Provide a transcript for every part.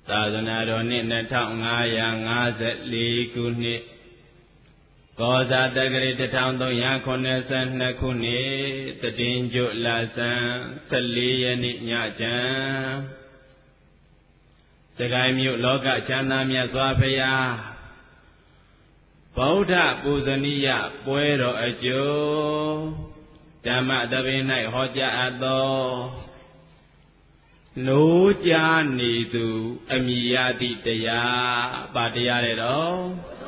သာသနာတော်နှစ်2554ခုနှစ်ကောဇာတက္ကရာ1382ခုနှစ်တတင်းကျွတ်လဆန်း14ရက်နေ့ညချမ်းစကိုင်းမြို့လောကချမ်းသာမြတ်စွာဘုရားဗုဒ္ဓပူဇနီယပွဲတော်အကျိုးဓမ္မသဘင်၌ဟောကြားအပ်သောနိုးကြားနေသူအမိယတိတရားပါတရားတဲ့တော့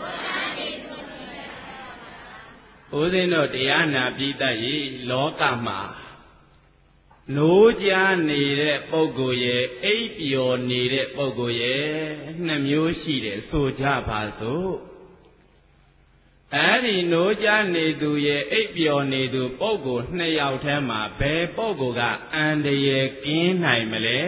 ဦးဇင်းတို့တရားနာပြီးတတ်ဤလောကမှာနိုးကြားနေတဲ့ပုဂ္ဂိုလ်ရဲ့အိပ်ပျော်နေတဲ့ပုဂ္ဂိုလ်ရဲ့နှစ်မျိုးရှိတယ်ဆိုကြပါစို့အဲ့ဒီနိုးကြားနေသူရဲ့အိပ်ပျော်နေသူပုဂ္ဂိုလ်နှစ်ယောက်ထဲမှာဘယ်ပုဂ္ဂိုလ်ကအန္တရာယ်ကင်းနိုင်မလဲ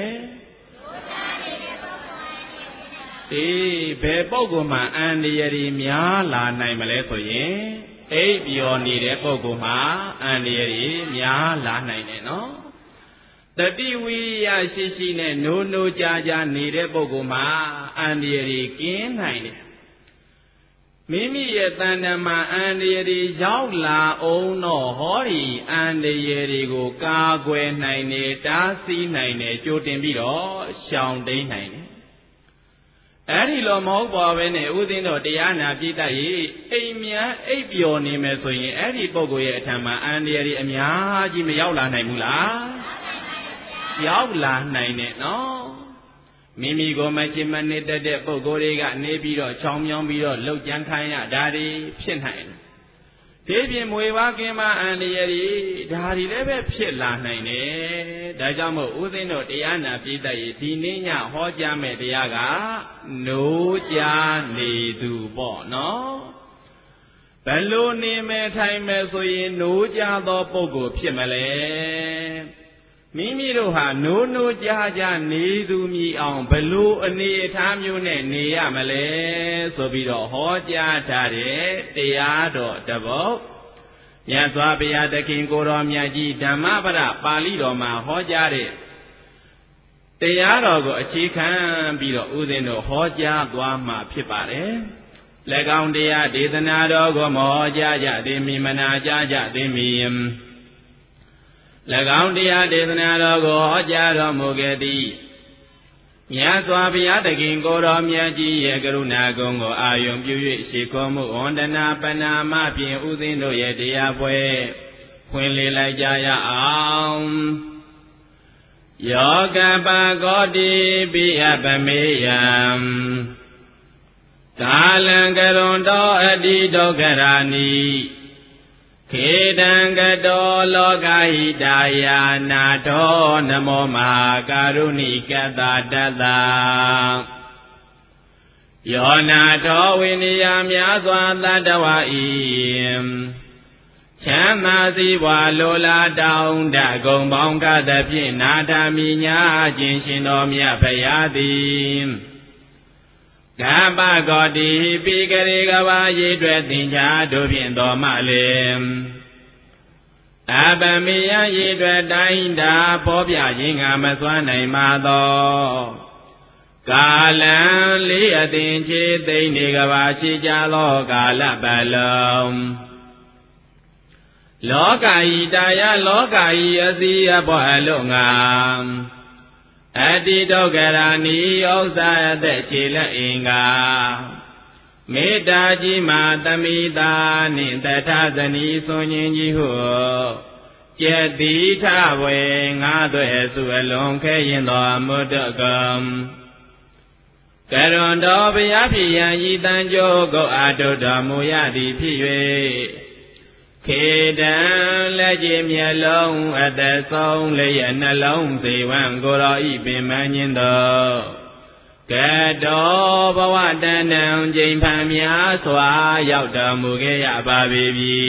ဘယ်ပုဂ္ဂိုလ်မှာအန္တရာယ်များလာနိုင်မလဲဆိုရင်အိပ်ပျော်နေတဲ့ပုဂ္ဂိုလ်မှာအန္တရာယ်များလာနိုင်တယ်နော်တတိဝိရိယရှိရှိနဲ့နိုးကြားကြားနေတဲ့ပုဂ္ဂိုလ်မှာအန္တရာယ်ကင်းနိုင်တယ်မိမိရဲ့တဏ္ဍာမှာအန္တရာယ်ရောက်လာအောင်တော့ဟောဒီအန္တရာယ်တွေကိုကာကွယ်နိုင်တယ်တားဆီးနိုင်တယ်ကြိုတင်ပြီးတော့ရှောင်တိန်နိုင်တယ်အဲ့ဒီလိုမဟုတ်ပါပဲနဲ့ဥသိန်းတော်တရားနာပြိတ္တရေအိမ်မြန်အိပ်ပျော်နေမယ်ဆိုရင်အဲ့ဒီပုဂ္ဂိုလ်ရဲ့အထံမှာအန္တရာယ်အများကြီးမရောက်လာနိုင်ဘူးလားရောက်လာနိုင်တယ်နော်မိမိကိုမချစ်မနစ်တဲ့ပုဂ္ဂိုလ်တွေကနေပြီးတော့ချောင်းမြောင်းပြီးတော့လှုပ်ကြမ်းခိုင်းရဒါတွေဖြစ်နိုင်တယ်ဒီပြင်မွေပါကင်းမအန္တရာယ်ဒါတွေလည်းပဲဖြစ်လာနိုင်တယ်ဒါကြောင့်မို့ဦးသိန်းတို့တရားနာပြိတ္တရေဒီနေ့ညဟောကြားမဲ့တရားကနိုးကြားနေသူပေါ့နော်ဘယ်လိုနေမယ်ထိုင်မယ်ဆိုရင်နိုးကြားသောပုဂ္ဂိုလ်ဖြစ်မလဲမိမိတို့ဟာနိုးကြားကြားနေသူမြည်အောင်ဘလို့အနေအထားမျိုးနဲ့နေရမလဲဆိုပြီးတော့ဟောကြားထားတဲ့တရားတော်တစ်ပုဒ်မြတ်စွာဘုရားသခင်ကိုတော်မြတ်ကြီးဓမ္မပဒပါဠိတော်မှာဟောကြားတဲ့တရားတော်ကိုအခြေခံပြီးတော့ဦးဇင်းတို့ဟောကြားသွားမှာဖြစ်ပါတယ်၎င်းတရားဒေသနာတော်ကိုမဟောကြားကြသည်မီမနာကြားကြသည်မီ၎င်းတရားဒေသနာတော်ကိုဟောကြားတော်မူခဲ့သည်မြတ်စွာဘုရားသခင်ကိုယ်တော်မြတ်ကြီးရဲ့ကရုဏာကုံကိုအာရုံပြု၍ရှိခိုးမှုဝန္ဒနာပနာမဖြင့်ဥသိန်းတို့ရဲ့တရားပွဲဖွင့်လှစ်လိုက်ကြရအောင်ယောကပကောတိပိယပမေယံကာလံကရွန်တော်အတိဒုက္ခရာနိခေတံကတောလောကဟိတာယာနာတောနမောမဟာကာရုဏိကတတတယောနာတောဝိနိယများစွာတတဝဤချမ်းသာစီးပွားလိုလားတောင်းတဂုံပေါင်းကသဖြင့်နာထာမိညာခြင်းရှင်တော်မြတ်ဖရာသည်ကပ္ပကောတိပိကရေကဘာရေတွေ့တင်ချာတို့ဖြင့်တော်မလေအပမေယရေတွေ့တိုင်းတာပေါ်ပြခြင်းငါမစွမ်းနိုင်ပါသောကာလံလေးအသင်ချေသိမ့်နေကဘာရှိကြသောကာလပတ်လုံးလောကဤတရားလောကဤအစီအပေါ်အလုံးငါအတိဒုက္ခရာနိဥစ္စာအသက်ခြေလက်အင်္ဂါမေတ္တာကြီးမှာသမိတာနှင့်တထဇနီဆွန်ញင်းကြီးဟုကျက်တိထဝေငါသွဲ့စုအလုံးခဲရင်တော်မုဒ္ဒကံကရွန်တော်ဘုရားဖြစ်ရန်ဤတန်ကြိုးကိုအာထုတော်မူရသည်ဖြစ်၍ခေတံလက်ကြီးမျက်လုံးအသက်ဆုံးလေးရနှလုံးစေဝံကိုတော်ဤပင်မညင်းတော်ကတောဘဝတဏ္ဏံကျိန်ဖန်များစွာရောက်တော်မူခဲ့ရပါပြီ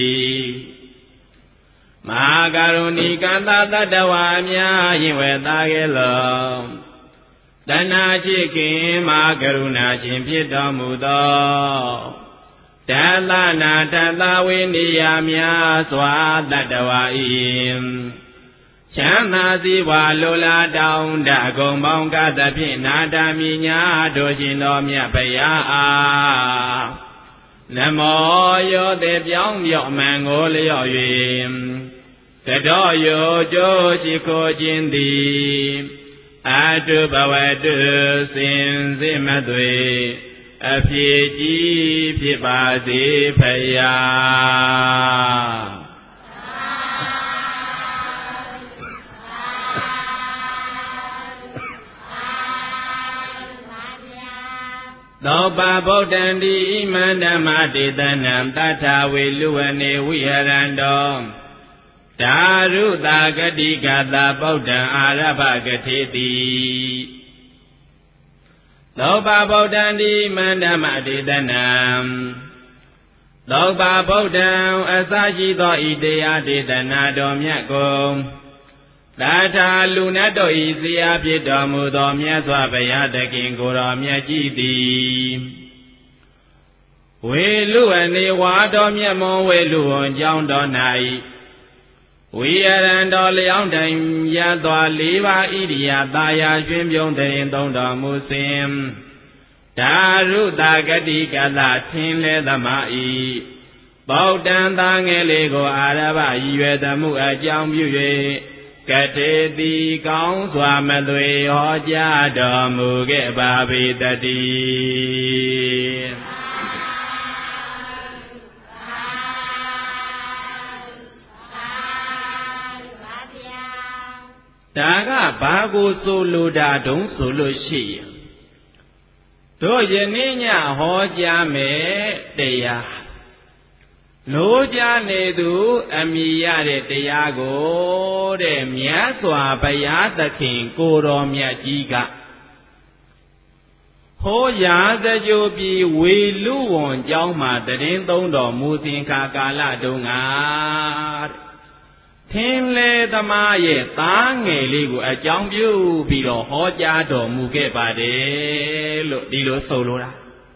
မဟာကရုဏီကံသာတတဝါများရင်ဝဲသားခဲ့လောတဏှာချစ်ခင်မဟာကရုဏာရှင်ဖြစ်တော်မူသောတသနာတသဝိနိယများစွာတတဝါဤချမ်းသာစီးပွားလိုလားတောင်းတဂုံပေါင်းကသဖြင့်နာတာမြညာတို့ရှင်တော်မြတ်ဗျာအားနမောယောတေပြောင်းမြော့မှန်ကိုလျော့၍တတော်ယောကျိုးရှိခိုးခြင်းသည်အတုဘဝတုစင်စစ်မသွေအဖြစ်ကြီးဖြစ်ပါစေဖယားသောပါဗုဒ္ဓံတိဣမန္ဓမ္မတေတနံတထာဝေလူဝနေဝိဟရန္တောဓာရုတာဂတိကတာဗုဒ္ဓံအာရဗဂတိတိသောပါဗုဒ္ဓံတိဣမန္ဓမ္မတေတနံသောပါဗုဒ္ဓံအစရှိသောဤတရားဒေသနာတော်မြတ်ကိုသာထာလူနတ်တို့ဤဇေယဖြစ်တော်မူသောမြတ်စွာဘုရားသခင်ကိုယ်တော်မြတ်ကြီးသည်ဝေလူအနေဝါတော်မြတ်မွန်ဝေလူဝန်ကြောင်းတော်၌ဝိရရန်တော်လျောင်းတိုင်ရသော၄ပါးဣရိယာသာယာရွှင်ပြုံးတရင်သုံးတော်မူစဉ်ဓာရုတာဂတိကလထင်းလဲသမားဤဗုဒ္ဓံသာငယ်လေးကိုအာရဗရည်ရွယ်သမှုအကြောင်းပြု၍ကတေတိကောင်းစွာမသွေဟောကြားတော်မူခဲ့ပါပေတည်းဒါကဘာကိုဆိုလိုတာတုံးဆိုလို့ရှိရင်တို့ယနေ့ညဟောကြားမယ်တရားလိုချနေသူအမိရတဲ့တရားကိုတဲ့မြတ်စွာဘုရားသခင်ကိုတော်မြတ်ကြီးကဟောရာဇကြိုပြည်ဝေလူဝန်ကျောင်းမှာတရင်သုံးတော်မူစဉ်ခါကာလတုန်းကထင်းလေသမားရဲ့သားငယ်လေးကိုအကြောင်းပြုပြီးတော့ဟောကြားတော်မူခဲ့ပါတယ်လို့ဒီလိုဆိုလိုတာ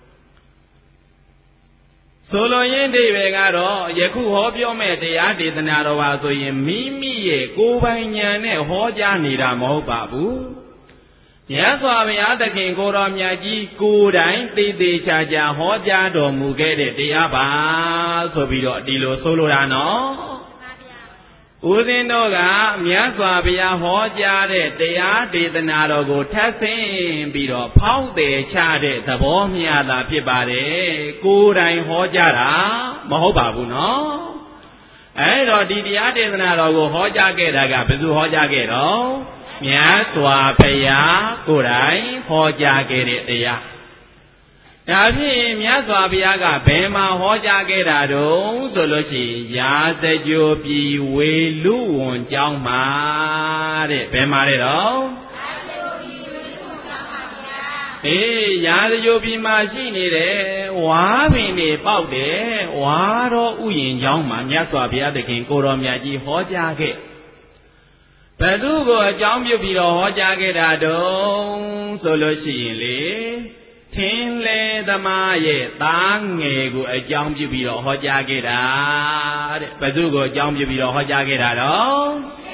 ဆိုလိုရင်းအိဗယ်ကတော့ယခုဟောပြောမဲ့တရားဒေသနာတော်ပါဆိုရင်မိမိရဲ့ကိုယ်ပိုင်ဉာဏ်နဲ့ဟောကြားနေတာမဟုတ်ပါဘူးမြတ်စွာဘုရားသခင်ကိုယ်တော်မြတ်ကြီးကိုယ်တိုင်သေသေးချာချာဟောကြားတော်မူခဲ့တဲ့တရားပါဆိုပြီးတော့ဒီလိုဆိုလိုတာနော်ဦးဇင်းတို့ကမြတ်စွာဘုရားဟောကြားတဲ့တရားဒေသနာတော်ကိုထပ်ဆင်းပြီးတော့ဖောက်တယ်ချတဲ့သဘောမျှတာဖြစ်ပါတယ်ကိုယ်တိုင်ဟောကြားတာမဟုတ်ပါဘူးနော်အဲ့တော့ဒီတရားဒေသနာတော်ကိုဟောကြားခဲ့တာကဘယ်သူဟောကြားခဲ့တော့မြတ်စွာဘုရားကိုယ်တိုင်ဟောကြားခဲ့တဲ့တရားဒါဖြင့်မြတ်စွာဘုရားကဘယ်မှာဟောကြားခဲ့တာတုံးဆိုလို့ရှိရင်ရာဇကြိုပြည်ဝေလူဝန်ကျောင်းမှာတဲ့ဘယ်မှာလဲတော့ရာဇကြိုပြည်ဝေလူဝန်ကျောင်းပါဗျာအေးရာဇကြိုပြည်မှာရှိနေတယ်ဝါပင်တွေပေါက်တယ်ဝါတော်ဥယျာဉ်ကျောင်းမှာမြတ်စွာဘုရားသခင်ကိုတော်မြတ်ကြီးဟောကြားခဲ့ဘယ်သူကိုအကြောင်းပြုပြီးတော့ဟောကြားခဲ့တာတုံးဆိုလို့ရှိရင်လေထင်းလေသမားရဲ့သားငယ်ကိုအကြောင်းပြုပြီးတော့ဟောကြားခဲ့တာတဲ့ဘယ်သူကိုအကြောင်းပြုပြီးတော့ဟောကြားခဲ့တာတော့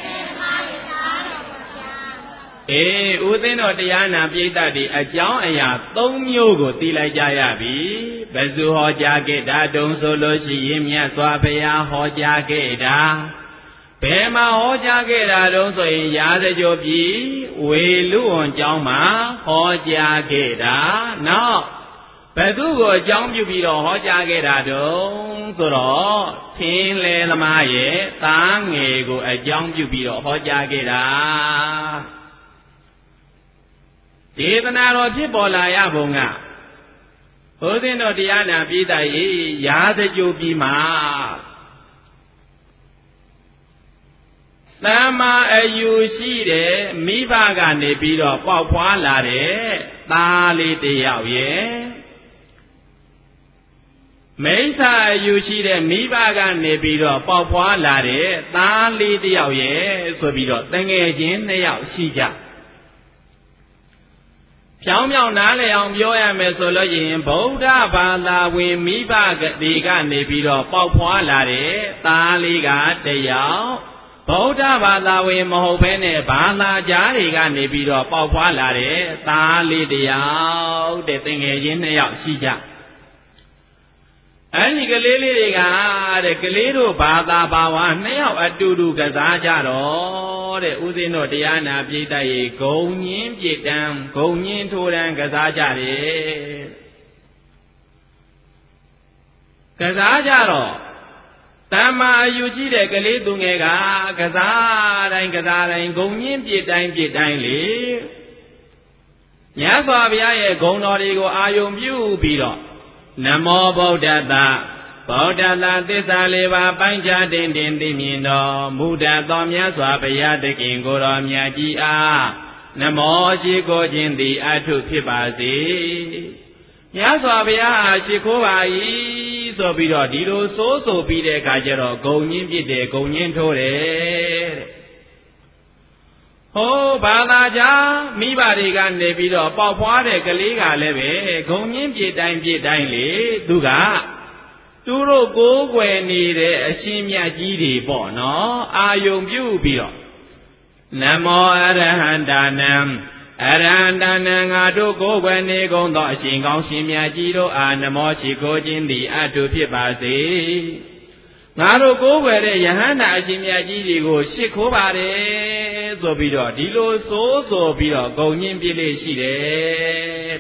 အေးဦးသိန်းတော်တရားနာပိဋကတ်ဒီအကြောင်းအရာ၃မျိုးကိုသိလိုက်ကြရပြီဘယ်သူဟောကြားခဲ့တာတုံးဆိုလို့ရှိရင်မြတ်စွာဘုရားဟောကြားခဲ့တာဘယ်မှာဟောကြားခဲ့တာတုံးဆိုရင်ရာဇကြိုပြည်ဝေလူဝန်ကျောင်းမှာဟောကြားခဲ့တာနောက်ဘယ်သူကိုအကြောင်းပြုပြီးတော့ဟောကြားခဲ့တာတုံးဆိုတော့ထင်းလေသမားရဲ့သားငယ်ကိုအကြောင်းပြုပြီးတော့ဟောကြားခဲ့တာဒေသနာတော်ဖြစ်ပေါ်လာရပုံကဘုရားရှင်တော်တရားနာပိဋကရေရာဇကြိုပြည်မှာတမ္မာအယူရှိတဲ့မိဘကနေပြီးတော့ပေါက်ဖွာလာတဲ့သားလေးတယောက်ရဲ့မိစ္ဆာအယူရှိတဲ့မိဘကနေပြီးတော့ပေါက်ဖွာလာတဲ့သားလေးတယောက်ရဲ့ဆိုပြီးတော့တငယ်ချင်း2ယောက်ရှိကြဖြောင်းဖြောင်းနားလည်အောင်ပြောရမယ်ဆိုလို့ရင်ဗုဒ္ဓဘာသာဝင်မိဘတွေကနေပြီးတော့ပေါက်ဖွာလာတဲ့သားလေးကတယောက်ဗုဒ္ဓဘာသာဝင်မဟုတ်ဘဲနဲ့ဘာသာကြားတွေကနေပြီးတော့ပေါက်ဖွာလာတဲ့သားလေးတယောက်တဲ့သင်ငယ်ချင်း2ယောက်ရှိကြအဲဒီကလေးလေးတွေကတဲ့ကလေးတို့ဘာသာဘာဝ2ယောက်အတူတူကစားကြတော့တဲ့ဥစဉ်တို့တရားနာပြိတ္တရေဂုံညင်းပြစ်တန်းဂုံညင်းထိုးတန်းကစားကြတယ်ကစားကြတော့တမ္မာအယူရှိတဲ့ကလေးသူငယ်ကကစားတိုင်းဂုံညင်းပြစ်တိုင်းလေမြတ်စွာဘုရားရဲ့ဂုဏ်တော်တွေကိုအာယုံပြုပြီးတော့နမောဗုဒ္ဓတဗုဒ္ဓတသစ္စာ၄ပါးပိုင်းခြားတင်သိမြင်တော်မူတတ်သောမြတ်စွာဘုရားသခင်ကိုယ်တော်မြတ်ကြီးအားနမောရှိခိုးခြင်းသည်အထုဖြစ်ပါစေမြတ်စွာဘုရားရှိခိုးပါ၏ဆိုပြီးတော့ဒီလိုဆိုပြီးတဲ့အခါကျတော့ဂုံညင်းပြစ်တယ်ဂုံညင်းထိုးတယ်တဲ့ဟိုဘာသာကြားမိဘတွေကနေပြီးတော့ပေါက်ဖွားတဲ့ကလေးကလည်းပဲဂုံညင်းပြစ်တိုင်းလေသူကသူတို့ကိုးကွယ်နေတဲ့အရှင်မြတ်ကြီးတွေပေါ့နော်အာယုံပြုပြီးတော့နမောအရဟန္တာနံအရဟန္တာနံငါတို့ကိုးကွယ်နေကုန်သောအရှင်ကောင်းရှင်မြတ်ကြီးတို့အားနမောရှိခိုးခြင်းသည်အထုဖြစ်ပါစေငါတို့ကိုးကွယ်တဲ့ယဟန္တာအရှင်မြတ်ကြီးတွေကိုရှိခိုးပါတယ်ဆိုပြီးတော့ဒီလိုဆိုပြီးတော့ဂုံညင်းပြစ်လေးရှိတယ်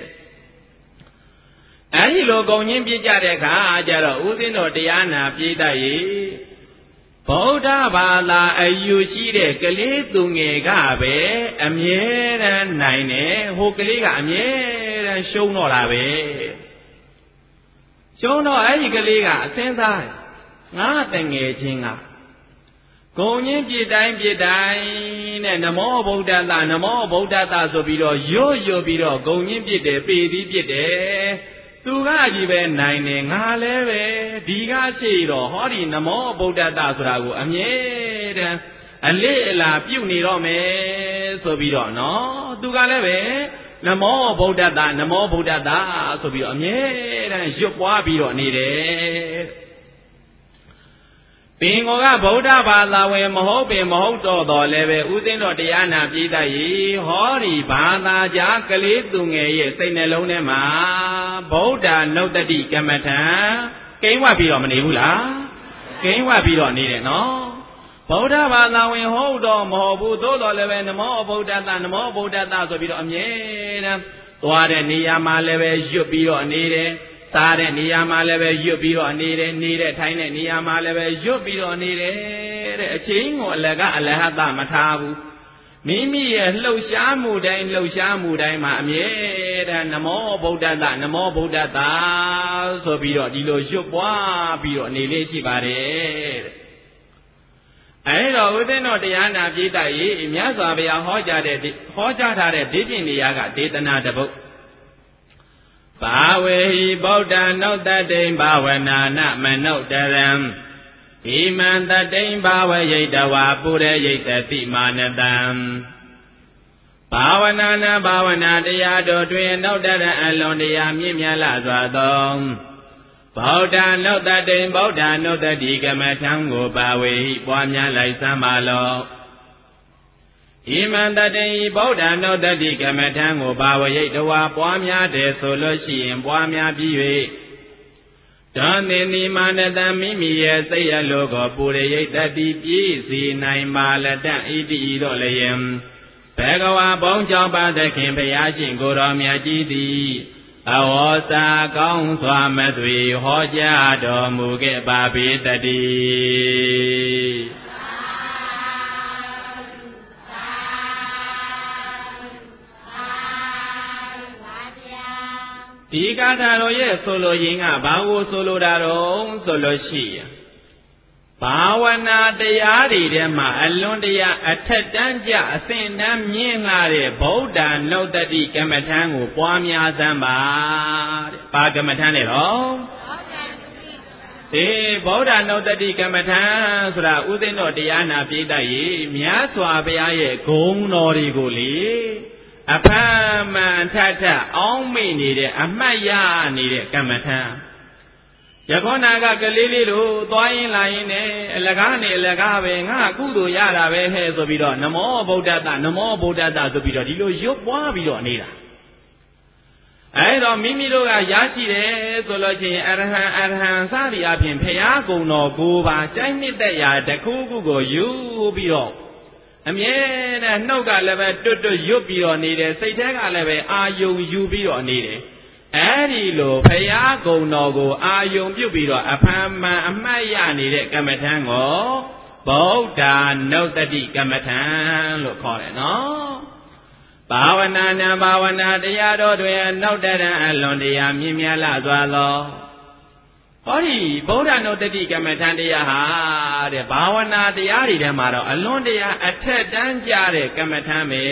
အဲဒီလိုဂုံညင်းပြစ်ကြတဲ့အခါကျတော့ဥစဉ်တော်တရားနာပြိတ္တရေဗုဒ္ဓဘာသာအယူရှိတဲ့ကလေးသူငယ်ကပဲအမြဲတမ်းနိုင်တယ်ဟိုကလေးကအမြဲတမ်းရှုံးတော့တာပဲရှုံးတော့အဲဒီကလေးကအစင်းသားငါတငယ်ချင်းကဂုံညင်းပြစ်တိုင်းနဲ့နမောဗုဒ္ဓတနမောဗုဒ္ဓတဆိုပြီးတော့ရွတ်ပြီးတော့ဂုံညင်းပြစ်တယ်ပေပြီးပြစ်တယ်သူကကြီးပဲနိုင်တယ်ငါလည်းပဲဒီကရှိတော့ဟောဒီနမောဗုဒ္ဓတဆိုတာကိုအမြဲတမ်းအလေးအလာပြုနေတော့မယ်ဆိုပြီးတော့နော်သူကလည်းပဲနမောဗုဒ္ဓတဆိုပြီးတော့အမြဲတမ်းရွတ်ပွားပြီးတော့နေတယ်ပင်ကိုကဗုဒ္ဓဘာသာဝင်မဟုတ်ပင်မဟုတ်တော့လည်းပဲဥစဉ်တော်တရားနာပြိတ္တရေဟောဒီဘာသာကြားကလေးသူငယ်ရဲ့စိတ်နှလုံးထဲမှာဗုဒ္ဓနုတ္တိကမ္မထံကိန်းဝတ်ပြီးတော့မနေဘူးလားကိန်းဝတ်ပြီးတော့နေတယ်နော်ဗုဒ္ဓဘာသာဝင်ဟုတ်တော့မဟုတ်ဘူးသို့တော်လည်းပဲနမောဗုဒ္ဓတဆိုပြီးတော့အမြဲတမ်းသွားတဲ့နေရာမှာလည်းပဲရွတ်ပြီးတော့နေတယ်စားတဲ့နေရာမှာလည်းပဲရွတ်ပြီးတော့နေတယ်နေတဲ့ထိုင်တဲ့နေရာမှာလည်းပဲရွတ်ပြီးတော့နေတယ်တဲ့အချိန်ကိုအလကအလဟတမထားဘူးမိမိရဲ့လှုပ်ရှားမှုတိုင်းမှာအမြဲတမ်းနမောဗုဒ္ဓတဆိုပြီးတော့ဒီလိုရွတ်ပွားပြီးတော့နေလေးရှိပါတယ်အဲဒါဥစဉ်တော်တရားနာပြိတ္တရေမြတ်စွာဘုရားဟောကြားထားတဲ့ဒေသနေရာကဒေသနာတစ်ပုဒ်ဘာဝေဟိဗုဒ္ဓနုတ္တိံဘာဝနာနမနုတရံဣမံတတိံဘာဝယိတဝါပုရယိတတိမာနတံဘာဝနာနဘာဝနာတရားတို့တွင်နုတရံအလွန်တရားမြင့်မြတ်လာစွာသောဗုဒ္ဓနုတ္တိံဗုဒ္ဓနုတ္တိကမ္မထံကိုဘာဝေဟိပွားများလိုက်စမ်းပါလောဣမံတတိဗုဒ္ဓနုတ္တိကမ္မထံကိုဘာဝယိတဝါပွားများတယ်ဆိုလို့ရှိရင်ပွားများပြီး၍တန်သင်ဒီမာနတံမိမိရဲ့စိတ်ရလို့ကိုပုရိယိတတိပြည့်စီနိုင်ပါလတံဣတိတော့လျင်ဘေကဝါဘုံကြောင့်ပါသခင်ဘုရားရှင်ကိုယ်တော်မြတ်ကြီးသည်အဝေါစာကောင်းစွာမသွေဟောကြားတော်မူခဲ့ပါပေတည်းဒီကာထာတော်ရဲ့ဆိုလိုရင်းကဘာကိုဆိုလိုတာတော့ဆိုလို့ရှိရင်ဘာဝနာတရားတွေထဲမှာအလွန်တရာအထက်တန်းကျအဆင့်တန်းမြင့်လာတဲ့ဗုဒ္ဓနုတ္တိကမ္မထံကိုပွားများစမ်းပါတဲ့။ဘာကမ္မထံလဲတော့ဗုဒ္ဓနုတ္တိကမ္မထံဆိုတာဥသိဏတော်တရားနာပြိတ္တရေမြတ်စွာဘုရားရဲ့ဂုဏ်တော်တွေကိုလေအဖမ်းမှန်ထထအောင်းမိနေတဲ့အမှတ်ရနေတဲ့ကမ္မထံယခောနာကကလေးလေးတို့သွားရင်လာရင်နဲ့အလကားနဲ့အလကားပဲငါကုသိုလ်ရတာပဲဟဲ့ဆိုပြီးတော့နမောဗုဒ္ဓတနမောဗုဒ္ဓတဆိုပြီးတော့ဒီလိုရွတ်ပွားပြီးတော့နေတာအဲ့တော့မိမိတို့ကရရှိတယ်ဆိုလို့ရှိရင်အရဟံစသည်အပြင်ဖရာကုံတော်ကိုပါကြိုက်နှစ်သက်ရာတခုခုကိုယူပြီးတော့အမြဲတမ်းနှုတ်ကလည်းပဲတွတ်ရွတ်ပြီးတော့နေတယ်စိတ်ထဲကလည်းပဲအာယုံယူပြီးတော့နေတယ်အဲ့ဒီလိုဖရာကုံတော်ကိုအာယုံပြုတ်ပြီးတော့အဖန်မှန်အမှတ်ရနေတဲ့ကမ္မထံကိုဗုဒ္ဓနုတ္တိကမ္မထံလို့ခေါ်တယ်နော်ဘာဝနာနံဘာဝနာတရားတော်တွင်နောက်တရံအလွန်တရာမြင့်မြတ်လာစွာသောဟောဒီဗုဒ္ဓနုတ္တိကမ္မထံတရားဟာတဲ့ဘာဝနာတရားတွေထဲမှာတော့အလွန်တရာအထက်တန်းကြတဲ့ကမ္မထံပဲ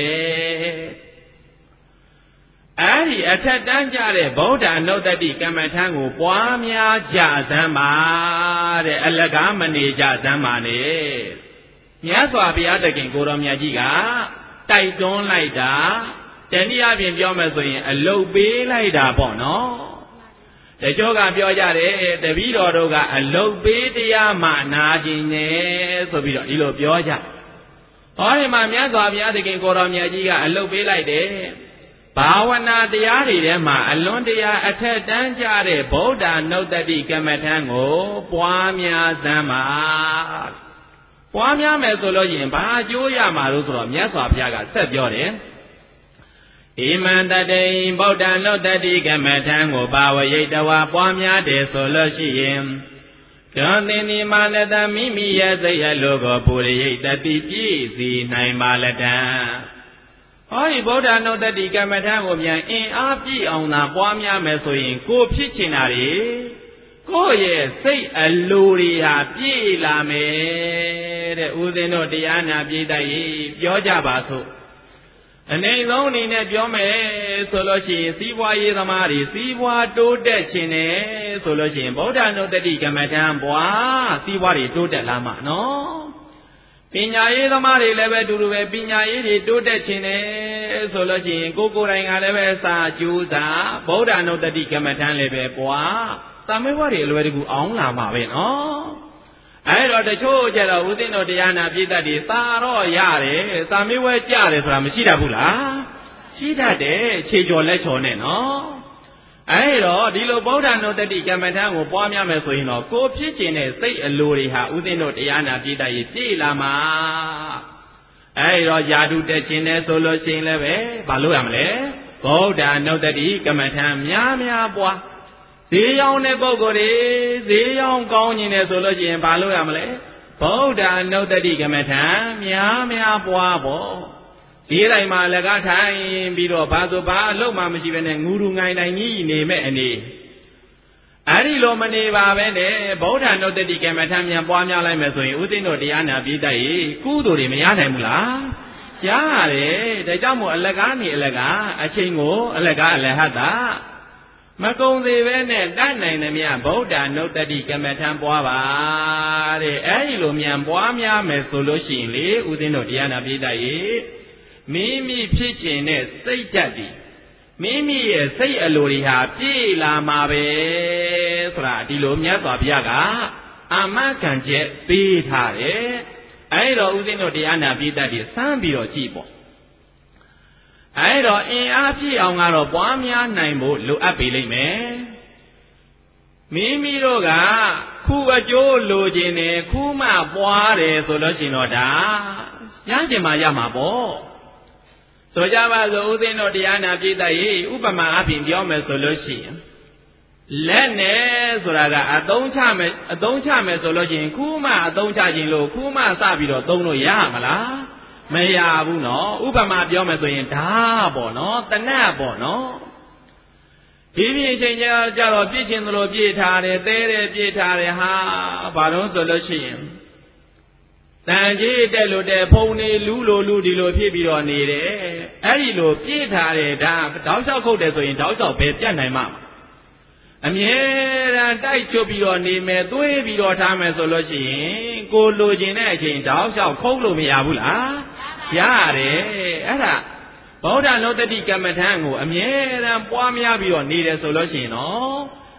အဲ့ဒီအထက်တန်းကြတဲ့ဗုဒ္ဓနုတ္တိကမ္မထံကိုပွားများကြစမ်းပါတဲ့အလကားမနေကြစမ်းပါနဲ့မြတ်စွာဘုရားသခင်ကိုတော်မြတ်ကြီးကတိုက်တွန်းလိုက်တာတနည်းအားဖြင့်ပြောမယ်ဆိုရင်အလုတ်ပေးလိုက်တာပေါ့နော်တချို့ကပြောကြတယ်တပည့်တော်တို့ကအလုတ်ပေးတရားမှနာခြင်းနဲ့ဆိုပြီးတော့ဒီလိုပြောကြဟောဒီမှာမြတ်စွာဘုရားသခင်ကိုတော်မြတ်ကြီးကအလုတ်ပေးလိုက်တယ်ဘာဝနာတရားတွေထဲမှာအလွန်တရာအထက်တန်းကြတဲ့ဗုဒ္ဓနုတ္တိကမ္မထံကိုပွားများစမ်းပါပွားများမယ်ဆိုလို့ရင်ဘာအကျိုးရမှာလို့ဆိုတော့မြတ်စွာဘုရားကဆက်ပြောတယ်ဣမံတတေဗုဒ္ဓနုတ္တိကမ္မထံကိုဘာဝရိတဝါပွားများတယ်ဆိုလို့ရှိရင်ကျောင်းသင်ဒီမာလတမိမိရဲ့စိတ်ရဲ့လိုကိုပုရိယတတိပြည့်စီနိုင်ပါလတံဟောဒီဗုဒ္ဓနုတ္တိကမ္မထံကိုပြန်အင်အားပြည့်အောင်သာပွားများမယ်ဆိုရင်ကိုဖြစ်ချင်တာတွေကိုယ့်ရဲ့စိတ်အလိုတွေဟာပြည့်လာမယ်တဲ့ဦးဇင်းတို့တရားနာပြည့်တတ်ရေးပြောကြပါစို့အနေဆုံးအနေနဲ့ပြောမယ်ဆိုလို့ရှိရင်စီးပွားရေးသမားတွေစီးပွားတိုးတက်ခြင်းနဲ့ဆိုလို့ရှိရင်ဗုဒ္ဓနုတ္တိကမ္မထံပွားစီးပွားတွေတိုးတက်လာမှာနော်ပညာရေးသမားတွေလည်းပဲတူတူပဲပညာရေးတွေတိုးတက်ခြင်းနဲ့ဆိုလို့ရှိရင်ကိုယ်တိုင်ကလည်းပဲစာကြိုးစားဗုဒ္ဓနုတ္တိကမ္မထံလည်းပဲပွားစာမေးပွဲတွေအလွယ်တကူအောင်လာမှာပဲနော်အဲ့တော့တချို့ကျတော့ဦးသိန်းတို့တရားနာပြည့်တတ်တွေစာတော့ရတယ်စာမေးပွဲကြတယ်ဆိုတာမရှိတတ်ဘူးလားရှိတတ်တယ်ခြေကျော်လက်ချော်နဲ့နော်အဲ့တော့ဒီလိုဗုဒ္ဓနုတ္တိကမ္မထံကိုပွားများမယ်ဆိုရင်တော့ကိုဖြစ်ခြင်းနဲ့စိတ်အလိုတွေဟာဦးသိန်းတို့တရားနာပြည့်တတ်ရေးပြည့်လာမှာအဲ့တော့ယာတုတက်ခြင်းနဲ့ဆိုလို့ရှိရင်လည်းပဲဘာလို့ရမလဲဗုဒ္ဓနုတ္တိကမ္မထံများများပွားဈေးရောင်းတဲ့ပုဂ္ဂိုလ်တွေဈေးရောင်းကောင်းခြင်းနဲ့ဆိုလို့ရှိရင်ဘာလို့ရမလဲဗုဒ္ဓနုတ္တိကမ္မထံများများပွားပေါ့ဈေးတိုင်းမှာလည်းကထိုင်ပြီးတော့ဘာဆိုဘာအလုပ်မှမရှိဘဲနဲ့ငူရူငိုင်တိုင်းကြီးနေမဲ့အနေအဲ့ဒီလိုမနေပါပဲနဲ့ဗုဒ္ဓနုတ္တိကမ္မထံမြန်ပွားများလိုက်မယ်ဆိုရင်ဦးသိန်းတို့တရားနာပြီးတတ်ရေကုသိုလ်တွေမရနိုင်ဘူးလားရတယ်ဒါကြောင့်မို့အလကားနေအလကားအချိန်ကိုအလကားအလဟတမကုံသေးပဲနဲ့တတ်နိုင်တယ်မြတ်ဗုဒ္ဓနုတ္တိကမ္မထံပွားပါတဲ့အဲ့ဒီလိုမြန်ပွားများမယ်ဆိုလို့ရှိရင်လေဦးသိန်းတို့တရားနာပြီးတတ်ရေမိမိဖြစ်ခြင်းနဲ့စိတ်ဓာတ်ဒီမိမိရဲ့စိတ်အလိုတွေဟာပြည့်လာမှာပဲဆိုတာဒီလိုမြတ်စွာဘုရားကအာမခံချက်ပေးထားတယ်အဲ့တော့ဦးဇင်းတို့တရားနာပိဋကတ်တွေစမ်းပြီးတော့ကြည့်ပေါ့အဲ့တော့အင်အားပြည့်အောင်ကတော့ပွားများနိုင်ဖို့လိုအပ်ပေလိမ့်မယ်မိမိတို့ကခုအကျိုးလိုချင်တယ်ခုမှပွားတယ်ဆိုလို့ရှိရင်တော့ဒါရချင်မှရမှာပေါ့ဆိုကြပါစို့ဦးသိန်းတို့တရားနာပြည့်တတ်ရေးဥပမာအပြင်ပြောမယ်ဆိုလို့ရှိရင်လက်နဲ့ဆိုတာကအသုံးချမယ်ဆိုလို့ရှိရင်ခုမှအသုံးချခြင်းလို့ခုမှစပြီးတော့သုံးလို့ရမလားမရဘူးနော်ဥပမာပြောမယ်ဆိုရင်ဓာပေါ့နော်တနတ်ပေါ့နော်ဒီပြင်ချိန်ကြတော့ပြည့်ချင်းသလိုပြည့်ထားတယ်တဲတယ်ပြည့်ထားတယ်ဟာဘာလို့ဆိုလို့ရှိရင်တန်ကြီးတက်လို့တဲ့ဖုံနေလူလိုလူဒီလိုဖြစ်ပြီးတော့နေတယ်အဲ့ဒီလိုပြည့်ထားတယ်ဒါတောက်လျှောက်ခုတ်တယ်ဆိုရင်တောက်လျှောက်ပဲပြတ်နိုင်မှာအမြဲတမ်းတိုက်ချွတ်ပြီးတော့နေမယ်သွေးပြီးတော့ထားမယ်ဆိုလို့ရှိရင်ကိုလိုချင်တဲ့အချိန်တောက်လျှောက်ခုတ်လို့မရဘူးလားရတယ်အဲ့ဒါဗုဒ္ဓနုတ္တိကမ္မထံကိုအမြဲတမ်းပွားများပြီးတော့နေတယ်ဆိုလို့ရှိရင်တော့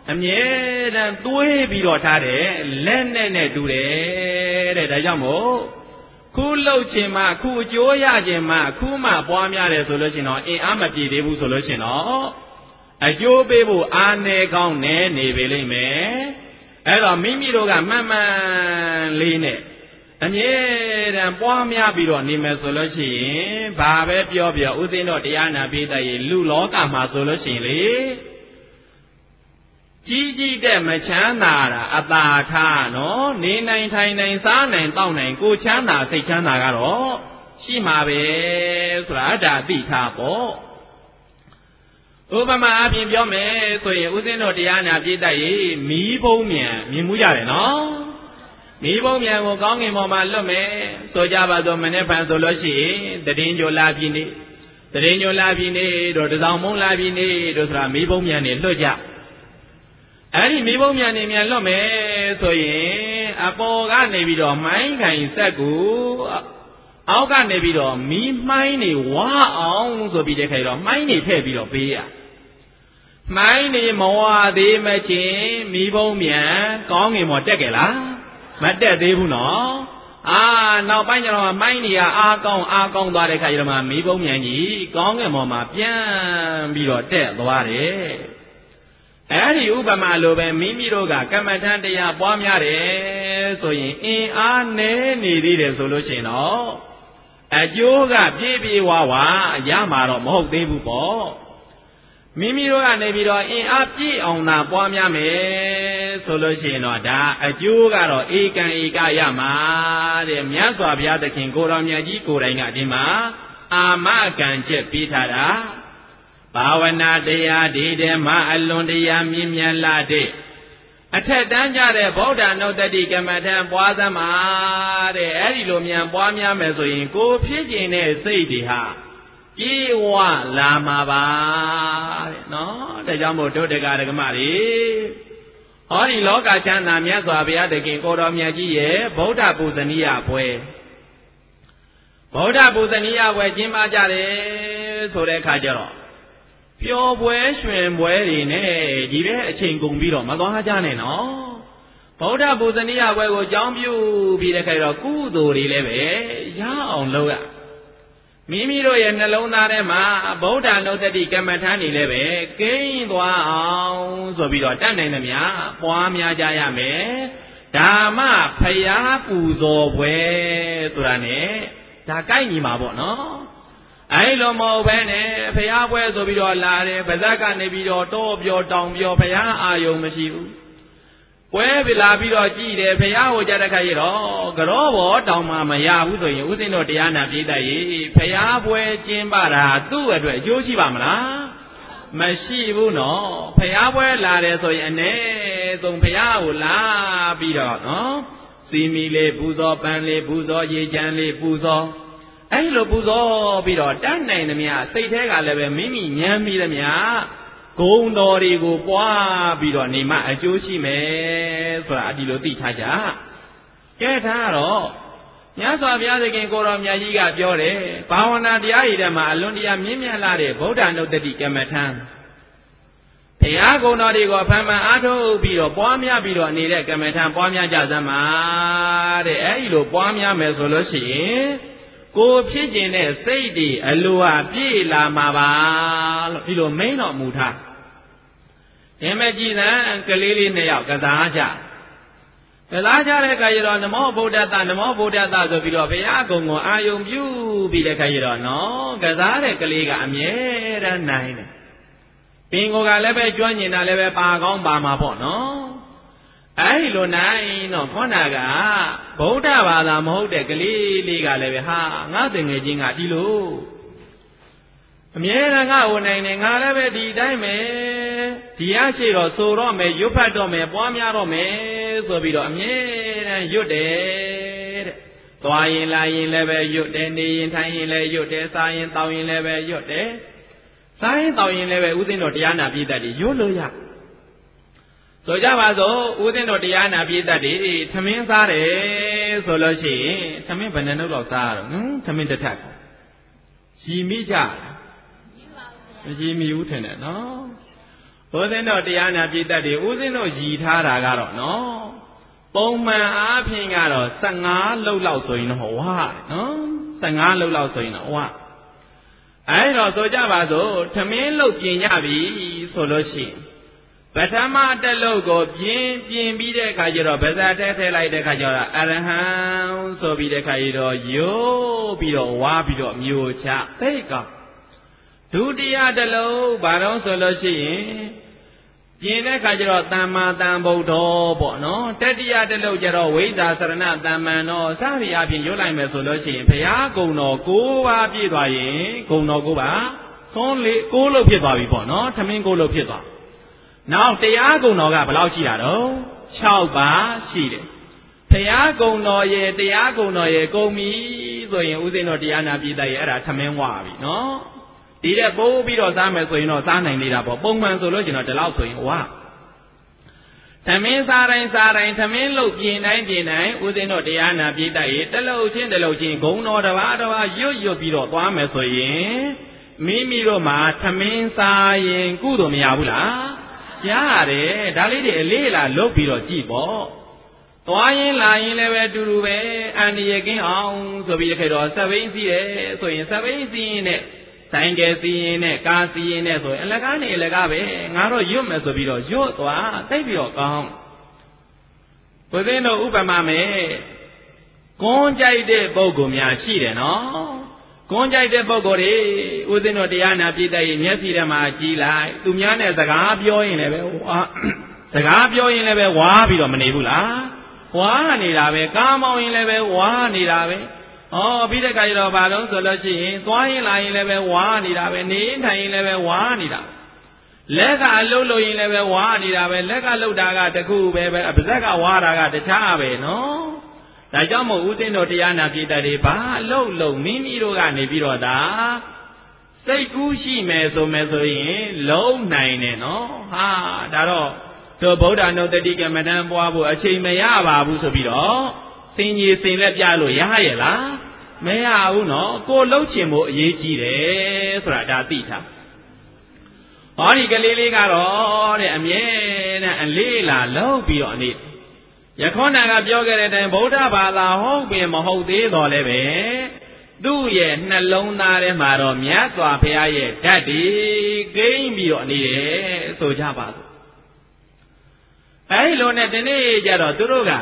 အမြဲတမ်းသွေးပြီးတော့ထားတယ်လက်နဲ့တူတယ်တဲ့ဒါကြောင့်မို့ခုလှုပ်ခြင်းမှခုအကျိုးရခြင်းမှခုမှပွားများတယ်ဆိုလို့ရှိရင်တော့အင်အားမပြည့်သေးဘူးဆိုလို့ရှိရင်တော့အကျိုးပေးဖို့အားနည်းကောင်းနေပေလိမ့်မယ်အဲ့တော့မိမိတို့ကမှန်မှန်လေးနဲ့အမြဲတမ်းပွားများပြီးတော့နေမယ်ဆိုလို့ရှိရင်ဘာပဲပြောဥသိမ်းတော့တရားနာပိတရေလူလောကမှာဆိုလို့ရှိရင်လေကြီးတဲ့မချမ်းသာတာအတာထားနော်နေနိုင်ထိုင်နိုင်စားနိုင်တောက်နိုင်ကိုချမ်းသာစိတ်ချမ်းသာကတော့ရှိမှာပဲဆိုတာဒါသိထားပေါ့ဥပမာအပြင်ပြောမယ်ဆိုရင်ဥစဉ်တို့တရားနာပြည့်တတ်ရေမီးဘုံမြန်မြင်မှုရတယ်နော်မီးဘုံမြန်ကိုကောင်းငင်ပေါ်မှာလွတ်မယ်ဆိုကြပါစို့မနေ့ဖန်ဆိုလို့ရှိရင်တည်င်းကြိုလာပြီနေတည်င်းကြိုလာပြီနေတို့တစောင်းမုံလာပြီနေတို့ဆိုတာမီးဘုံမြန်နေလွတ်ကြအဲ့ဒီမိဘုံမြန်နေမြန်လွတ်မယ်ဆိုရင်အပေါ်ကနေပြီးတော့မိုင်းခိုင်ဆက်ကိုအောက်ကနေပြီးတော့မီးမှိုင်းနေဝါအောင်ဆိုပြီးတဲ့ခိုင်တော့မှိုင်းနေထည့်ပြီးတော့ပေးရမှိုင်းနေမဝါသေးမချင်းမိဘုံမြန်ကောင်းငင်မော်တက်ကြလားမတက်သေးဘူးနော်နောက်ပိုင်းကျတော့မိုင်းနေကအားကောင်းသွားတဲ့ခိုင်တော့မှမိဘုံမြန်ကြီးကောင်းငင်မော်မှာပြန်ပြီးတော့တက်သွားတယ်အဲ့ဒီဥပမာလိုပဲမိမိတို့ကကမ္မထံတရားပွားများတယ်ဆိုရင်အင်အားနည်းနေသေးတယ်ဆိုလို့ရှိရင်တော့အကျိုးကပြေးဝရမှာတော့မဟုတ်သေးဘူးပေါ့မိမိတို့ကနေပြီးတော့အင်အားပြည့်အောင်သာပွားများမယ်ဆိုလို့ရှိရင်တော့ဒါအကျိုးကတော့ဧကံဧကရမှာတဲ့မြတ်စွာဘုရားသခင်ကိုတော်မြတ်ကြီးကိုယ်တိုင်ကဒီမှာအာမကံချက်ပေးထားတာဘာဝနာတရားဒီဓမ္မအလွန်တရားမြင့်မြတ်လာတဲ့အထက်တန်းကြတဲ့ဗုဒ္ဓနုတ္တိကမ္မထံပွားသမားတဲ့အဲ့ဒီလိုမြန်ပွားများမယ်ဆိုရင်ကိုဖြစ်ခြင်းတဲ့စိတ်တွေဟာပြေဝလာမှာပါတဲ့နော်ဒါကြောင့်မို့တို့တရားဓမ္မတွေဟောဒီလောကချမ်းသာမြတ်စွာဘုရားသခင်ကိုတော်မြတ်ကြီးရဲ့ဗုဒ္ဓပူဇနီယပွဲဗုဒ္ဓပူဇနီယပွဲကျင်းပကြတယ်ဆိုတဲ့အခါကျတော့ပျော်ပွဲရွှင်ပွဲတွေနဲ့ဒီပဲအချိန်ကုန်ပြီးတော့မသွားကြနဲ့နော်ဗုဒ္ဓပူဇနီယပွဲကိုကြောင်းပြုပြီးတဲ့ခိုင်တော့ကုသိုလ်တွေလည်းပဲရအောင်လုပ်ရမိမိတို့ရဲ့နှလုံးသားထဲမှာဗုဒ္ဓနုတ္တိကမ္မထာနေလည်းပဲကိန်းသွားအောင်ဆိုပြီးတော့တတ်နိုင်သမျှပွားများကြရမယ်ဓမ္မဖယားပူဇော်ပွဲဆိုတာနဲ့ဒါကိုက်ညီမှာပေါ့နော်အဲ့လိုမဟုတ်ပဲနဲ့ဖယားပွဲဆိုပြီးတော့လာတယ်ပါဇက်ကနေပြီးတော့တောပြောတောင်ပြောဖယားအာယုံမရှိဘူးပွဲပြလာပြီးတော့ကြည်တယ်ဖယားဟိုကြတဲ့ခါရတော့ကြောဘောတောင်မှမရဘူးဆိုရင်ဥစဉ်တော့တရားနာပြည့်တတ်ရေဖယားပွဲကျင်းပတာသူ့အတွက်အကျိုးရှိပါမလားမရှိဘူးနော်ဖယားပွဲလာတယ်ဆိုရင်အ ਨੇ ဆုံးဖယားကိုလာပြီးတော့နော်စီမီလေးပူဇော်ပန်းလေးပူဇော်ရေချမ်းလေးပူဇော်အဲ့လိုပူဇော်ပြီးတော့တတ်နိုင်သမျှစိတ်ထဲကလည်းပဲမိမိဉာဏ်ပြီးသမျှဂုဏ်တော်တွေကိုပွားပြီးတော့နေမှအကျိုးရှိမယ်ဆိုတာဒီလိုသိထားကြကဲဒါတော့မြတ်စွာဘုရားသခင်ကိုတော်မြတ်ကြီးကပြောတယ်ဘာဝနာတရားရည်ထဲမှာအလွန်တရာမြင့်မြတ်လာတဲ့ဗုဒ္ဓနုတ္တိကမ္မထံဘုရားဂုဏ်တော်တွေကိုဖန်မှန်အားထုတ်ပြီးတော့ပွားများပြီးတော့နေတဲ့ကမ္မထံပွားများကြစမ်းပါတဲ့အဲ့ဒီလိုပွားများမယ်ဆိုလို့ရှိရင်ကိုဖြစ်ခြင်းနဲ့စိတ်တွေအလိုဟာပြည့်လာမှာပါလို့ဒီလိုမိန်တော်မူထားအမကြီးတန်ကလေးလေးနှစ်ယောက်ကစားကြတဲ့ခါကျတော့နမောဗုဒ္ဓတနမောဗုဒ္ဓတဆိုပြီးတော့ဘုရားကုံကိုအာယုံပြုပြီးတဲ့ခါကျတော့နော်ကစားတဲ့ကလေးကအမြဲတမ်းနိုင်တယ်ပင်ကိုကလည်းပဲကျွမ်းကျင်တာလည်းပဲပါကောင်းပါမှာပေါ့နော်အဲ့ဒီလိုနိုင်တော့ခေါနာကဗုဒ္ဓဘာသာမဟုတ်တဲ့ကလေးလေးကလည်းပဲဟာငါတငယ်ချင်းကဒီလိုအမြဲတမ်းငါ့ကိုနိုင်နေငါလည်းပဲဒီတိုင်းပဲဒီရရှိတော့ဆိုတော့မယ်ရွတ်ဖတ်တော့မယ်ပွားများတော့မယ်ဆိုပြီးတော့အမြဲတမ်းရွတ်တယ်တဲ့သွားရင်လာရင်လည်းပဲရွတ်တယ်နေရင်ထိုင်ရင်လည်းရွတ်တယ်စားရင်တောင်းရင်လည်းပဲရွတ်တယ်စားရင်တောင်းရင်လည်းပဲဥစဉ်တော်တရားနာပြည့်တတ်တယ်ရွတ်လို့ရဆိုကြပါစို့ဦးသိန်းတော်တရားနာပြည့်တတ်တယ်သမင်းစားတယ်ဆိုလို့ရှိရင်သမင်းဘယ်နှနှုတ်လောက်စားရတော့သမင်းတစ်ထပ်ရီမိကြမရှိမိဘူးထင်တယ်နော်ဦးဇင်းတို့တရားနာပြည့်တတ်တယ်ဦးဇင်းတို့ရည်ထားတာကတော့နော်ပုံမှန်အားဖြင့်ကတော့15လှုပ်လောက်ဆိုရင်တော့ဝါနော်15လှုပ်လောက်ဆိုရင်တော့ဝါအဲ့တော့ဆိုကြပါစို့ထမင်းလှုပ်ပြင်ကြပြီဆိုလို့ရှိရင်ပထမတစ်လှုပ်ကိုပြင်ပြီးတဲ့အခါကျတော့ဗဇာထဲလိုက်တဲ့အခါကျတော့အရဟံဆိုပြီးတဲ့အခါကျတော့ရိုးပြီးတော့ဝါပြီးတော့မျိုးချသိတ်ကောဒုတိယတစ်လှုပ်ဘာလို့ဆိုလို့ရှိရင်ပြင်တဲ့အခါကျတော့တမ္မာတံဗုဒ္ဓောပေါ့နော်တတိယတစ်လှုပ်ကျတော့ဝိဇ္ဇာစရဏတမ္မံတော်စသည်အပြင်ရွတ်လိုက်မယ်ဆိုလို့ရှိရင်ဘုရားကုံတော်9ပါးပြည့်သွားရင်ကုံတော်9ပါးသွန်းလေ9လှုပ်ဖြစ်သွားပြီပေါ့နော်ထမင်း9လှုပ်ဖြစ်သွားနောက်တရားကုံတော်ကဘယ်လောက်ရှိတာတော့6ပါးရှိတယ်ဘုရားကုံတော်ရဲ့တရားကုံတော်ရဲ့ကုံပြီဆိုရင်ဥစဉ်တော်တရားနာပြည်တတ်ရဲ့အဲ့ဒါထမင်းဝါပြီနော်ဒီတဲ့ပိုးပြီးတော့စားမယ်ဆိုရင်တော့စားနိုင်နေတာပေါ့ပုံမှန်ဆိုလို့ကျွန်တော်ဒီလောက်ဆိုရင်ဝါထမင်းစားတိုင်းထမင်းလုတ်ပြင်တိုင်းဥစဉ်တော်တရားနာပြည်တတ်ရဲ့တလုတ်ချင်းဂုံတော်တစ်ပါးရွတ်ပြီးတော့သွားမယ်ဆိုရင်မိမိတို့မှာထမင်းစားရင်ကုသိုလ်မရဘူးလားရတယ်ဒါလေးတွေအလေးလာလုတ်ပြီးတော့ကြည့်ပေါ့သွားရင်လာရင်လည်းပဲအတူတူပဲအန္တရာယ်ကင်းအောင်ဆိုပြီးခဲ့တော့စပိန်စီးတယ်ဆိုရင်စပိန်စီးရင်နဲ့ဆိုင်ကယ်စီးရင်နဲ့ကားစီးရင်နဲ့ဆိုရင်အလကားနေအလကားပဲငါတော့ရွတ်မယ်ဆိုပြီးတော့ရွတ်သွားသိပြီးတော့ကောင်းဘုရင်တို့ဥပမာမယ်ကွန်းကြိုက်တဲ့ပုဂ္ဂိုလ်များရှိတယ်နော်ကွန်းကြိုက်တဲ့ပုဂ္ဂိုလ်တွေဥစဉ်တို့တရားနာပြည့်တဲ့မျက်စိထဲမှာကြည်လိုက်သူများနဲ့စကားပြောရင်လည်းပဲစကားပြောရင်လည်းပဲဝါပြီးတော့မနေဘူးလားဝါနေတာပဲကားမောင်းရင်လည်းပဲဝါနေတာပဲပြီးတဲ့အခါကျတော့ဘာလို့ဆိုလို့ရှိရင်သွားရင်လာရင်လည်းပဲဝါနေတာပဲနေထိုင်ရင်လည်းပဲဝါနေတာလက်ကလှုပ်လို့ရင်လည်းပဲဝါနေတာပဲလက်ကလှုပ်တာကတခုပဲပါးစက်ကဝါတာကတခြားပဲနော်ဒါကြောင့်မို့ဦးသိန်းတို့တရားနာပြည်တဲ့တွေဘာအလုပ်မိမိတို့ကနေပြီးတော့ဒါစိတ်ကူးရှိမယ်ဆိုရင်လုံးနိုင်တယ်နော်ဟာဒါတော့တို့ဗုဒ္ဓနုတ္တိကမ္မဋ္ဌာန်းပွားဖို့အချိန်မရပါဘူးဆိုပြီးတော့စင်ကြီးစင်လက်ပြလို့ရရဲ့လားမရဘူးနော်ကိုလှုပ်ချင်ဖို့အရေးကြီးတယ်ဆိုတာဒါသိထားဟောဒီကလေးလေးကတော့တဲ့အမြဲတမ်းအလေးလာလှုပ်ပြီးတော့အနေယခုနကပြောခဲ့တဲ့အတိုင်းဗုဒ္ဓဘာသာဟုတ်ပင်မဟုတ်သေးတော့လည်းပဲသူ့ရဲ့နှလုံးသားထဲမှာတော့မြတ်စွာဘုရားရဲ့ဓာတ်ဒီကိန်းပြီးတော့နေတယ်ဆိုကြပါစို့အဲဒီလိုနဲ့ဒီနေ့ကျတော့သူတို့က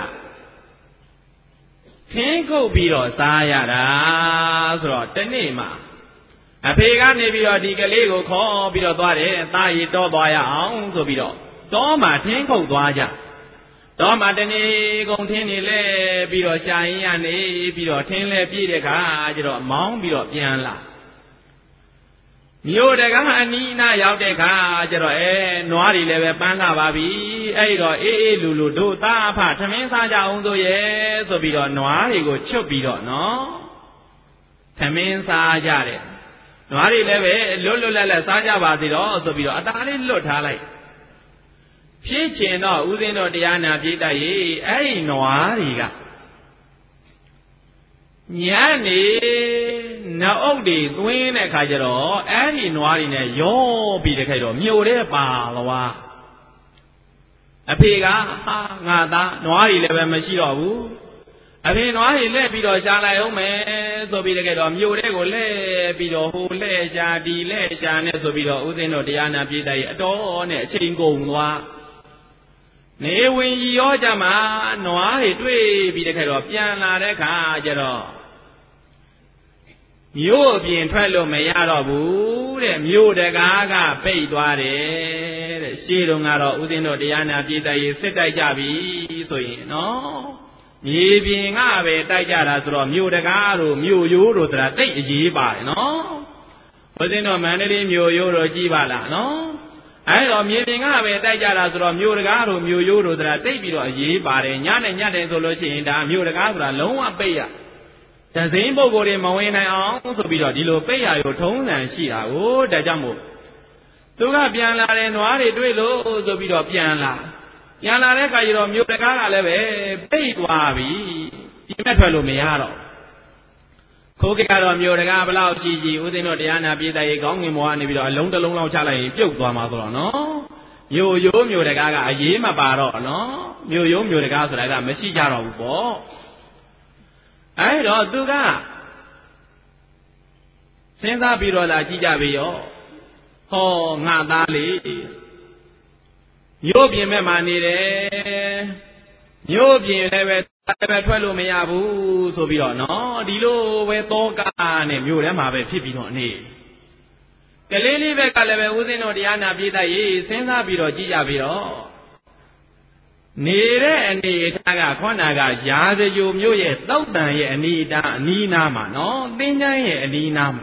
ထင်းခုတ်ပြီးတော့စားရတာဆိုတော့ဒီနေ့မှာအဖေကနေပြီးတော့ဒီကလေးကိုခေါ်ပြီးတော့သွားတယ်သားရီတောသွားရအောင်ဆိုပြီးတော့တောမှာထင်းခုတ်သွားကြတော့မှတနေ့ကုန်ထင်းနေလဲပြီးတော့ရှာရင်ရနေပြီးတော့ထင်းလဲပြည့်တဲ့ခါကျတော့မောင်းပြီးတော့ပြန်လာမြို့တကအနီးနားရောက်တဲ့ခါကျတော့နွားတွေလည်းပဲပန်းလာပါပြီအဲ့တော့အေးလူတို့သားအဖထမင်းစားကြအောင်ဆိုရဲ့ဆိုပြီးတော့နွားတွေကိုချွတ်ပြီးတော့နော်ထမင်းစားကြတယ်နွားတွေလည်းပဲလွတ်လပ်စားကြပါစေတော့ဆိုပြီးတော့အသားလေးလွတ်ထားလိုက်ဖြစ်ကျင်တော့ဥစဉ်တော့တရားနာပြည့်တတ်ရေအဲ့ဒီနွားတွေကညနေနှုတ်တွေသွင်းတဲ့အခါကျတော့အဲ့ဒီနွားတွေနဲ့ရောပြီးတဲ့ခိုက်တော့မြို့ထဲပါသွားအဖေကဟာငါသားနွားတွေလည်းပဲမရှိတော့ဘူးအဖေနွားတွေလှည့်ပြီးတော့ရှာလိုက်အောင်မယ်ဆိုပြီးတဲ့ခိုက်တော့မြို့ထဲကိုလှည့်ပြီးတော့ဟိုလှည့်ရှာဒီလှည့်ရှာနဲ့ဆိုပြီးတော့ဥစဉ်တော့တရားနာပြည့်တတ်ရေအတော်နဲ့အချိန်ကုန်သွားနေဝင်ရောကြမှာနွားတွေတွေ့ပြီးတဲ့ခိုက်တော့ပြန်လာတဲ့ခါကျတော့မြို့အပြင်ထွက်လို့မရတော့ဘူးတဲ့မြို့တကားကပိတ်သွားတယ်တဲ့ရှေးတုန်းကတော့ဥစဉ်တို့တရားနာပြည့်တတ်ရေးစစ်တိုက်ကြပြီဆိုရင်နော်မြေပြင်ကပဲတိုက်ကြတာဆိုတော့မြို့တကားတို့မြို့ရိုးတို့ဆိုတာတိတ်အရေးပါတယ်နော်ဥစဉ်တို့မန္တလေးမြို့ရိုးတို့ကြည့်ပါလားနော်အဲ့တော့မြေပြင်ကပဲတိုက်ကြတာဆိုတော့မြို့တကားတို့မြို့ရိုးတို့ဆိုတာတိတ်ပြီးတော့အရေးပါတယ်ညနဲ့ညတယ်ဆိုလို့ရှိရင်ဒါမြို့တကားဆိုတာလုံးဝပိတ်ရတစိမ်းပုဂ္ဂိုလ်တွေမဝင်နိုင်အောင်ဆိုပြီးတော့ဒီလိုပိတ်ရရိုထုံးစံရှိတာကိုဒါကြောင့်မို့သူကပြန်လာတယ်နွားတွေတွေ့လို့ဆိုပြီးတော့ပြန်လာတဲ့အခါကျတော့မြို့တကားကလည်းပဲပိတ်သွားပြီဒီမဲ့ထွက်လို့မရတော့ခိုးကြတော့မြို့တကားဘလောက်ရှိဥစဉ်တော့တရားနာပြည့်တဲ့ရေကောင်းငင်ဘွားနေပြီးတော့အလုံးတစ်လုံးလောက်ချလိုက်ရင်ပြုတ်သွားမှာဆိုတော့နော်မျိုးတကားကအရေးမပါတော့နော်မျိုးတကားဆိုတာကမရှိကြတော့ဘူးပေါ့အဲ့တော့သူကစဉ်းစားပြီးတော့လာကြည့်ကြပြီရောဟောငါသားလေးမြို့ပြင်မဲ့မှာနေတယ်မြို့ပြင်လည်းပဲထွက်လို့မရဘူးဆိုပြီးတော့နော်ဒီလိုပဲတောကနဲ့မြို့ထဲမှာပဲဖြစ်ပြီးတော့နေကလေးလေးဘက်ကလည်းပဲဦးဇင်းတို့တရားနာပြည့်တတ်ရေးစဉ်းစားပြီးတော့ကြည့်ကြပြီးတော့နေတဲ့အနေအထားကခေါနာကရာဇဂိုမြို့ရဲ့တောက်တန်ရဲ့အနီးနားမှာနော်သင်္ချမ်းရဲ့အနီးနားမှာ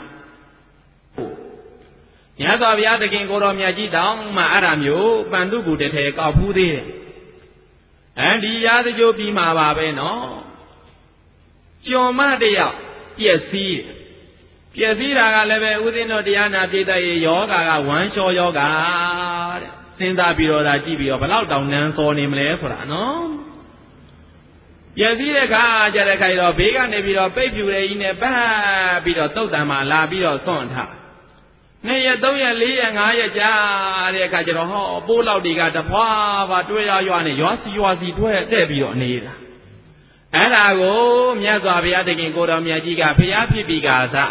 မြတ်စွာဘုရားသခင်ကိုတော်မြတ်ကြီးတောင်းမှအဲ့ဒါမျိုးပန်တုကူတထဲကောက်ဖူးသေးတယ်ဒီရာဇဂိုပြီးမှာပါပဲနော်ကျော်မတယောက်ပျက်စီးတာကလည်းပဲဥစဉ်တော်တရားနာပြည့်တဲ့ယောဂါကဝမ်းလျှောယောဂါတဲ့စဉ်းစားပြီးတော့ဒါကြည့်ပြီးတော့ဘလောက်တောင်နန်းစောနေမလဲဆိုတာနော်ပျက်စီးတဲ့ခါကြတဲ့ခိုင်တော့ဘေးကနေပြီးတော့ပိတ်ပြူတဲ့ကြီးနဲ့ပတ်ပြီးတော့တုတ်တံမှာလာပြီးတော့ဆွန့်ထား2ရက်3ရက်4ရက်5ရက်ကြာတဲ့အခါကျတော့ဟောပိုးလောက်တွေကတဖွာပါတွဲရွာနဲ့ရွာစီတွဲတဲ့ပြီးတော့နေတာအဲ့ဒါကိုမြတ်စွာဘုရားသခင်ကိုတော်မြတ်ကြီးကဖျားဖြစ်ပြီးကစား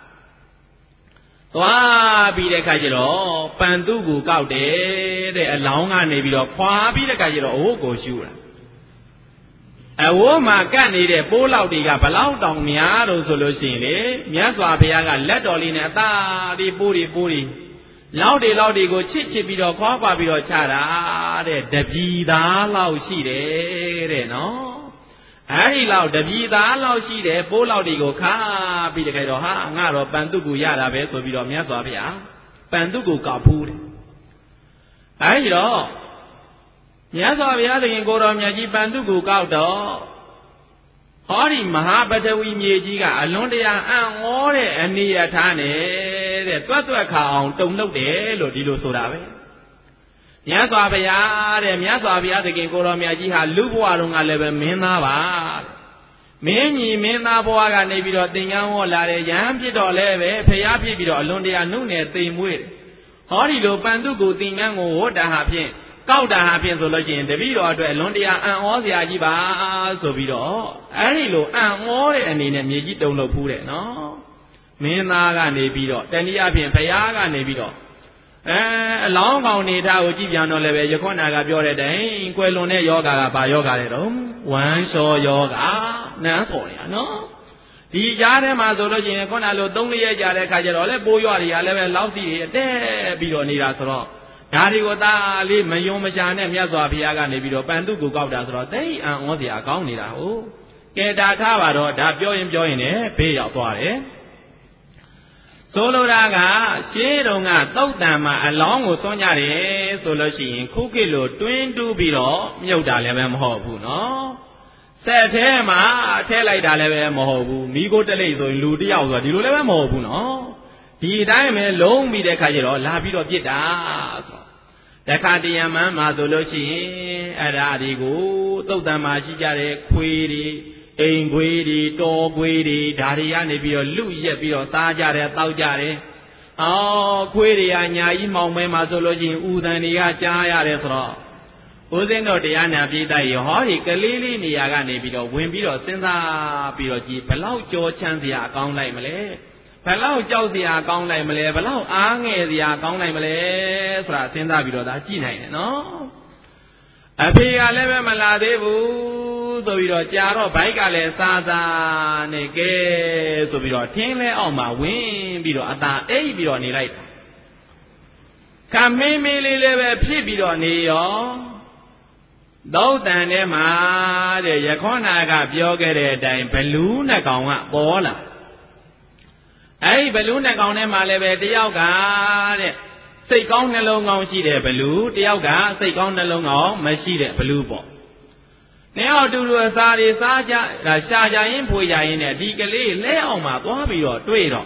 သွားပြီးတဲ့ခါကျတော့ပန်သူကိုကောက်တယ်တဲ့အလောင်းကနေပြီးတော့ခွာပြီးတဲ့ခါကျတော့အဝတ်ကိုရှူတာအဝတ်မှာကတ်နေတဲ့ပိုးလောက်တွေကဘလောက်တောင်များလို့ဆိုလို့ရှိရင်လေမြတ်စွာဘုရားကလက်တော်လေးနဲ့အသာဒီပိုးတွေလောက်တွေကိုချစ်ပြီးတော့ခွာပြီးတော့ချတာတဲ့တပြည်သားလောက်ရှိတယ်တဲ့နော်အဲ့ဒီလောက်တပြည်သားလောက်ရှိတယ်ပိုးလောက်တွေကိုခါပြီးတခါတော့ဟာငါတော့ပန်တုကူရတာပဲဆိုပြီးတော့မြတ်စွာဘုရားပန်တုကူကောက်ဖူးတယ်အဲ့ဒီတော့မြတ်စွာဘုရားသခင်ကိုတော်မြတ်ကြီးပန်တုကူကောက်တော့ဟောဒီမဟာပထဝီမြေကြီးကအလွန်တရာအံ့ဩတဲ့အနေအထားနဲ့တဲ့တွတ်ခါအောင်တုံ့လုပ်တယ်လို့ဒီလိုဆိုတာပဲမြတ်စွာဘုရားတဲ့မြတ်စွာဘုရားသခင်ကိုတော်မြတ်ကြီးဟာလူဘဝတုန်းကလည်းပဲမင်းသားပါမင်းကြီးမင်းသားဘဝကနေပြီးတော့သင်္ကန်းဝေါ်လာတယ်ရဟန်းဖြစ်တော့လည်းပဲဖျားဖြစ်ပြီးတော့အလွန်တရာနှုတ်နယ်သိမ်မွေးတယ်ဟောဒီလိုပန်တုကိုသင်္ကန်းကိုဝတ်တာဟာဖြင့်ကောက်တာဟာဖြင့်ဆိုလို့ရှိရင်တပည့်တော်အတွက်အလွန်တရာအံ့ဩစရာကြီးပါဆိုပြီးတော့အဲ့ဒီလိုအံ့ဩတဲ့အနေနဲ့မြေကြီးတုံလို့ဖူးတယ်နော်မင်းသားကနေပြီးတော့တဏှိအဖြင့်ဖျားကနေပြီးတော့အလောင်းကောင်နေတာကိုကြည့်ပြန်တော့လည်းပဲယခုနာကပြောတဲ့တိုင်ကွယ်လွန်တဲ့ယောဂါကဘာယောဂါလဲတော့ဝမ်းလျှောယောဂါနန်းစော်နေတာနော်ဒီကြားထဲမှာဆိုလို့ရှိရင်ခုနလို3-4ရက်ကြာတဲ့ခါကျတော့လေပိုးရွာတွေကလည်းပဲလောက်စီတွေတက်ပြီးတော့နေတာဆိုတော့ဒါတွေကိုသာလေးမယုံမရှာနဲ့မြတ်စွာဘုရားကနေပြီးတော့ပန်တုကိုကောက်တာဆိုတော့တိတ်အံ့ဩစရာကောင်းနေတာဟုတ်ကဲဒါထားပါတော့ဒါပြောရင်လည်းဘေးရောက်သွားတယ်ဆိုလိုတာကရှေးတုန်းကသုတ်တံမှာအလောင်းကိုစွန့်ကြတယ်ဆိုလို့ရှိရင်ခုခေတ်လိုတွင်းတူးပြီးတော့မြုပ်တာလည်းပဲမဟုတ်ဘူးနော်ဆက်ထဲမှာထည့်လိုက်တာလည်းပဲမဟုတ်ဘူးမိကိုတလိပ်ဆိုရင်လူတယောက်ဆိုတော့ဒီလိုလည်းပဲမဟုတ်ဘူးနော်ဒီအတိုင်းပဲလုံးပြီးတဲ့ခါကျတော့လာပြီးတော့ပြစ်တာဆိုတခါတရံမှန်းမှာဆိုလို့ရှိရင်အဲ့ဒါဒီကိုသုတ်တံမှာရှိကြတဲ့ခွေးတွေအိမ်ခွေးတွေတော်ခွေးတွေဒါတွေကနေပြီးတော့လူရက်ပြီးတော့စားကြတယ်တောက်ကြတယ်ခွေးတွေကညာကြီးမောင်မဲမှာဆိုလို့ရှိရင်ဥဒံတွေကကြားရတယ်ဆိုတော့ဦးဇင်းတော်တရားနာပြည့်တဲ့ရဟောဒီကလေးလေးနေရာကနေပြီးတော့ဝင်ပြီးတော့စဉ်းစားပြီးတော့ကြည်ဘလောက်ကြောချမ်းစရာကောင်းလိုက်မလဲဘလောက်ကြောက်စရာကောင်းလိုက်မလဲဘလောက်အားငယ်စရာကောင်းလိုက်မလဲဆိုတာစဉ်းစားပြီးတော့ဒါကြည့်နိုင်တယ်နော်အဖေကလည်းပဲမလာသေးဘူးဆိုပြီးတော့ကြာတော့ဘိုက်ကလည်းစားစားနေကဲဆိုပြီးတော့ထင်းလဲအောက်မှာဝင်ပြီးတော့အသာအိပ်ပြီးတော့နေလိုက်ခမင်းမင်းလေးလည်းပဲဖြစ်ပြီးတော့နေရောသုတ်တန်ထဲမှာတဲ့ယခောနာကပြောခဲ့တဲ့အတိုင်းဘလူးနှကောင်ကပေါ်လာအဲ့ဒီဘလူးနှကောင်ထဲမှာလည်းပဲတယောက်ကတဲ့စိတ်ကောင်းနှလုံးကောင်းရှိတဲ့ဘလူးတယောက်ကစိတ်ကောင်းနှလုံးကောင်းမရှိတဲ့ဘလူးပေါ့နှစ်ယောက်တူတူအစာတွေစားကြရှာကြရင်ဖွေကြရင်နဲ့ဒီကလေးလဲအောင်မှာသွားပြီးတော့တွေ့တော့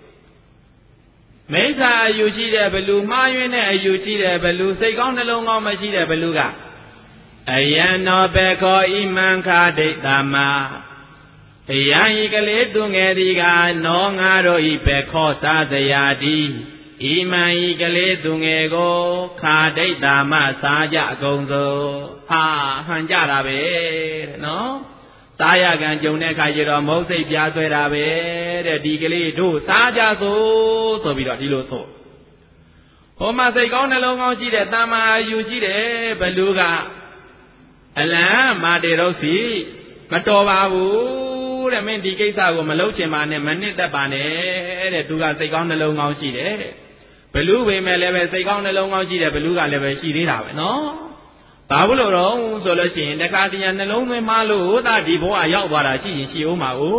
မိစ္ဆာအယူရှိတဲ့ဘလူးမှားယွင်းတဲ့အယူရှိတဲ့ဘလူးစိတ်ကောင်းနှလုံးကောင်းမရှိတဲ့ဘလူးကအယံနောဘေခောဣမံခာဒိဋ္ဌမအယံဤကလေးသူငယ်ဒီကနောငါတို့ဤဘေခောသာစရာတိ Imai kale tungego khadai dama saja gongso ha hanja rabe no saya gan jone khajiro mousai pyaswe rabe de di kale do saja so pi do di lo so homa sai kaung nalong kaung chi de tama ayu chi de balu ga alan ma de rau si ma taw ba bu de min di kaisa ko ma lou chin ma ne ma nit tat pa ne de tu ga sai kaung nalong kaung chi de balu we me le be sai kaung nalong kaung chi de balu ga le be chi de da be no ba bu lo ro so lo shin de ka tiyan nalong twin ma lo ta di bwa yauk twa da chi yin shi o ma o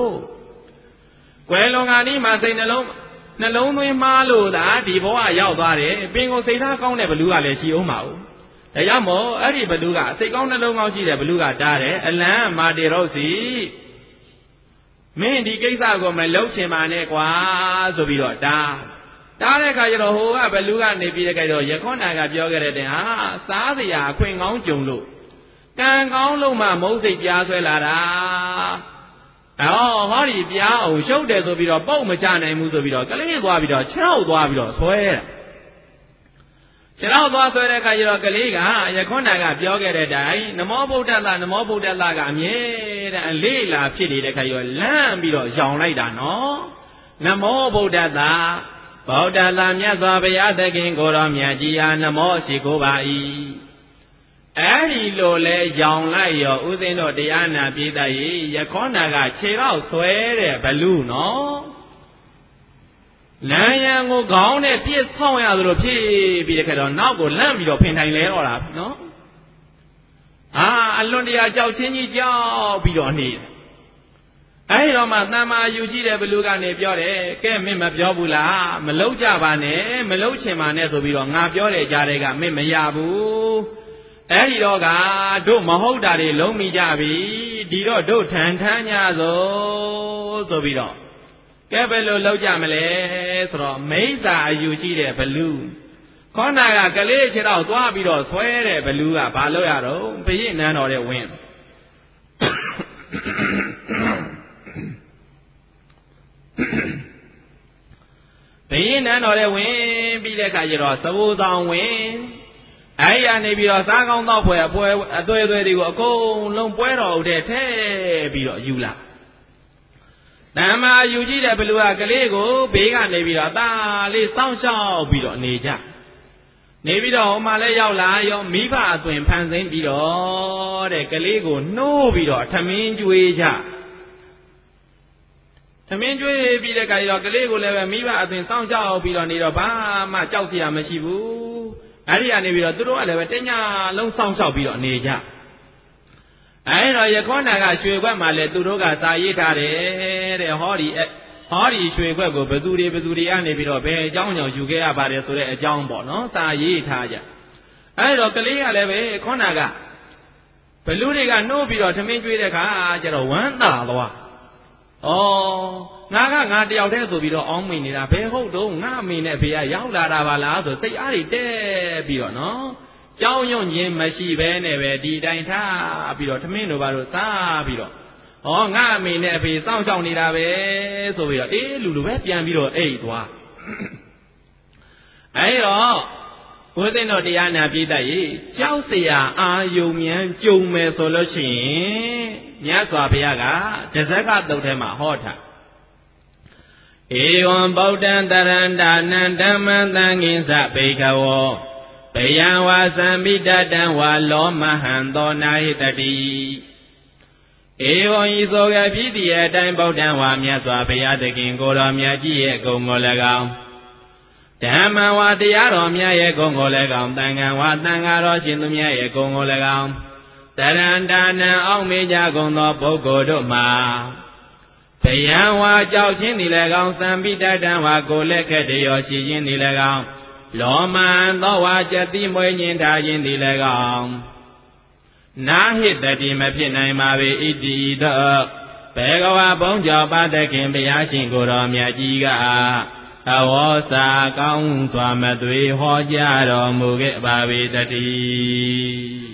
kwai long ga ni ma sai nalong twin ma lo da di bwa yauk twa de pin ko sai tha kaung de balu ga le shi o ma oဒါကြောင့်မို့အဲ့ဒီဘလူကစိတ်ကောင်းနှလုံးကောင်းရှိတဲ့ဘလူကတားတယ်အလံမာတေရောစီမင်းဒီကိစ္စကိုမလုပ်ချင်ပါနဲ့ကွာဆိုပြီးတော့တားတဲ့အခါကျတော့ဟိုကဘလူကနေပြီးတဲ့အခါကျတော့ရခွန်နာကပြောခဲ့တဲ့တင်ဟာစားစရာအခွင့်ကောင်းကြုံလို့ကံကောင်းလို့မှမုတ်စိတ်ပြားဆွဲလာတာဟောဒီပြားအောင်ရှုပ်တယ်ဆိုပြီးတော့ပုတ်မချနိုင်ဘူးဆိုပြီးတော့ကလေးသွားပြီးတော့ခြေောက်သွားပြီးတော့ဆွဲတာခြေောက်သွားဆွဲတဲ့အခါကျတော့ကလေးကရခွန်နာကပြောခဲ့တဲ့အတိုင်းနမောဗုဒ္ဓတနမောဗုဒ္ဓတကအမြဲတမ်းအလေးလာဖြစ်နေတဲ့ခါကျတော့လန့်ပြီးတော့ရောင်လိုက်တာနော်နမောဗုဒ္ဓတဗုဒ္ဓတမြတ်စွာဘုရားသခင်ကိုတော်မြတ်ကြီးဟာနမောရှိခိုးပါ၏အဲ့ဒီလိုလဲရောင်လိုက်ရောဥသိန်းတို့တရားနာပြသရေးရခွန်နာကခြေောက်ဆွဲတဲ့ဘလူနော်လမ်းရန်ကိုခေါင်းနဲ့ပြစ်ဆောင်ရသလိုဖြစ်ပြီးတဲ့ခါတော့နောက်ကိုလန့်ပြီးတော့ဖင်ထိုင်လဲတော့တာနော်အလွန်တရာကြောက်ချင်းကြီးကြောက်ပြီးတော့နေတယ်အဲဒီတော့မှတမ္မာယူရှိတဲ့ဘလူကနေပြောတယ်ကဲမင်းမပြောဘူးလားမလုံးကြပါနဲ့မလုံးချင်ပါနဲ့ဆိုပြီးတော့ငါပြောတဲ့ကြားတွေကမင်းမရဘူးအဲဒီတော့ကတို့မဟုတ်တာတွေလုံးမိကြပြီဒီတော့တို့ထန်ညဆိုပြီးတော့ကဲဘယ်လိုလောက်ကြမလဲဆိုတော့မိစ္ဆာအယူရှိတဲ့ဘလူခေါနာကကလေးခြေတော့သွားပြီးတော့ဆွဲတဲ့ဘလူကဘာလို့ရတော့ဘုရင်နန်းတော်တဲ့ဝင်ဘုရင်နန်းတော်တဲ့ဝင်ပြီးတဲ့အခါကျတော့သဘိုးဆောင်ဝင်အဲ့ရနေပြီးတော့စားကောင်းတော့ဖွဲအသွဲတွေကိုအကုန်လုံးပွဲတော်ဦးတဲ့ထဲပြီးတော့ယူလာတမ္မာယူရှိတဲ့ဘလူကကလေးကိုဘေးကနေပြီးတော့တာလေးစောင့်ရှောက်ပြီးတော့နေကြနေပြီးတော့ဟိုမှာလဲရောက်လာရောမိဘအသွင်ဖန်ဆင်းပြီးတော့တဲ့ကလေးကိုနှိုးပြီးတော့ထမင်းကျွေးကြထမင်းကျွေးပြီးတဲ့အခါကျတော့ကလေးကိုလည်းပဲမိဘအသွင်စောင့်ရှောက်ပြီးတော့နေတော့ဘာမှကြောက်စရာမရှိဘူးအဲ့ဒီကနေပြီးတော့သူတို့ကလည်းပဲတညလုံးစောင့်ရှောက်ပြီးတော့နေကြအဲ့တော့ရခွန်နာကရွှေခွက်မှာလဲသူတို့ကစာရေးထားတယ်တဲ့ဟောဒီရွှေခွက်ကိုဘသူတွေကနေပြီးတော့ဘယ်အကြောင်းကြောင့်ယူခဲ့ရပါတယ်ဆိုတဲ့အကြောင်းပေါ့နော်စာရေးထားကြအဲ့တော့ကလေးကလည်းပဲခွန်နာကဘလူတွေကနှိုးပြီးတော့ထမင်းကျွေးတဲ့ခါကျတော့ဝမ်းသာသွားငါတယောက်တည်းဆိုပြီးတော့အောင်းမိနေတာဘယ်ဟုတ်တော့ငါအမေနဲ့အဖေကရောက်လာတာပါလားဆိုစိတ်အားတွေတဲပြီးတော့နော်ကြောင်းရွံ့ခြင်းမရှိဘဲနဲ့ပဲဒီတိုင်းထားပြီးတော့ထမင်းတို့ဘာလို့စားပြီးတော့ငါအမေနဲ့အဖေစောင့်ရှောက်နေတာပဲဆိုပြီးတော့လူပဲပြန်ပြီးတော့အိတ်သွားအဲ့တော့ဘုသိန်းတော်တရားနာပြည့်တတ်ရေးကြောက်เสียအာယုံမြန်ကြုံမယ်ဆိုလို့ရှိရင်မြတ်စွာဘုရားကတဇက္ကသုတ်ထဲမှာဟောထားဧဝံဗုဒ္ဓံတရဏ္ဍာနံဓမ္မံသံဃိသဘိကဝောဘယံဝါသံမိတတံဝါလောမဟံသောနာဟိတတိဧဝံဤဆိုကဖြစ်သည့်အတိုင်းဗုဒ္ဓံဝါမြတ်စွာဘုရားသခင်ကိုယ်တော်မြတ်ကြီးရဲ့ဂုဏ်ကို၎င်းဓမ္မဝါတရားတော်မြတ်ရဲ့ဂုဏ်ကို၎င်းသံဃာဝါသံဃာတော်ရှင်သူမြတ်ရဲ့ဂုဏ်ကို၎င်းတရဏ္ဍာနံအောင်မေကြကုန်သောပုဂ္ဂိုလ်တို့မှာဘယံဝါကြောက်ခြင်းသည်၎င်းသံပိတတံဝါကိုလက်ခက်တရောရှိခြင်းသည်၎င်းလောမံသောဝါကျတိမွေးညင်ထားခြင်းသည်၎င်းနာဟိတတိမဖြစ်နိုင်ပါပေဣတိသောဘေကဝဘုံကြောင့်ပါတခင်ဘုရားရှင်ကိုယ်တော်မြတ်ကြီးကအဝေါစာကောင်းစွာမသွေဟောကြားတော်မူခဲ့ပါပေတည်း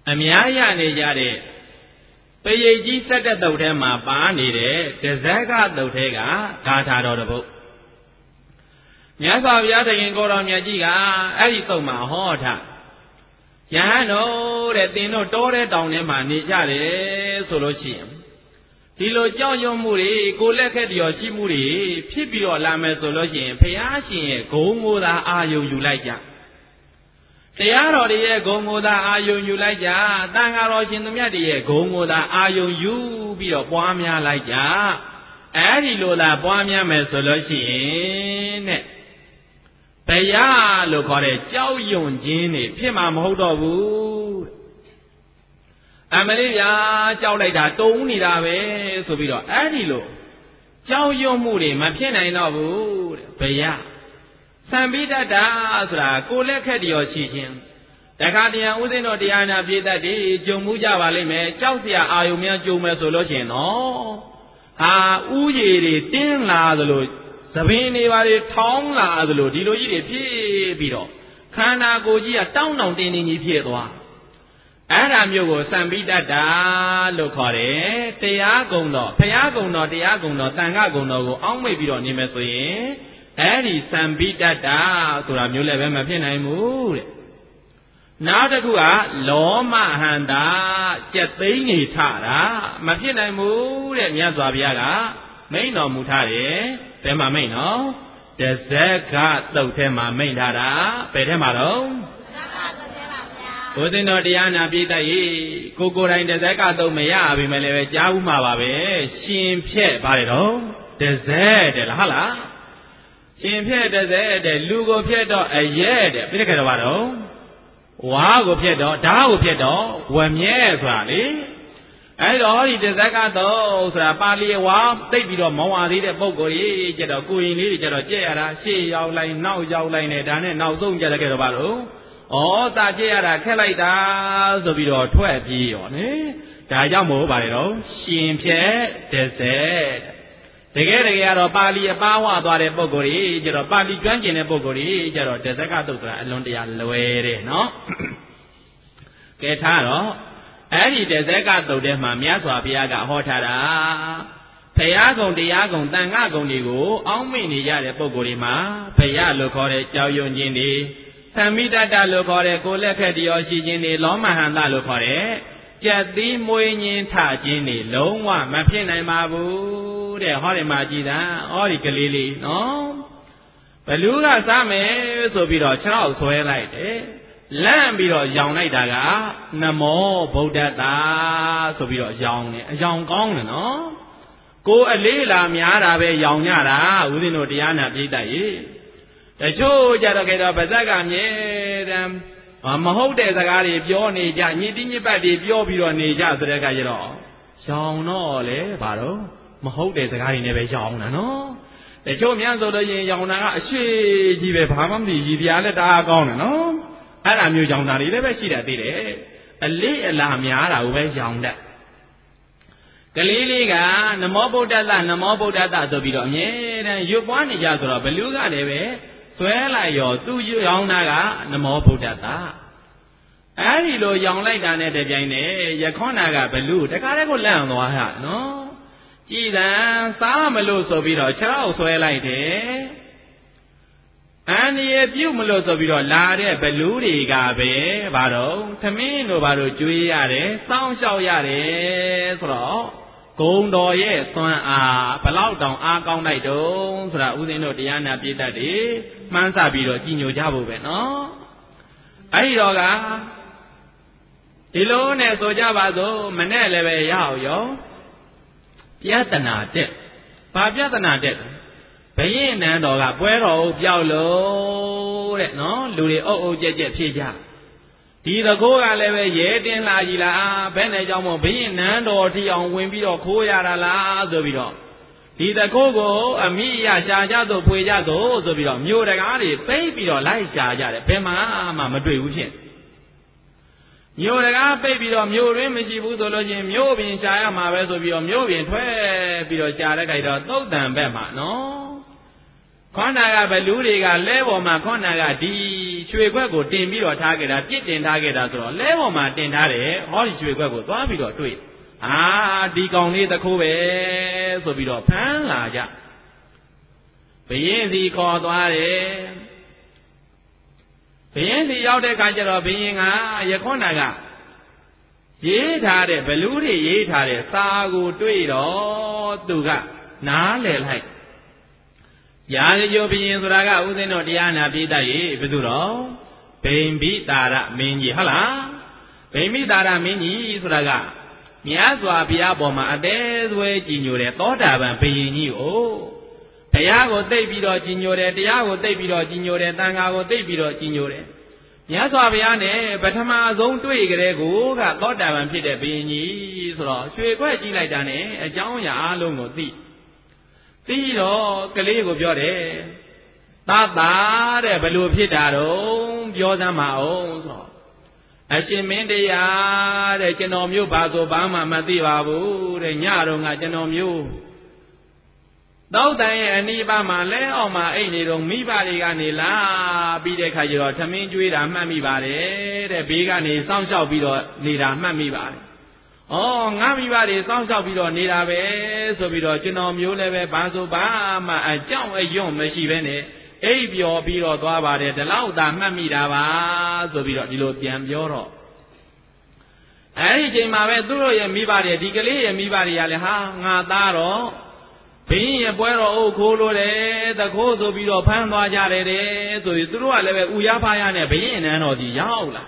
အများရနေကြတဲ့ပရိတ်ကြီး17တုတ်ထဲမှာပါနေတဲ့တဇက်ကတုတ်ထဲကဂါထာတော်တစ်ပုဒ်မြတ်စွာဘုရားသခင်ကိုတော်မြတ်ကြီးကအဲ့ဒီတုတ်မှာဟောထားယဟန်တို့တဲ့သင်တို့တောတဲ့တောင်ထဲမှာနေကြတယ်ဆိုလို့ရှိရင်ဒီလိုကြောက်ရွံ့မှုတွေကိုလက်ခက်တရောရှိမှုတွေဖြစ်ပြီးတော့လာမယ်ဆိုလို့ရှိရင်ဘုရားရှင်ရဲ့ဂုဏ်ကိုသာအာယုံယူလိုက်ကြတရားတော်တွေရဲ့ဂုဏ်ကိုသာအာယုံယူလိုက်ကြတန်ဃာတော်ရှင်သူမြတ်တွေရဲ့ဂုဏ်ကိုသာအာယုံယူပြီးတော့ပွားများလိုက်ကြအဲ့ဒီလိုသာပွားများမယ်ဆိုလို့ရှိရင်တဲ့တရားလို့ခေါ်တဲ့ကြောက်ရွံ့ခြင်းတွေဖြစ်မှာမဟုတ်တော့ဘူးအမလေးဗျာကြောက်လိုက်တာတုံနေတာပဲဆိုပြီးတော့အဲ့ဒီလိုကြောက်ရွံ့မှုတွေမဖြစ်နိုင်တော့ဘူးတဲ့ဘုရားသံပိတ္တဆိုတာကိုယ်လက်ခက်တရောရှိခြင်းတခါတရံဥစဉ်တော်တရားနာပြည့်တတ်တယ်ကြုံမှုကြပါလိမ့်မယ်ကြောက်เสียအာယုံများကြုံမယ်ဆိုလို့ရှိရင်တော့ဟာဥရည်တွေတင်းလာသလိုသပင်တွေပါတွေထောင်းလာသလိုဒီလိုကြီးတွေဖြစ်ပြီးတော့ခန္ဓာကိုယ်ကြီးကတောင်းတောင်းတင်းတင်းကြီးဖြစ်သွားအဲ့ဒါမျိုးကိုသံပိတ္တလို့ခေါ်တယ်တရားကုံတော်ဘုရားကုံတော်တရားကုံတော်တန်ခါကုံတော်ကိုအောက်မေ့ပြီးတော့နေမယ်ဆိုရင်အဲ့ဒီသံပိတ္တဆိုတာမျိုးလည်းပဲမဖြစ်နိုင်ဘူးတဲ့နောက်တစ်ခုကလောမဟန္တာကြက်သိန်းနေထတာမဖြစ်နိုင်ဘူးတဲ့မြတ်စွာဘုရားကမိန့်တော်မူထားတယ်ဘယ်မှာမိန့်နော်တဇက်ကတုတ်ထဲမှာမိန့်ထားတာဘယ်ထဲမှာတော့ဘုရင်တော်တရားနာပြည့်တတ်ရေးကိုယ်တိုင်တဇက်ကတုတ်မရပြီမဲ့လည်းပဲကြားဘူးမှာပါပဲရှင်ဖြက်ပါတယ်တော့တဇက်တဲ့လားဟုတ်လားရှင်ဖြက်တဇက်တဲ့လူကိုဖြက်တော့အရက်တဲ့ပြည့်ခဲ့တော့ပါတော့ဝါကိုဖြက်တော့ဓာကိုဖြက်တော့ဝမြဲဆိုတာလေအဲ့တော့ဒီတဇက်ကတော့ဆိုတာပါဠိဝါသိပ်ပြီးတော့မောင်းအားသေးတဲ့ပုံကိုကြီးကျတော့ကိုရင်လေးတွေကျတော့ကြက်ရတာရှေ့ရောက်လိုက်နောက်ရောက်လိုက်နဲ့ဒါနဲ့နောက်ဆုံးကြက်ခဲ့တော့ပါတော့ဩစာကြက်ရတာခက်လိုက်တာဆိုပြီးတော့ထွက်ပြေးရောနိဒါကြောင့်မို့ပါတယ်တော့ရှင်ဖြက်တဇက်တကယ်ကတော့ပါဠိအပါဝသွားတဲ့ပုံကိုကြီးကျတော့ပါဠိကျွမ်းကျင်တဲ့ပုံကိုကြီးကျတော့တဇက်ကတုတ်ဆိုတာအလွန်တရာလွယ်တယ်နော်ကဲထားတော့အဲ့ဒီတဇက်ကတုတ်ထဲမှာမြတ်စွာဘုရားကဟောထားတာဘုရားကုံတရားကုံတန်ခါကုံတွေကိုအောင်းမိနေရတဲ့ပုံကိုယ်တွေမှာဘုရားလို့ခေါ်တဲ့ကြောက်ရွံ့ခြင်းတွေသံမိတ္တလို့ခေါ်တဲ့ကိုယ်လက်ခက်တရောရှိခြင်းတွေလောမဟန္တလို့ခေါ်တဲ့ကြက်သီးမွေးညင်းထခြင်းတွေလုံးဝမဖြစ်နိုင်ပါဘူးတဲ့ဟောဒီမှာကြည်တာဟောဒီကလေးလေးနော်ဘလူးကစားမယ်ဆိုပြီးတော့ခြေထောက်ဆွဲလိုက်တယ်လန့်ပြီးတော့ရောင်လိုက်တာကနမောဗုဒ္ဓတာဆိုပြီးတော့ရောင်တယ်အယောင်ကောင်းတယ်နော်ကိုအလေးလာများတာပဲရောင်ကြတာဦးဇင်းတို့တရားနာပြိတ္တရေတချို့ကြတော့ကြတော့ဗဇက်ကမြဲတမ်းမဟုတ်တဲ့စကားတွေပြောနေကြညစ်တိညစ်ပတ်တွေပြောပြီးတော့နေကြဆိုတဲ့အခါကျတော့ရောင်တော့လေဘာတော့မဟုတ်တဲ့စကားတွေနဲ့ပဲရောင်တာနော်တချို့များဆိုလို့ရင်ရောင်တာကအရှိကြီးပဲဘာမှမသိရည်ပြားလည်းတအားကောင်းတယ်နော်အဲ့ဒါမျိုးရောင်တာတွေလည်းပဲရှိတတ်သေးတယ်အလေးအလာများတာကိုပဲရောင်တတ်ကလေးလေးကနမောဗုဒ္ဓတနမောဗုဒ္ဓတဆိုပြီးတော့အမြဲတမ်းရွတ်ပွားနေကြဆိုတော့ဘလူးကလည်းပဲဆွဲလိုက်ရောသူရောင်တာကနမောဗုဒ္ဓတအဲ့ဒီလိုရောင်လိုက်တာနဲ့တပြိုင်တည်းရခွန်နာကဘလူးတခါတည်းကိုလန့်သွားတာနော်ကြည်တန်စားမလို့ဆိုပြီးတော့ခြေထောက်ဆွဲလိုက်တယ်အန္တရာယ်ပြုတ်မလို့ဆိုပြီးတော့လာတဲ့ဘလူးတွေကပဲဘာတော့သမင်းတို့ဘာလို့ကျွေးရတယ်စောင်းလျှောက်ရတယ်ဆိုတော့ဂုံတော်ရဲ့စွမ်းအားဘလောက်တောင်အားကောင်းလိုက်တုံးဆိုတာဦးဇင်းတို့တရားနာပြည့်တတ်တယ်မှန်းဆပြီးတော့ကြည်ညိုကြဖို့ပဲနော်အဲ့ဒီတော့ကဒီလိုနဲ့ဆိုကြပါစို့မနဲ့လည်းပဲရအောင်ရောပြဿနာတက်ဘာပြဿနာတက်ဘယင်းနန်းတော်ကပွဲတော်ကိုပြောက်လို့တဲ့နော်လူတွေအုပ်အုပ်ကြက်ကြက်ဖြစ်ကြဒီတကိုးကလည်းပဲရဲတင်းလာကြီးလားဘယ်နဲ့ကြောင့်မို့ဘယင်းနန်းတော်ထီအောင်ဝင်ပြီးတော့ခိုးရတာလားဆိုပြီးတော့ဒီတကိုးကိုအမိရရှာကြသို့ဖွေကြသို့ဆိုပြီးတော့မြို့တကားတွေပိတ်ပြီးတော့လိုက်ရှာကြတယ်ဘယ်မှမတွေ့ဘူးဖြစ်မြို့တကားပိတ်ပြီးတော့မြို့ရင်းမရှိဘူးဆိုလို့ချင်းမြို့ပြင်ရှာရမှာပဲဆိုပြီးတော့မြို့ပြင်ထွက်ပြီးတော့ရှာတဲ့ခိုက်တော့သုတ်တံဘက်မှာနော်ခွန်နာကဘလူးတွေကလဲပေါ်မှာခွန်နာကဒီရွှေခွက်ကိုတင်ပြီးတော့ထားခဲ့တာပြစ်တင်ထားခဲ့တာဆိုတော့လဲပေါ်မှာတင်ထားတယ်ဟောဒီရွှေခွက်ကိုသွားပြီးတော့တွေ့ဒီကောင်လေးတခိုးပဲဆိုပြီးတော့ဖမ်းလာကြဘုရင်စီခေါ်သွားတယ်ဘုရင်စီရောက်တဲ့အခါကျတော့ဘုရင်ကယခုနကရေးထားတဲ့ဘလူးတွေရေးထားတဲ့စာကိုတွေ့တော့သူကနားလည်လိုက်ရာဇဂိုဘုရင်ဆိုတာကဥစဉ်တော်တရားနာပိဋကရေဘယ်သူတော့ဗိမ္ပိတာရမင်းကြီးဟုတ်လားဗိမ္ပိတာရမင်းကြီးဆိုတာကမြတ်စွာဘုရားပေါ်မှာအသေးဆွဲကြည်ညိုတဲ့သောတာပန်ဘုရင်ကြီးကိုတရားကိုသိပြီးတော့ကြည်ညိုတယ်တရားကိုသိပြီးတော့ကြည်ညိုတယ်တန်ခါကိုသိပြီးတော့ကြည်ညိုတယ်မြတ်စွာဘုရားနဲ့ပထမဆုံးတွေ့ကြတဲ့ကိုကသောတာပန်ဖြစ်တဲ့ဘုရင်ကြီးဆိုတော့ရွှေခွက်ကြည့်လိုက်တာနဲ့အကြောင်းအရာအလုံးကိုသိတော့ကလေးကိုပြောတယ်သာတဲ့ဘလို့ဖြစ်တာတော့ပြောစမ်းပါအောင်ဆိုတော့အရှင်မင်းတရားတဲ့ကျွန်တော်မျိုးဘာဆိုဘာမှမသိပါဘူးတဲ့ညတော့ငါကျွန်တော်မျိုးတောက်တန်ရဲ့အနီးပါးမှာလဲအောင်မှာအိတ်နေတော့မိဘတွေကနေလာပြီးတဲ့ခါကျတော့ထမင်းကျွေးတာမှတ်မိပါတယ်တဲ့ဘေးကနေစောင့်ရှောက်ပြီးတော့နေတာမှတ်မိပါတယ်။ဩငါမိဘတွေစောင့်ရှောက်ပြီးတော့နေတာပဲဆိုပြီးတော့ကျွန်တော်မျိုးလည်းပဲဘာဆိုဘာမှအကြောင်းအယွန့်မရှိဘဲနဲ့အိပ်ပျော်ပြီးတော့သွားပါတယ်ဒီလောက်သာမှတ်မိတာပါဆိုပြီးတော့ဒီလိုပြန်ပြောတော့အဲဒီအချိန်မှာပဲသူတို့ရဲ့မိဘတွေဒီကလေးရဲ့မိဘတွေကလည်းဟာငါသားတော့ဘင်းရဲ့ပွဲတော်အုပ်ခိုးလို့တယ်တခိုးဆိုပြီးတော့ဖမ်းသွားကြတယ်တဲ့ဆိုပြီးသူတို့ကလည်းပဲဥရဖားရနဲ့ဘင်းနန်းတော်ဒီရောက်လာ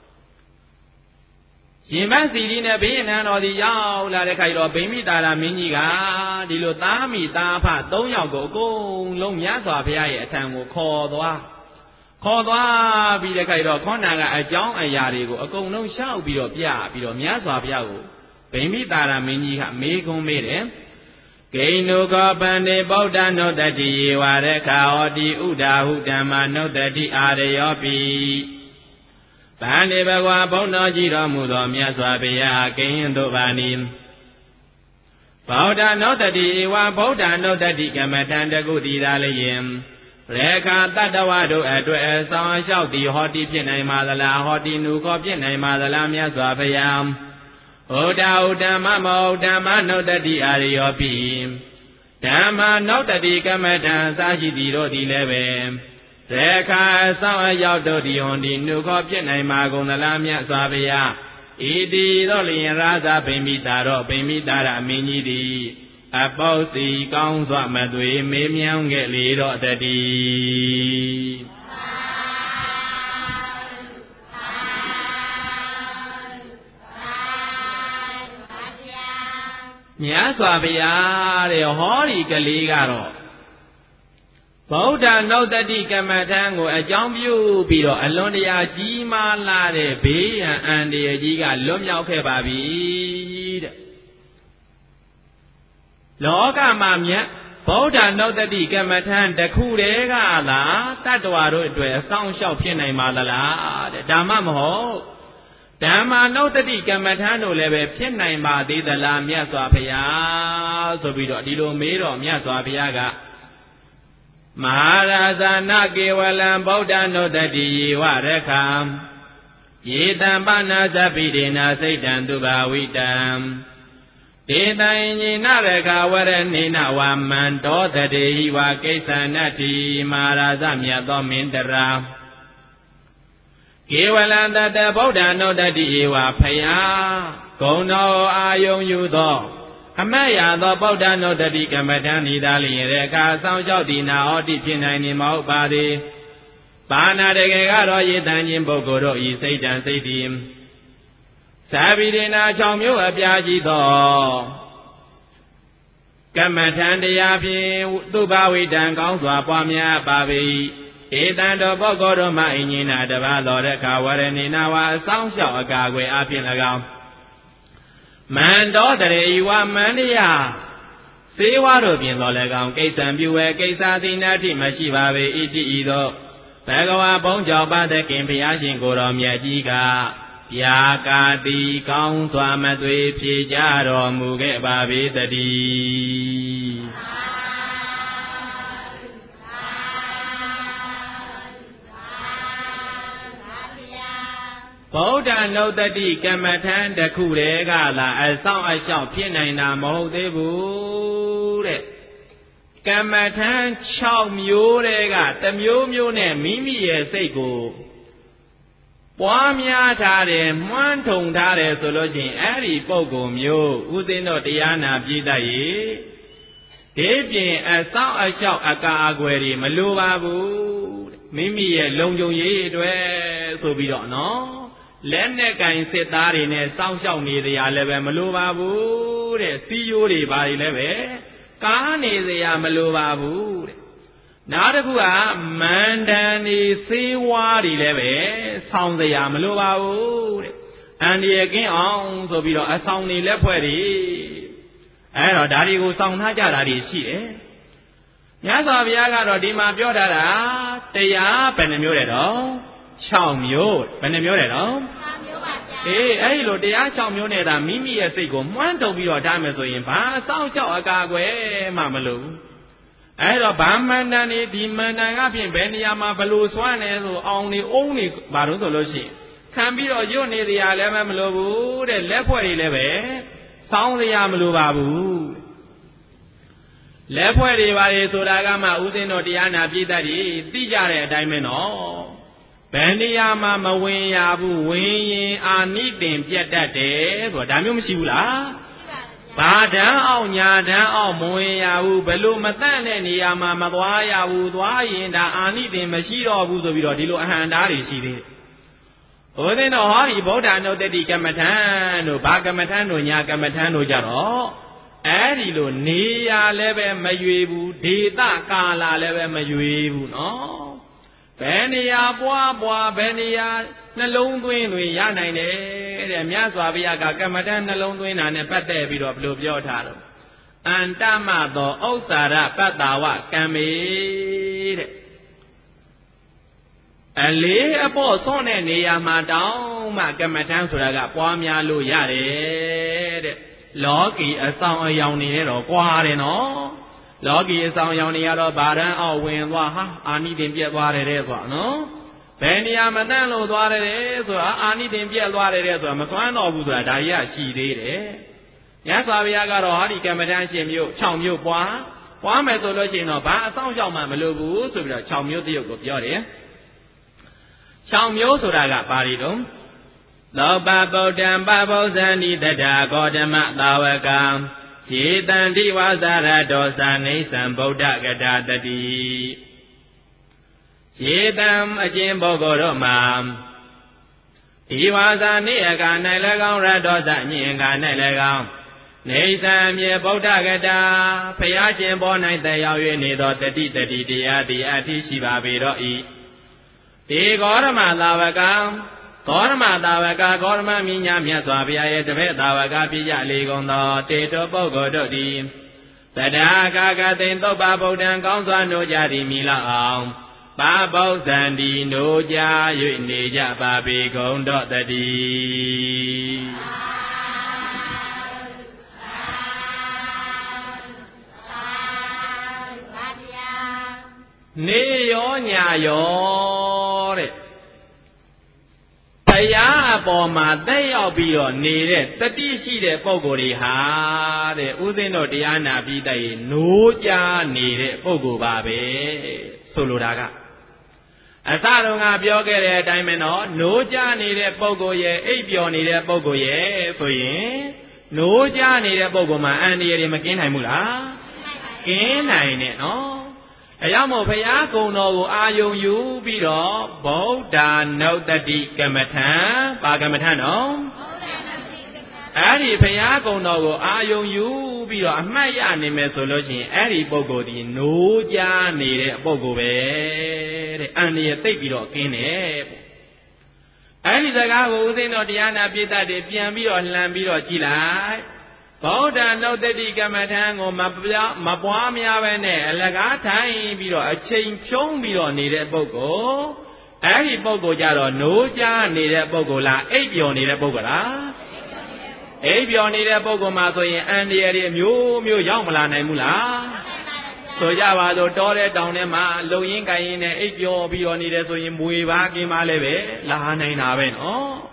ရှင်မစီရီနဲ့ဘင်းနန်းတော်ဒီရောက်လာတဲ့ခိုက်တော့ဗိမ္ပိတာရမင်းကြီးကဒီလိုသားမိသားဖ3ယောက်ကိုအကုန်လုံးမြတ်စွာဘုရားရဲ့အထံကိုခေါ်သွားပြီးတဲ့ခိုက်တော့ခေါဏကအကြောင်းအရာတွေကိုအကုန်လုံးရှောက်ပြီးတော့ပြပြီးတော့မြတ်စွာဘုရားကိုဗိမ္ပိတာရမင်းကြီးကမေးခွန်းမေးတယ်ဂိဏုခောပန္တိဗုဒ္ဓနုတ္တိယေဝရခာဟောတိဥဒာဟုဓမ္မနုတ္တိအာရယောပိဗန္တိဘဂဝါဘုန်းတော်ကြီးတော်မူသောမြတ်စွာဘုရားကိဉ္တုပါဏိဗုဒ္ဓနုတ္တိဧဝဗုဒ္ဓနုတ္တိကမ္မထံတကုတိသာလျင်ရေခာတတ္တဝတို့အတွက်အဆောင်အလျှောက်သည်ဟောတိဖြစ်နိုင်ပါသလားဟောတိနုခောဖြစ်နိုင်ပါသလားမြတ်စွာဘုရားဩဒါဥဓမ္မမောဓမ္မနုတ္တိအာရယောပိဓမ္မနုတ္တိကမ္မထံစာရှိသည်တို့သည်လည်းပဲသေခာအဆောင်အရောက်တို့သည်ဟွန်ဒီနုခောဖြစ်နိုင်ပါကုန်သလားမြတ်စွာဘုရားဣတိတော့လျင်ရာဇဗိမ္ပိတာတော့ဗိမ္ပိတာရမင်းကြီးသည်အပေါက်စီကောင်းစွာမသွေမေးမြန်းခဲ့လေတော့တည်းမြတ်စွာဘုရားတဲ့ဟောဒီကလေးကတော့ဗုဒ္ဓနုတ္တိကမ္မထံကိုအကြောင်းပြုပြီးတော့အလွန်တရာကြီးမားလာတဲ့ဘေးရန်အန္တရာယ်ကြီးကလွတ်မြောက်ခဲ့ပါပြီတဲ့လောကမှာမြတ်ဗုဒ္ဓနုတ္တိကမ္မထံတစ်ခုတည်းကလားတတ္တဝါတို့အတွက်အဆောင်လျှောက်ဖြစ်နိုင်ပါသလားတဲ့ဒါမှမဟုတ်ဓမ္မနုတ္တိကမ္မထံတို့လည်းပဲဖြစ်နိုင်ပါသေးသလားမြတ်စွာဘုရားဆိုပြီးတော့ဒီလိုမေးတော့မြတ်စွာဘုရားကမဟာရာဇာနကေဝလံဗုဒ္ဓနုတ္တိယေဝရခာယေတံပနာသပိဒေနာစိတ်တံသူဘာဝိတံဒေတံညိနရခဝရဏိနဝမန္တောတတေဟိဝကိစ္ဆနတ္တိမဟာရာဇမြတ်သောမင်းတရာကေဝလံတတဗုဒ္ဓနုတ္တိဧဝဖယာဂုဏတော်အာယုံယူသောအမတ်ရသောဗုဒ္ဓနုတ္တိကမ္မထံဤသာလျင်တဲ့အခါဆောင်လျှောက်သည်နာဟောတိဖြစ်နိုင်နေမဟုတ်ပါသည်ပါဏာတကယ်ကတော့ယေတံချင်းပုဂ္ဂိုလ်တို့ဤစိတ်တံစိတ်သည်သာဝိဒေနာ6မျိုးအပြားရှိသောကမ္မထံတရားဖြင့်သူဘဝိတံကောင်းစွာပွားများပါ၏ဧတံတော်ပုဂ္ဂိုလ်တို့မှအင်္ဂိနာတပါတော်တဲ့ခါဝရဏိနာဝအဆောင်လျှောက်အကာအကွယ်အပြင်၎င်းမန္တောတရေဝမန္တယစေဝါတို့ပြင်တော်လည်းကောင်းကိစ္စံပြုဝဲကိစ္စသိနာတိမရှိပါပေဣတိဤသို့ဘဂဝါဘုံကြောင့်ပါတဲ့ခင်ဘုရားရှင်ကိုယ်တော်မြတ်ကြီးကဗျာကာတိကောင်းစွာမသွေဖြေကြတော်မူခဲ့ပါပေတည်းဗုဒ္ဓနုတ္တိကမ္မထံတစ်ခုတည်းကလာအဆောင်အရှောက်ဖြစ်နိုင်တာမဟုတ်သေးဘူးတဲ့ကမ္မထံ6မျိုးတည်းကတစ်မျိုးမျိုးနဲ့မိမိရဲ့စိတ်ကိုပွားများထားတယ်မှန်းထုံထားတယ်ဆိုလို့ရှိရင်အဲ့ဒီပုဂ္ဂိုလ်မျိုးဥသိမ်းတော့တရားနာပြည့်တတ်ရဲ့ဒီပြင်အဆောင်အရှောက်အကာအကွယ်တွေမလိုပါဘူးမိမိရဲ့လုံခြုံရေးအတွက်ဆိုပြီးတော့နော်လက်နဲ့ကင်စစ်သားတွေနဲ့စောင့်ရှောက်နေကြရလည်းပဲမလိုပါဘူးတဲ့စီယိုးတွေပါတွေလည်းပဲကားနေစရာမလိုပါဘူးတဲ့နောက်တစ်ခုကမန္တန်ဒီစေဝါးတွေလည်းပဲဆောင်းစရာမလိုပါဘူးတဲ့အန္တရာယ်ကင်းအောင်ဆိုပြီးတော့အဆောင်နေလက်ဖွဲ့တွေအဲ့တော့ဒါတွေကိုစောင့်ထားကြတာတွေရှိတယ်မြတ်စွာဘုရားကတော့ဒီမှာပြောထားတာတရားဘယ်နှမျိုးလဲတော့6မျိုးဘယ်နှမျိုးလဲတော့6မျိုးပါဗျာအဲ့ဒီလိုတရား6မျိုးနဲ့ဒါမိမိရဲ့စိတ်ကိုမှန်းထုတ်ပြီးတော့ထားမယ်ဆိုရင်ဘာအဆောင်လျှောက်အကာအကွယ်မှမလိုဘူးအဲ့တော့ဗာမန္တန်နေဒီမန္တန်ကဖြင့်ဘယ်နေရာမှာဘလို့စွမ်းနေဆိုအောင်နေအုံးနေဘာလို့ဆိုလို့ရှိရင်ခံပြီးတော့ရွတ်နေစရာလည်းမလိုဘူးတဲ့လက်ဖွဲ့တွေလည်းပဲစောင်းစရာမလိုပါဘူးလက်ဖွဲ့တွေပါလေဆိုတာကမှဥသိမ်းတော်တရားနာပြည့်တတ်တယ်သိကြတဲ့အတိုင်းပဲနော်ဘယ်နေရာမှာမဝင်ရဘူးဝင်ရင်အာနိတင်ပြတ်တတ်တယ်ဆိုတာဒါမျိုးမရှိဘူးလားဘာတန်းအောင်ညာတန်းအောင်မဝင်ရဘူးဘလို့မတန့်တဲ့နေရာမှာမသွားရဘူးသွားရင်ဒါအာနိတင်မရှိတော့ဘူးဆိုပြီးတော့ဒီလိုအဟံတားတွေရှိသေးတယ်။ဥသိမ်းတော်ဟောဒီဗုဒ္ဓနုတ္တိကမ္မထံတို့ဘာကမ္မထံတို့ညာကမ္မထံတို့ကြတော့အဲ့ဒီလိုနေရလည်းပဲမရွေဘူးဒေသကာလလည်းပဲမရွေဘူးနော်။ဘယ်နေရာပွားဘယ်နေရာနှလုံးသွင်းတွင်ရနိုင်တယ်တဲ့မြတ်စွာဘုရားကကမ္မထံနှလုံးသွင်းတာနဲ့ပတ်သက်ပြီးတော့ဘယ်လိုပြောထားတော့အန္တမသောဥစ္စာရပတ္တဝကံမေတဲ့အလေးအပေါ်ဆွတဲ့နေရာမှာတောင်းမှကမ္မထံဆိုတာကပွားများလို့ရတယ်တဲ့လောကီအဆောင်အယောင်နေတော့ကွာတယ်နော်လောကီအဆောင်အယောင်နေရတော့ဗာရန်အောက်ဝင်သွားဟာအာနိတင်ပြက်သွားတယ်တဲ့ဆိုတာနော်ဘယ်နေရာမတန့်လို့သွားတယ်ဆိုတာအာနိတင်ပြက်သွားတယ်တဲ့ဆိုတာမစွမ်းတော့ဘူးဆိုတာဒါကြီးကရှိသေးတယ်မြတ်စွာဘုရားကတော့ဟာဒီကမ္မထံရှင်မျိုး6မျိုးပွားမယ်ဆိုလို့ရှိရင်တော့ဘာအဆောင်ရှောက်မှမလိုဘူးဆိုပြီးတော့6မျိုးတရုပ်ကိုပြောတယ်6မျိုးဆိုတာကပါဠိတော်သောပဗုဒ္ဓံပဗုဇံနိတတဂေါတမသာဝကံခြေတံတိဝါစာရတောသာနေသံဗုဒ္ဓကတာတတိခြေတံအကျဉ်ပုဂ္ဂိုလ်တို့မှာဒီဝါစာနေအက၌၎င်းရတောသညင်က၌၎င်းနေသံမြေဗုဒ္ဓကတာဖျားရှင်ပေါ်၌တည်ရောက်၍နေသောတတိတရားသည်အထိရှိပါပေတော့ဤဒီဂေါရမသာဝကံဂေါရမသာဝကဂေါရမမြညာမြတ်စွာဘုရားရဲ့တပည့်သာဝကပြည့်ရလေကုန်သောတေတောပုဂ္ဂိုလ်တို့သည်တဒါကာကသိင်သုပ္ပဗုဒ္ဓံကောင်းစွာနိုးကြသည်မိလောက်အောင်ပါဗုဒ္ဓံဒီနိုးကြ၍နေကြပါပေကုန်တော့တည်းနေရောညာရောတဲ့တရားအပေါ်မှာတက်ရောက်ပြီးတော့နေတဲ့တတိရှိတဲ့ပုဂ္ဂိုလ်တွေဟာတဲ့ဥသိမ်းတော်တရားနာပြီးတည်းနိုးကြနေတဲ့ပုဂ္ဂိုလ်ပါပဲဆိုလိုတာကအစတုန်းကပြောခဲ့တဲ့အတိုင်းပဲနော်နိုးကြနေတဲ့ပုဂ္ဂိုလ်ရဲ့အိပ်ပျော်နေတဲ့ပုဂ္ဂိုလ်ရဲ့ဆိုရင်နိုးကြနေတဲ့ပုဂ္ဂိုလ်မှာအန္တရာယ်တွေမကင်းနိုင်ဘူးလားကင်းနိုင်တယ်နော်အကြောင်းမို့ဘုရားကုံတော်ကိုအာယုံယူပြီးတော့ဗုဒ္ဓနုတ္တိကမ္မထံပါကမ္မထံနော်အဲ့ဒီဘုရားကုံတော်ကိုအာယုံယူပြီးတော့အမှတ်ရနေမယ်ဆိုလို့ရှိရင်အဲ့ဒီပုဂ္ဂိုလ်ဒီနိုးကြနေတဲ့ပုဂ္ဂိုလ်ပဲတဲ့အန္တရာယ်သိပ်ပြီးတော့ကင်းတယ်အဲ့ဒီစကားကိုဥသိမ်းတော်တရားနာပိဋကတွေပြန်ပြီးတော့လှန်ပြီးတော့ကြည်လိုက်ဗုဒ္ဓနုတ္တိကမ္မထံကိုမပွားများပဲနဲ့အလကားထိုင်ပြီးတော့အချိန်ဖြုံးပြီးတော့နေတဲ့ပုဂ္ဂိုလ်အဲ့ဒီပုဂ္ဂိုလ်ကြတော့နိုးကြားနေတဲ့ပုဂ္ဂိုလ်လားအိပ်ပျော်နေတဲ့ပုဂ္ဂိုလ်လားအိပ်ပျော်နေတဲ့ပုဂ္ဂိုလ်မှာဆိုရင်အန္တရာယ်တွေမျိုးရောက်မလာနိုင်ဘူးလားဆိုကြပါစို့တောတဲ့တောင်ထဲမှာလုံရင်းကိုင်ရင်းနဲ့အိပ်ပျော်ပြီးတော့နေတယ်ဆိုရင်မွေပါကင်းပါလည်းပဲလာနိုင်တာပဲနော်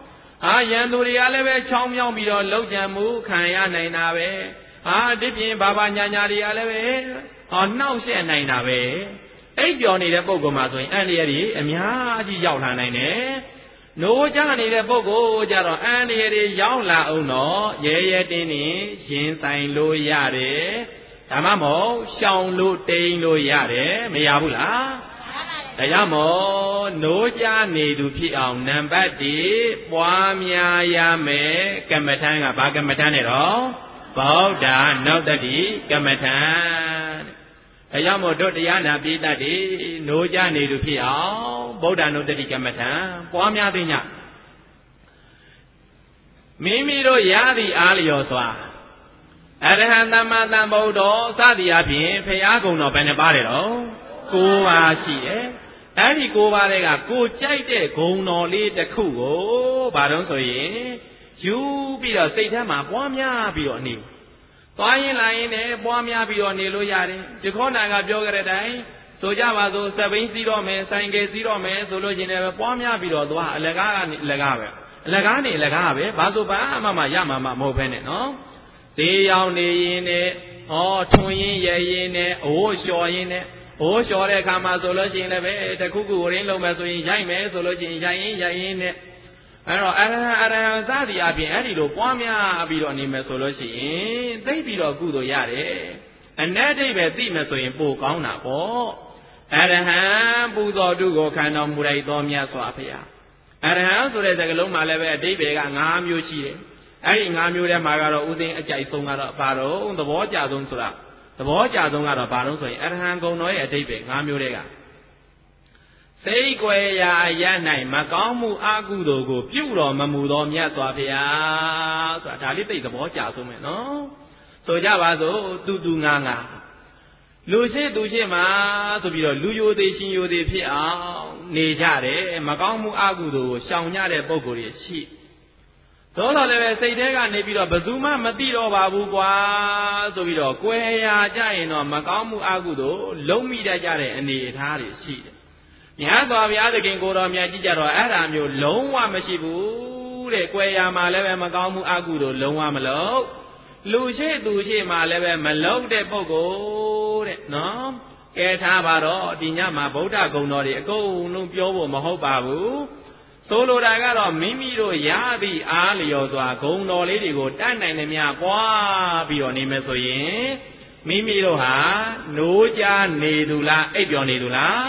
ရန်သူတွေကလည်းပဲချောင်းမြောင်းပြီးတော့လှုပ်ကြံမှုခံရနိုင်တာပဲဒီပြင်ဘာဘာညာညာတွေကလည်းပဲနှောက်ယှက်နိုင်တာပဲအိပ်ပျော်နေတဲ့ပုဂ္ဂိုလ်မှာဆိုရင်အန္တရာယ်တွေအများကြီးရောက်လာနိုင်တယ်နိုးကြနေတဲ့ပုဂ္ဂိုလ်ကြတော့အန္တရာယ်တွေရောက်လာအောင်တော့ရဲရဲတင်းတင်းရင်ဆိုင်လို့ရတယ်ဒါမှမဟုတ်ရှောင်လို့တိန်လို့ရတယ်မရဘူးလားဒါကြောင့်မို့နိုးကြနေသူဖြစ်အောင်နံပါတ်1ပွားများရမယ်ကမ္မထံကဘာကမ္မထံနဲ့တော့ဗုဒ္ဓနုတ္တိကမ္မထံဒါကြောင့်မို့တို့တရားနာပိဋကတ်တွေနိုးကြနေသူဖြစ်အောင်ဗုဒ္ဓနုတ္တိကမ္မထံပွားများသိညမိမိတို့ရသည့်အားလျော်စွာအရဟံသမ္မာသမ္ဗုဒ္ဓောစသည်အပြင်ဖရာကုံတော်ဘယ်နှပါးလဲတော့9ပါးရှိတယ်အဲ့ဒီ9ပါးတွေကကိုကြိုက်တဲ့ဂုဏ်တော်လေးတစ်ခုကိုဘာလို့ဆိုရင်ယူပြီးတော့စိတ်ထဲမှာပွားများပြီးတော့နေသွားရင်လာရင်လည်းပွားများပြီးတော့နေလို့ရတယ်ဒီခေါနာကပြောကြတဲ့အတိုင်းဆိုကြပါစို့စပိန်စီးတော့မယ်ဆိုင်ကယ်စီးတော့မယ်ဆိုလို့ရှိရင်လည်းပွားများပြီးတော့သွားအလကားကနေအလကားပဲအလကားနေအလကားပဲဘာဆိုဘာမှရမှာမဟုတ်ဘဲနဲ့နော်ဈေးရောက်နေရင်နဲ့ထွန်ရင်ရရင်နဲ့အိုးလျှော်ရင်နဲ့အိုးလျှော်တဲ့အခါမှာဆိုလို့ရှိရင်လည်းပဲတခုခုရင်းလုံးမယ်ဆိုရင်ရိုက်မယ်ဆိုလို့ရှိရင်ရိုက်ရင်နဲ့အဲ့တော့အရဟံစသည်အပြင်အဲ့ဒီလိုပွားများပြီးတော့နေမယ်ဆိုလို့ရှိရင်သိပြီးတော့ကုသိုလ်ရတယ်အနတ်ဒိဗ္ဗေသိမယ်ဆိုရင်ပိုကောင်းတာပေါ့အရဟံပူဇော်တုကိုခံတော်မူလိုက်သောမြတ်စွာဘုရားအရဟံဆိုတဲ့စကားလုံးမှာလည်းပဲအဓိပ္ပာယ်က5မျိုးရှိတယ်အဲ့ဒီ5မျိုးထဲမှာကတော့ဥစဉ်အကြိုက်ဆုံးကတော့ဘာတော့သဘောကျဆုံးဆိုတာသဘောကျဆုံးကတော့ဘာလို့ဆိုရင်အရဟံဂုဏ်တော်ရဲ့အဓိပ္ပာယ်5မျိုးတည်းကစိတ်ွယ်ရာအရ၌မကောင်းမှုအကုသိုလ်ကိုပြုတော်မမူသောမြတ်စွာဘုရားဆိုတာဒါလေးသိသဘောကျဆုံးမယ်နော်ဆိုကြပါစို့တူငါလူရှိသူရှိမှာဆိုပြီးတော့လူယိုသေးရှင်ယိုသေးဖြစ်အောင်နေကြတယ်မကောင်းမှုအကုသိုလ်ကိုရှောင်ကြတဲ့ပုံကိုယ်တွေရှိသို့တော်လည်းပဲစိတ်ထဲကနေပြီးတော့ဘယ်သူမှမသိတော့ပါဘူးကွာဆိုပြီးတော့ကွယ်ရာကြရင်တော့မကောင်းမှုအကုသိုလ်လုံးမိတတ်ကြတဲ့အနေအထားတွေရှိတယ်မြတ်စွာဘုရားသခင်ကိုတော်မြတ်ကြီးကြတော့အဲ့ဒါမျိုးလုံးဝမရှိဘူးတဲ့ကွယ်ရာမှာလည်းပဲမကောင်းမှုအကုသိုလ်လုံးဝမလုပ်လူရှိသူရှိမှာလည်းပဲမလုပ်တဲ့ပုဂ္ဂိုလ်တဲ့နော်ကဲထားပါတော့ဒီညမှာဗုဒ္ဓဂုဏ်တော်တွေအကုန်လုံးပြောဖို့မဟုတ်ပါဘူးဆိုလိုတာကတော့မိမိတို့ရသည့်အားလျော်စွာဂုဏ်တော်လေးတွေကိုတတ်နိုင်သမျှပွားပြီးတော့နေမယ်ဆိုရင်မိမိတို့ဟာနိုးကြနေသူလားအိပ်ပျော်နေသူလား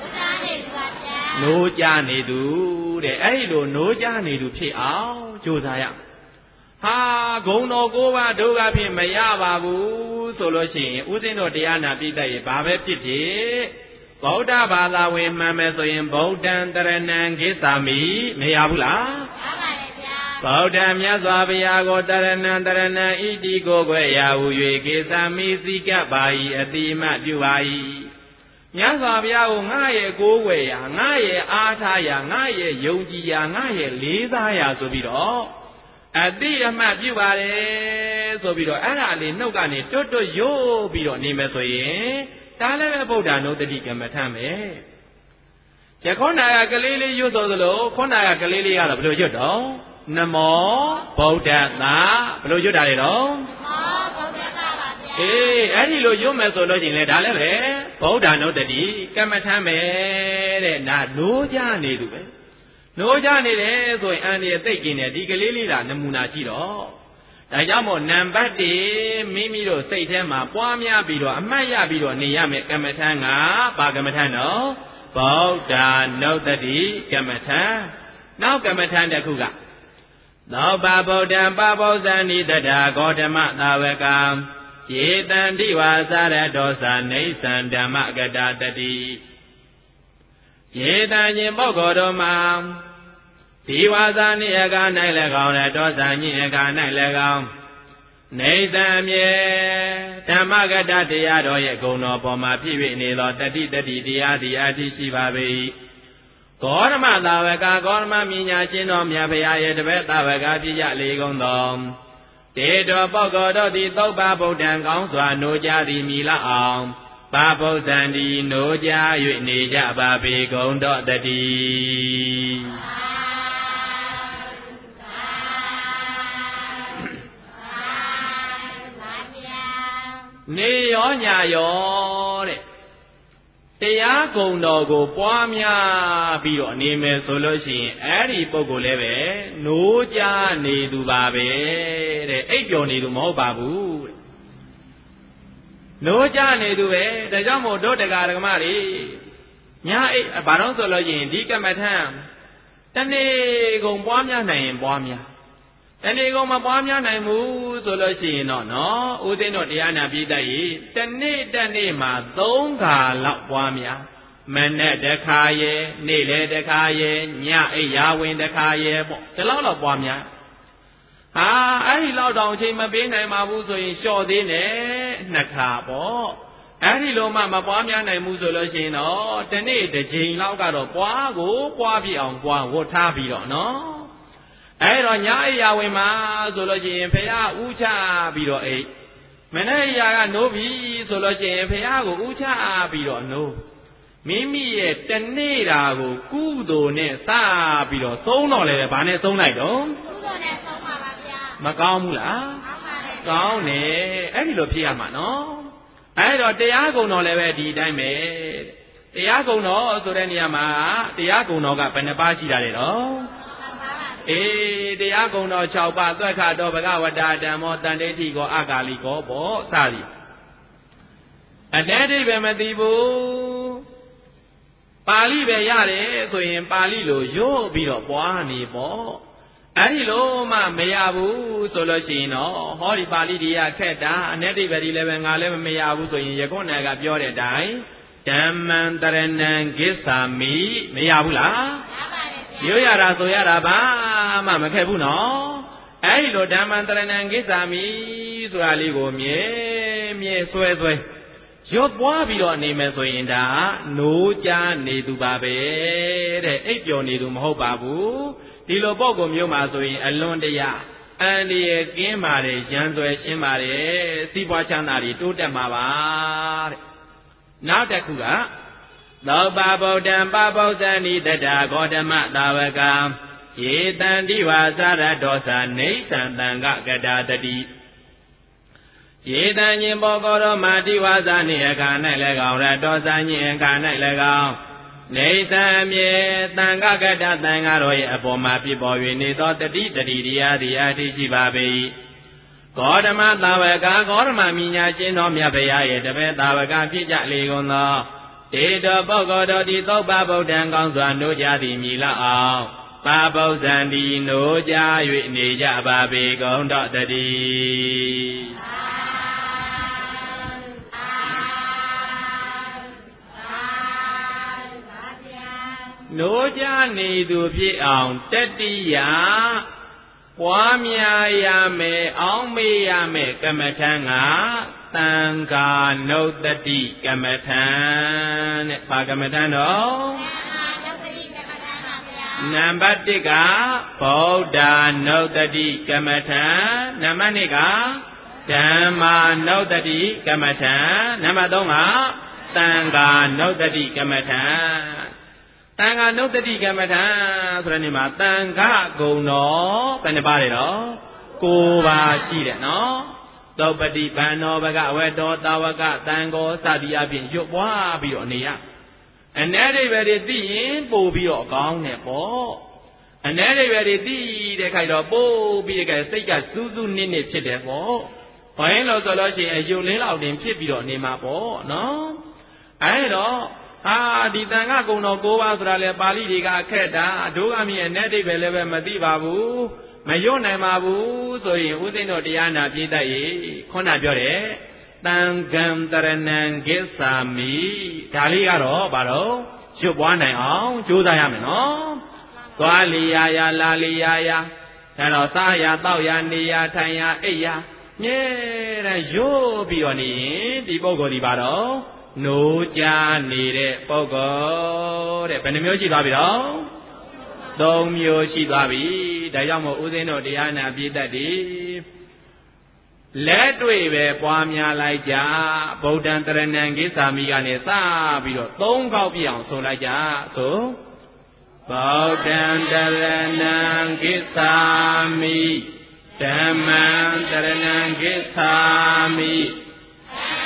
နိုးကြနေသူတဲ့အဲ့ဒီလိုနိုးကြနေသူဖြစ်အောင်ကြိုးစားရဟာဂုဏ်တော်9ပါးဒုက္ခဖြင့်မရပါဘူးဆိုလို့ရှိရင်ဥစဉ်တော်တရားနာပိဋကတ်ရဲ့ဘာပဲဖြစ်ဖြစ်ဗုဒ္ဓဘာသာဝင်မှန်မယ်ဆိုရင်ဗုဒ္ဓံတရဏံဂစ္ဆာမိမရဘူးလားရပါတယ်ဗျာဗုဒ္ဓမြတ်စွာဘုရားကိုတရဏံဣတိကိုခွဲရာဟု၍ဂစ္ဆာမိစိကပ်ပါ၏အတိမပြုပါ၏မြတ်စွာဘုရားကိုငါရဲ့ကိုးကွယ်ရာငါရဲ့အားထားရာငါရဲ့ယုံကြည်ရာငါရဲ့လေးစားရာဆိုပြီးတော့အတိအမှတ်ပြုပါတယ်ဆိုပြီးတော့အဲ့ဒါလေးနှုတ်ကနေတွတ်ရိုးပြီးတော့နေမယ်ဆိုရင်ဒါလည်းပဲဗုဒ္ဓနုတ္တိကမ္မထံပဲယခုနာကကလေးလေးရွတ်ဆိုသလိုခုနာကကလေးလေးကတော့ဘယ်လိုရွတ်တော့နမောဗုဒ္ဓသာဘယ်လိုရွတ်တာလဲတော့နမောဗုဒ္ဓသာပါဗျာအဲ့ဒီလိုရွတ်မယ်ဆိုလို့ရှိရင်လေဒါလည်းပဲဗုဒ္ဓနုတ္တိကမ္မထံပဲတဲ့ဒါနိုးကြနေသူပဲနိုးကြနေတယ်ဆိုရင်အန္တရာယ်သိပ်กินတယ်ဒီကလေးလေးကနမူနာကြည့်တော့ဒါကြောင့်မို့နံပါတ်1မိမိတို့စိတ်ထဲမှာပွားများပြီးတော့အမှတ်ရပြီးတော့နေရမယ်ကမ္မထံကဘာကမ္မထံတော့ဗုဒ္ဓနုတ္တိကမ္မထံနောက်ကမ္မထံတစ်ခုကသောပါဗုဒ္ဓံပဗောဇာနိတ္တာဂေါတမသာဝကံယေတံတိဝါသရတောသာနေသံဓမ္မကတာတတိယေတံခြင်းပုဂ္ဂိုလ်တို့မှာဒီဝါစာနိအက၌လည်းကောင်းတယ်တောစာညိအက၌လည်းကောင်းနေသံမြေဓမ္မကတတရားတော်ရဲ့ဂုဏ်တော်ပေါ်မှာဖြစ်၍နေသောတတိတရားသည်အထိရှိပါပေ၏ဂေါတမသာဝကဂေါတမမြညာရှင်တော်မြတ်ဖရာရဲ့တပည့်သာဝကပြည့်ရလေကုန်သောတေတော်ပုဂ္ဂိုလ်တို့သည်သုဘဗုဒ္ဓံကောင်းစွာနိုးကြသည်မိလအောင်ပါဗုဇံဒီနိုးကြ၍နေကြပါပေကုန်တော့တတိနေရောညာရောတဲ့တရားကုံတော်ကိုပွားများပြီးတော့နေမယ်ဆိုလို့ရှိရင်အဲ့ဒီပုဂ္ဂိုလ်လည်းပဲနိုးကြနေသူပါပဲတဲ့အိပ်ပျော်နေသူမဟုတ်ပါဘူးတဲ့နိုးကြနေသူပဲဒါကြောင့်မို့တို့တရားဓမ္မတွေညာအိပ်ဘာလို့ဆိုလို့ရှိရင်ဒီကမ္မထံတနေ့ကုန်ပွားများနိုင်ရင်ပွားများတနေ့ကုန်မပွားများနိုင်ဘူးဆိုလို့ရှိရင်တော့နော်ဦးသိန်းတို့တရားနာပြည်သက်ကြီးတနေ့မှာ3ခါလောက်ပွားများမနဲ့တစ်ခါရဲ့နေ့လေတစ်ခါရဲ့ညအိယာဝင်တစ်ခါရဲ့ပေါ့ဒီလောက်ပွားများဟာအဲ့ဒီလောက်တောင်အချိန်မပေးနိုင်ပါဘူးဆိုရင်လျှော့သေးနဲ့2ခါပေါ့အဲ့ဒီလိုမှမပွားများနိုင်ဘူးဆိုလို့ရှိရင်တော့တနေ့တစ်ချိန်လောက်ကတော့ပွားပြအောင်ပွားဝတ်ထားပြီးတော့နော်အဲ့တော့ညအိယာဝင်မှာဆိုလို့ရှိရင်ဖះဥချပြီးတော့အိမနေ့အိယာကနိုးပြီဆိုလို့ရှိရင်ဖះကိုဥချပြီးတော့နိုးမိမိရဲ့တနေ့တာကိုကုသိုလ်နဲ့စပြီးတော့သုံးတော့လေဘာနဲ့သုံးလိုက်တော့ကုသိုလ်နဲ့သုံးပါပါဗျာမကောင်းဘူးလားကောင်းတယ်အဲ့ဒီလိုဖြစ်ရမှာနော်အဲ့တော့တရားကုံတော်လည်းပဲဒီအတိုင်းပဲတရားကုံတော်ဆိုတဲ့နေရာမှာတရားကုံတော်ကဘယ်နှပါးရှိတာလဲတော့တရားကုံတော်6ပါးသွက်ခတော်ဘဂဝတာဓမ္မောတန်ဋိဋ္ဌိကောအကာလိကောပေါ့စသည်အတဲတိပဲမသိဘူးပါဠိပဲရတယ်ဆိုရင်ပါဠိလိုရို့ပြီးတော့ပွားနေပေါ့အဲ့ဒီလိုမှမရဘူးဆိုလို့ရှိရင်တော့ဟောဒီပါဠိတွေကခက်တာအ내တိပဲဒီလည်းပဲငါလည်းမရဘူးဆိုရင်ယခုနကပြောတဲ့အတိုင်းဓမ္မံတရဏံဂစ္ဆာမိမရဘူးလားရပါတယ်ရိုးရတာဆိုရတာဘာမှမခက်ဘူးနော်အဲ့ဒီလိုဓမ္မံတရဏံဂစ္ဆာမိဆိုတာလေးကိုမြဲဆွဲရွတ်ပွားပြီးတော့နေမယ်ဆိုရင်ဒါနိုးကြနေသူပါပဲတဲ့အိပ်ပျော်နေသူမဟုတ်ပါဘူးဒီလိုပုံကိုမျိုးမှာဆိုရင်အလွန်တရာအန္တရာယ်ကင်းပါတယ်ရန်ဆွဲရှင်းပါတယ်စီးပွားချမ်းသာတွေတိုးတက်မှာပါတဲ့နောက်တစ်ခုကသောပါဗုဒ္ဓံပဗုဒ္ဓံဤတတ္ထာဂေါတမသာဝကံယေတံတိဝါသရဒောသနေသံတံကကတာတတိယေတံညင်ဘောကောရောမာတိဝါသနိအခါ၌၎င်းရတောသညင်အခါ၌၎င်းနေသံမြေတံကကတတံဃာတော်ရဲ့အပေါ်မှာပြပေါ်၍နေသောတတိတရားသည်အထိရှိပါပေ၏ဂေါတမသာဝကဂေါတမမိညာရှင်တော်မြတ်ဗျာရဲ့တပည့်သာဝကဖြစ်ကြလေကုန်သောတေတောပုဂ္ဂိုလ်တို့သည်သုပ္ပဗုဒ္ဓံကောင်းစွာနိုးကြသည်မြည်လောက်အောင်ပါပုဇ္ဇံဒီနိုးကြ၍နေကြပါပေကုန်တော်တည်းနိုးကြနေသူဖြစ်အောင်တတိယပွားများရမယ်အောင်းမေးရမယ်ကမ္မထံကသံဃာနုတ္တိကမ္မထံတဲ့ဘာကမ္မထံတော့နံပါတ်1ကဗုဒ္ဓနုတ္တိကမ္မထံနံပါတ်2ကဓမ္မာနုတ္တိကမ္မထံနံပါတ်3ကသံဃာနုတ္တိကမ္မထံသံဃာနုတ္တိကမ္မထံဆိုတဲ့နေမှာသံဃာဂုံတော်ဘယ်နှပါလဲတော့9ပါးရှိတယ်နော်သောပတိဗန္နောဘဂဝေတောတာဝကသံဃောစသည်အပြင်ရွတ်ပွားပြီးတော့နေရအ내အိဗယ်တွေသိရင်ပို့ပြီးတော့ကောင်းတယ်ပေါ့အ내အိဗယ်တွေသိတဲ့ခိုက်တော့ပို့ပြီးတဲ့စိတ်ကစူးစူးနစ်နစ်ဖြစ်တယ်ပေါ့ဘာရင်လို့ဆိုလို့ရှိရင်အယုတ်လင်းလောက်တင်ဖြစ်ပြီးတော့နေမှာပေါ့နော်အဲ့တော့ဒီတန်ခါကုံတော်9ပါးဆိုတာလေပါဠိတွေကခက်တာတို့အမိအ내အိဗယ်လည်းပဲမသိပါဘူးမရွတ်နိုင်ပါဘူးဆိုရင်ဦးသိန်းတို့တရားနာပြည်သက်ရေခုနပြောတယ်တံဃံတရဏံဂစ္ဆာမိဒါလေးကတော့ဘာတော့ရွတ်ပွားနိုင်အောင်ကြိုးစားရမယ်နော်သွားလီယာယာလာလီယာယာဒါတော့စားရတောက်ရနေရထိုင်ရအိပ်ရမြဲတမ်းရွတ်ပြီးတော့နေရင်ဒီပုဂ္ဂိုလ်ဒီပါတော့နိုးကြနေတဲ့ပုဂ္ဂိုလ်တဲ့ဘယ်နှမျိုးရှိသွားပြီတော့3မျိုးရှိသွားပြီဒါကြောင့်မို့ဦးဇင်းတို့တရားနာပြည်သက်ဒီလက်တွေ့ပဲပွားများလိုက်ကြဗုဒ္ဓံတရဏံဂစ္ဆာမိကနေစပြီးတော့3ခေါက်ပြအောင်ဆိုလိုက်ကြဆိုဗုဒ္ဓံတရဏံဂစ္ဆာမိဓမ္မံတရဏံဂစ္ဆာမိသံ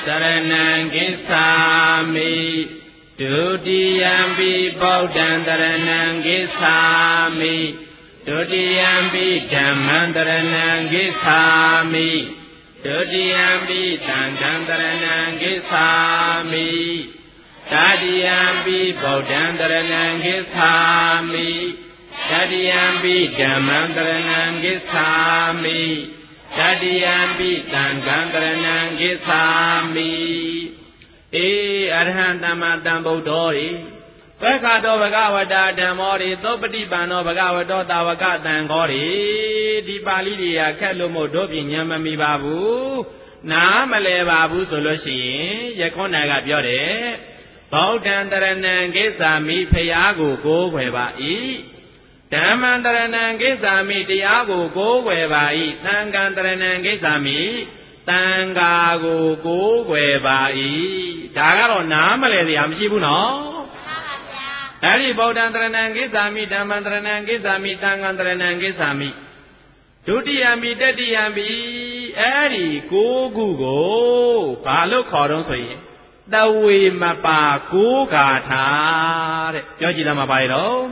တရဏံကိသာမိဒုတိယံပိဗုဒ္ဓံတရဏံကိသာမိဒုတိယံပိဓမ္မံတရဏံကိသာမိဒုတိယံပိသံဃံတရဏံကိသာမိတတိယံပိဗုဒ္ဓံတရဏံကိသာမိတတိယံပိဓမ္မံတရဏံကိသာမိတတိယံပိသံဃံတရဏံကိသာမိအေအရဟံသမ္မာသမ္ဗုဒ္ဓောရိသက္ခတောဘဂဝတာဓမ္မောရိသောပฏิပန္နောဘဂဝတောတာဝကသံဃောရိဒီပါဠိတွေကခက်လို့မို့တို့ပြင်ဉာဏ်မမီပါဘူးနားမလဲပါဘူးဆိုလို့ရှိရင်ယခုနကပြောတယ်ဗုဒ္ဓံတရဏံကိသာမိဖရာကိုကိုးကွယ်ပါ၏ဓမ္မံတရဏံကိသာမိတရားကိုကိုးကွယ်ပါ၏သံဃံတရဏံကိသာမိသံဃာကိုကိုးကွယ်ပါ၏ဒါကတော့နားမလဲစရာမရှိဘူးနော်အဲ့ဒီဗုဒ္ဓံတရဏံကိသာမိဓမ္မံတရဏံကိသာမိသံဃံတရဏံကိသာမိဒုတိယံပိတတိယံပိအဲ့ဒီကိုးခုကိုဘာလို့ခေါ်တော့ဆိုရင်တဝေမပါကိုးဂါထာတဲ့ပြောကြည့်လားမပါရတော့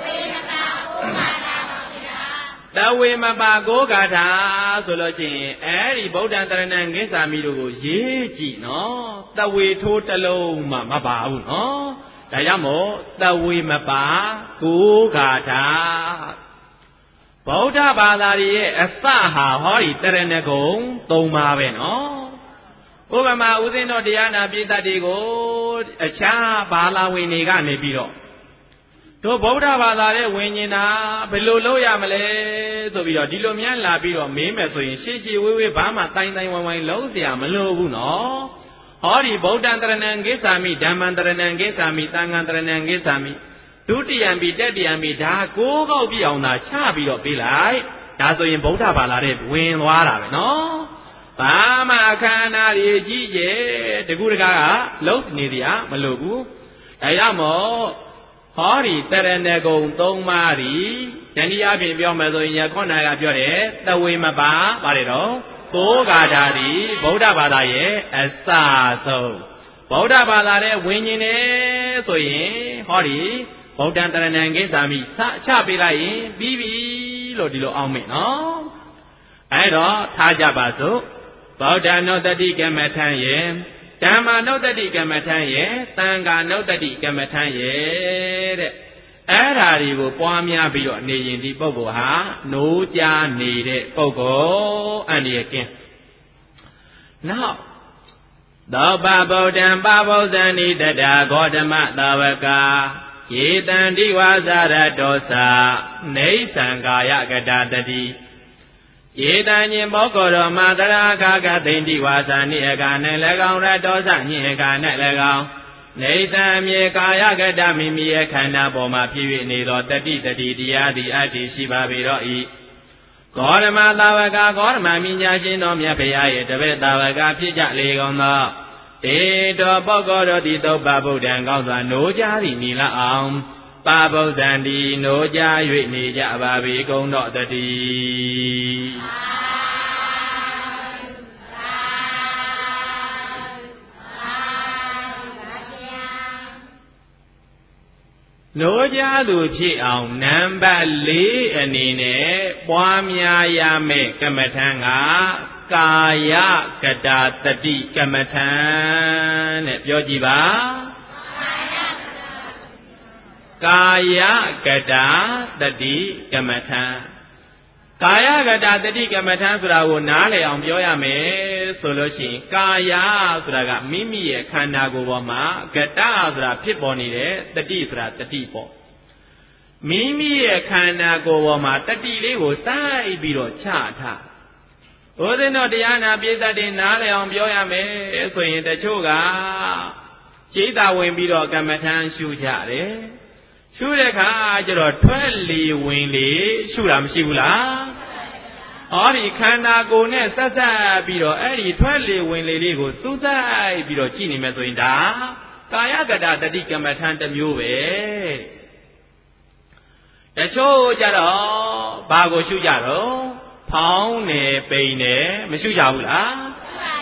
တဝေမပါကိုးဂါထာဆိုလို့ရှိရင်အဲ့ဒီဗုဒ္ဓံတရဏံကိသာမိတို့ကိုရေးကြည့်နော်တဝေထိုးတစ်လုံးမှမပါဘူးနော်ဒါကြောင့်မို့တဝေမပါကိုးဂါထာဗုဒ္ဓဘာသာရဲ့အစဟာဟောဒီတရဏဂုံ၃ပါးပဲနော်ဥပမာဥစဉ်တော်တရားနာပိဋကတွေကိုအခြားဘာသာဝင်တွေကနေပြီးတော့တို့ဗုဒ္ဓဘာသာရဲ့ဝิญဉ်တာဘယ်လိုလုပ်ရမလဲဆိုပြီးတော့ဒီလိုများလာပြီးတော့မေးမယ်ဆိုရင်ရှေ့ရှေ့ဝေးဝေးဘာမှတိုင်တိုင်ဝိုင်းဝိုင်းလုံးเสียမလိုဘူးနော်ဟောဒီဗုဒ္ဓံတရဏံကိသာမိဓမ္မံတရဏံကိသာမိသံဃံတရဏံကိသာမိဒုတိယံပိတတိယံပိဒါကိုးကောက်ပြအောင်သာချပြီးတော့ပြေးလိုက်ဒါဆိုရင်ဗုဒ္ဓဘာသာတဲ့ဝင်သွားတာပဲနော်ဘာမှအခမ်းအနားကြီးကြီးကျယ်တကူတကားကလုံးနေတရားမလိုဘူးဒါကြောင့်မို့ဟောဒီတရဏဂုံ၃ပါးဒီတဏှာအပြင်ပြောမယ်ဆိုရင်ယခုနကပြောတယ်တဝေမပါပါတယ်တော့ကိုးဂါထာဒီဗုဒ္ဓဘာသာရဲ့အစဆုံးဗုဒ္ဓဘာသာရဲ့ဝิญဉ်နေဆိုရင်ဟောဒီဗုဒ္ဓံတရဏံကိသာမိချပေးလိုက်ရင်ပြီးပြီလို့ဒီလိုအောင်မယ်နော်အဲ့တော့ထားကြပါစို့ဗုဒ္ဓနုတ္တိကမ္မထံရဲ့ဓမ္မနုတ္တိကမ္မထံရဲ့သံဃာနုတ္တိကမ္မထံရဲ့တဲ့အဲ့ဓာတွေကိုပွားများပြီးတော့နေရင်ဒီပုဂ္ဂိုလ်ဟာနိုးကြားနေတဲ့ပုဂ္ဂိုလ်အန္တရာယ်ကင်းနောက်သောပဗုဒ္ဓံပဗုဒ္ဓံနိတတဂေါတမသာဝကာယေတံတိဝါစာရတောသာနေသံဃာယကတာတတိယေတံညင်မောကောရောမာတရာခာကသိန္တိဝါစာနိအကာ၌၎င်းရတောသညင်အကာ၌၎င်းနေသံမြေကာယကတမိမိရဲ့ခန္ဓာပေါ်မှာဖြစ်၍နေသောတတိတရားသည်အတ္တိရှိပါပေတော့၏ဂေါရမသာဝကဂေါရမမြညာရှင်တော်မြတ်ဘုရားရဲ့တပည့်သာဝကဖြစ်ကြလေကုန်သောဧတောပုဂ္ဂိုလ်တို့သည်သုပ္ပဗုဒ္ဓံကောင်းစွာနိုးကြသည်နီလအောင်ပါဗုဒ္ဓံဒီနိုးကြ၍နေကြပါပေကုန်တော့တည်းနိုးကြသူဖြစ်အောင်နံပါတ်၄အနေနဲ့ပွားများရမယ့်ကမ္မထံကကာယကတာတတိကမ္မထံတဲ့ပြောကြည့်ပါကာယကတာတတိကမ္မထံကာယကတာတတိကမ္မထံဆိုတာကိုနားလည်အောင်ပြောရမယ်ဆိုလို့ရှိရင်ကာယဆိုတာကမိမိရဲ့ခန္ဓာကိုယ်ပေါ်မှာကတာဆိုတာဖြစ်ပေါ်နေတဲ့တတိဆိုတာတတိပေါ့မိမိရဲ့ခန္ဓာကိုယ်ပေါ်မှာတတိလေးကိုစိုက်ပြီးတော့ချထားဘုရားတော်တရားနာပြည့်စုံတဲ့နားလည်အောင်ပြောရမယ်ဆိုရင်တချို့ကစိတ်သာဝင်ပြီးတော့ကမ္မထံရှုကြတယ်ရှုတဲ့အခါကျတော့ထွက်လေဝင်လေရှုတာမရှိဘူးလားဟောဒီခန္ဓာကိုယ်နဲ့ဆက်ဆက်ပြီးတော့အဲ့ဒီထွက်လေဝင်လေလေးကိုစူးစိုက်ပြီးတော့ကြည့်နေမယ်ဆိုရင်ဒါကာယကတာတတိကမ္မထံတစ်မျိုးပဲတချို့ကြတော့ဘာကိုရှုကြတော့ဖောင်းနေပိန်နေမရှုကြဘူးလားအဲ့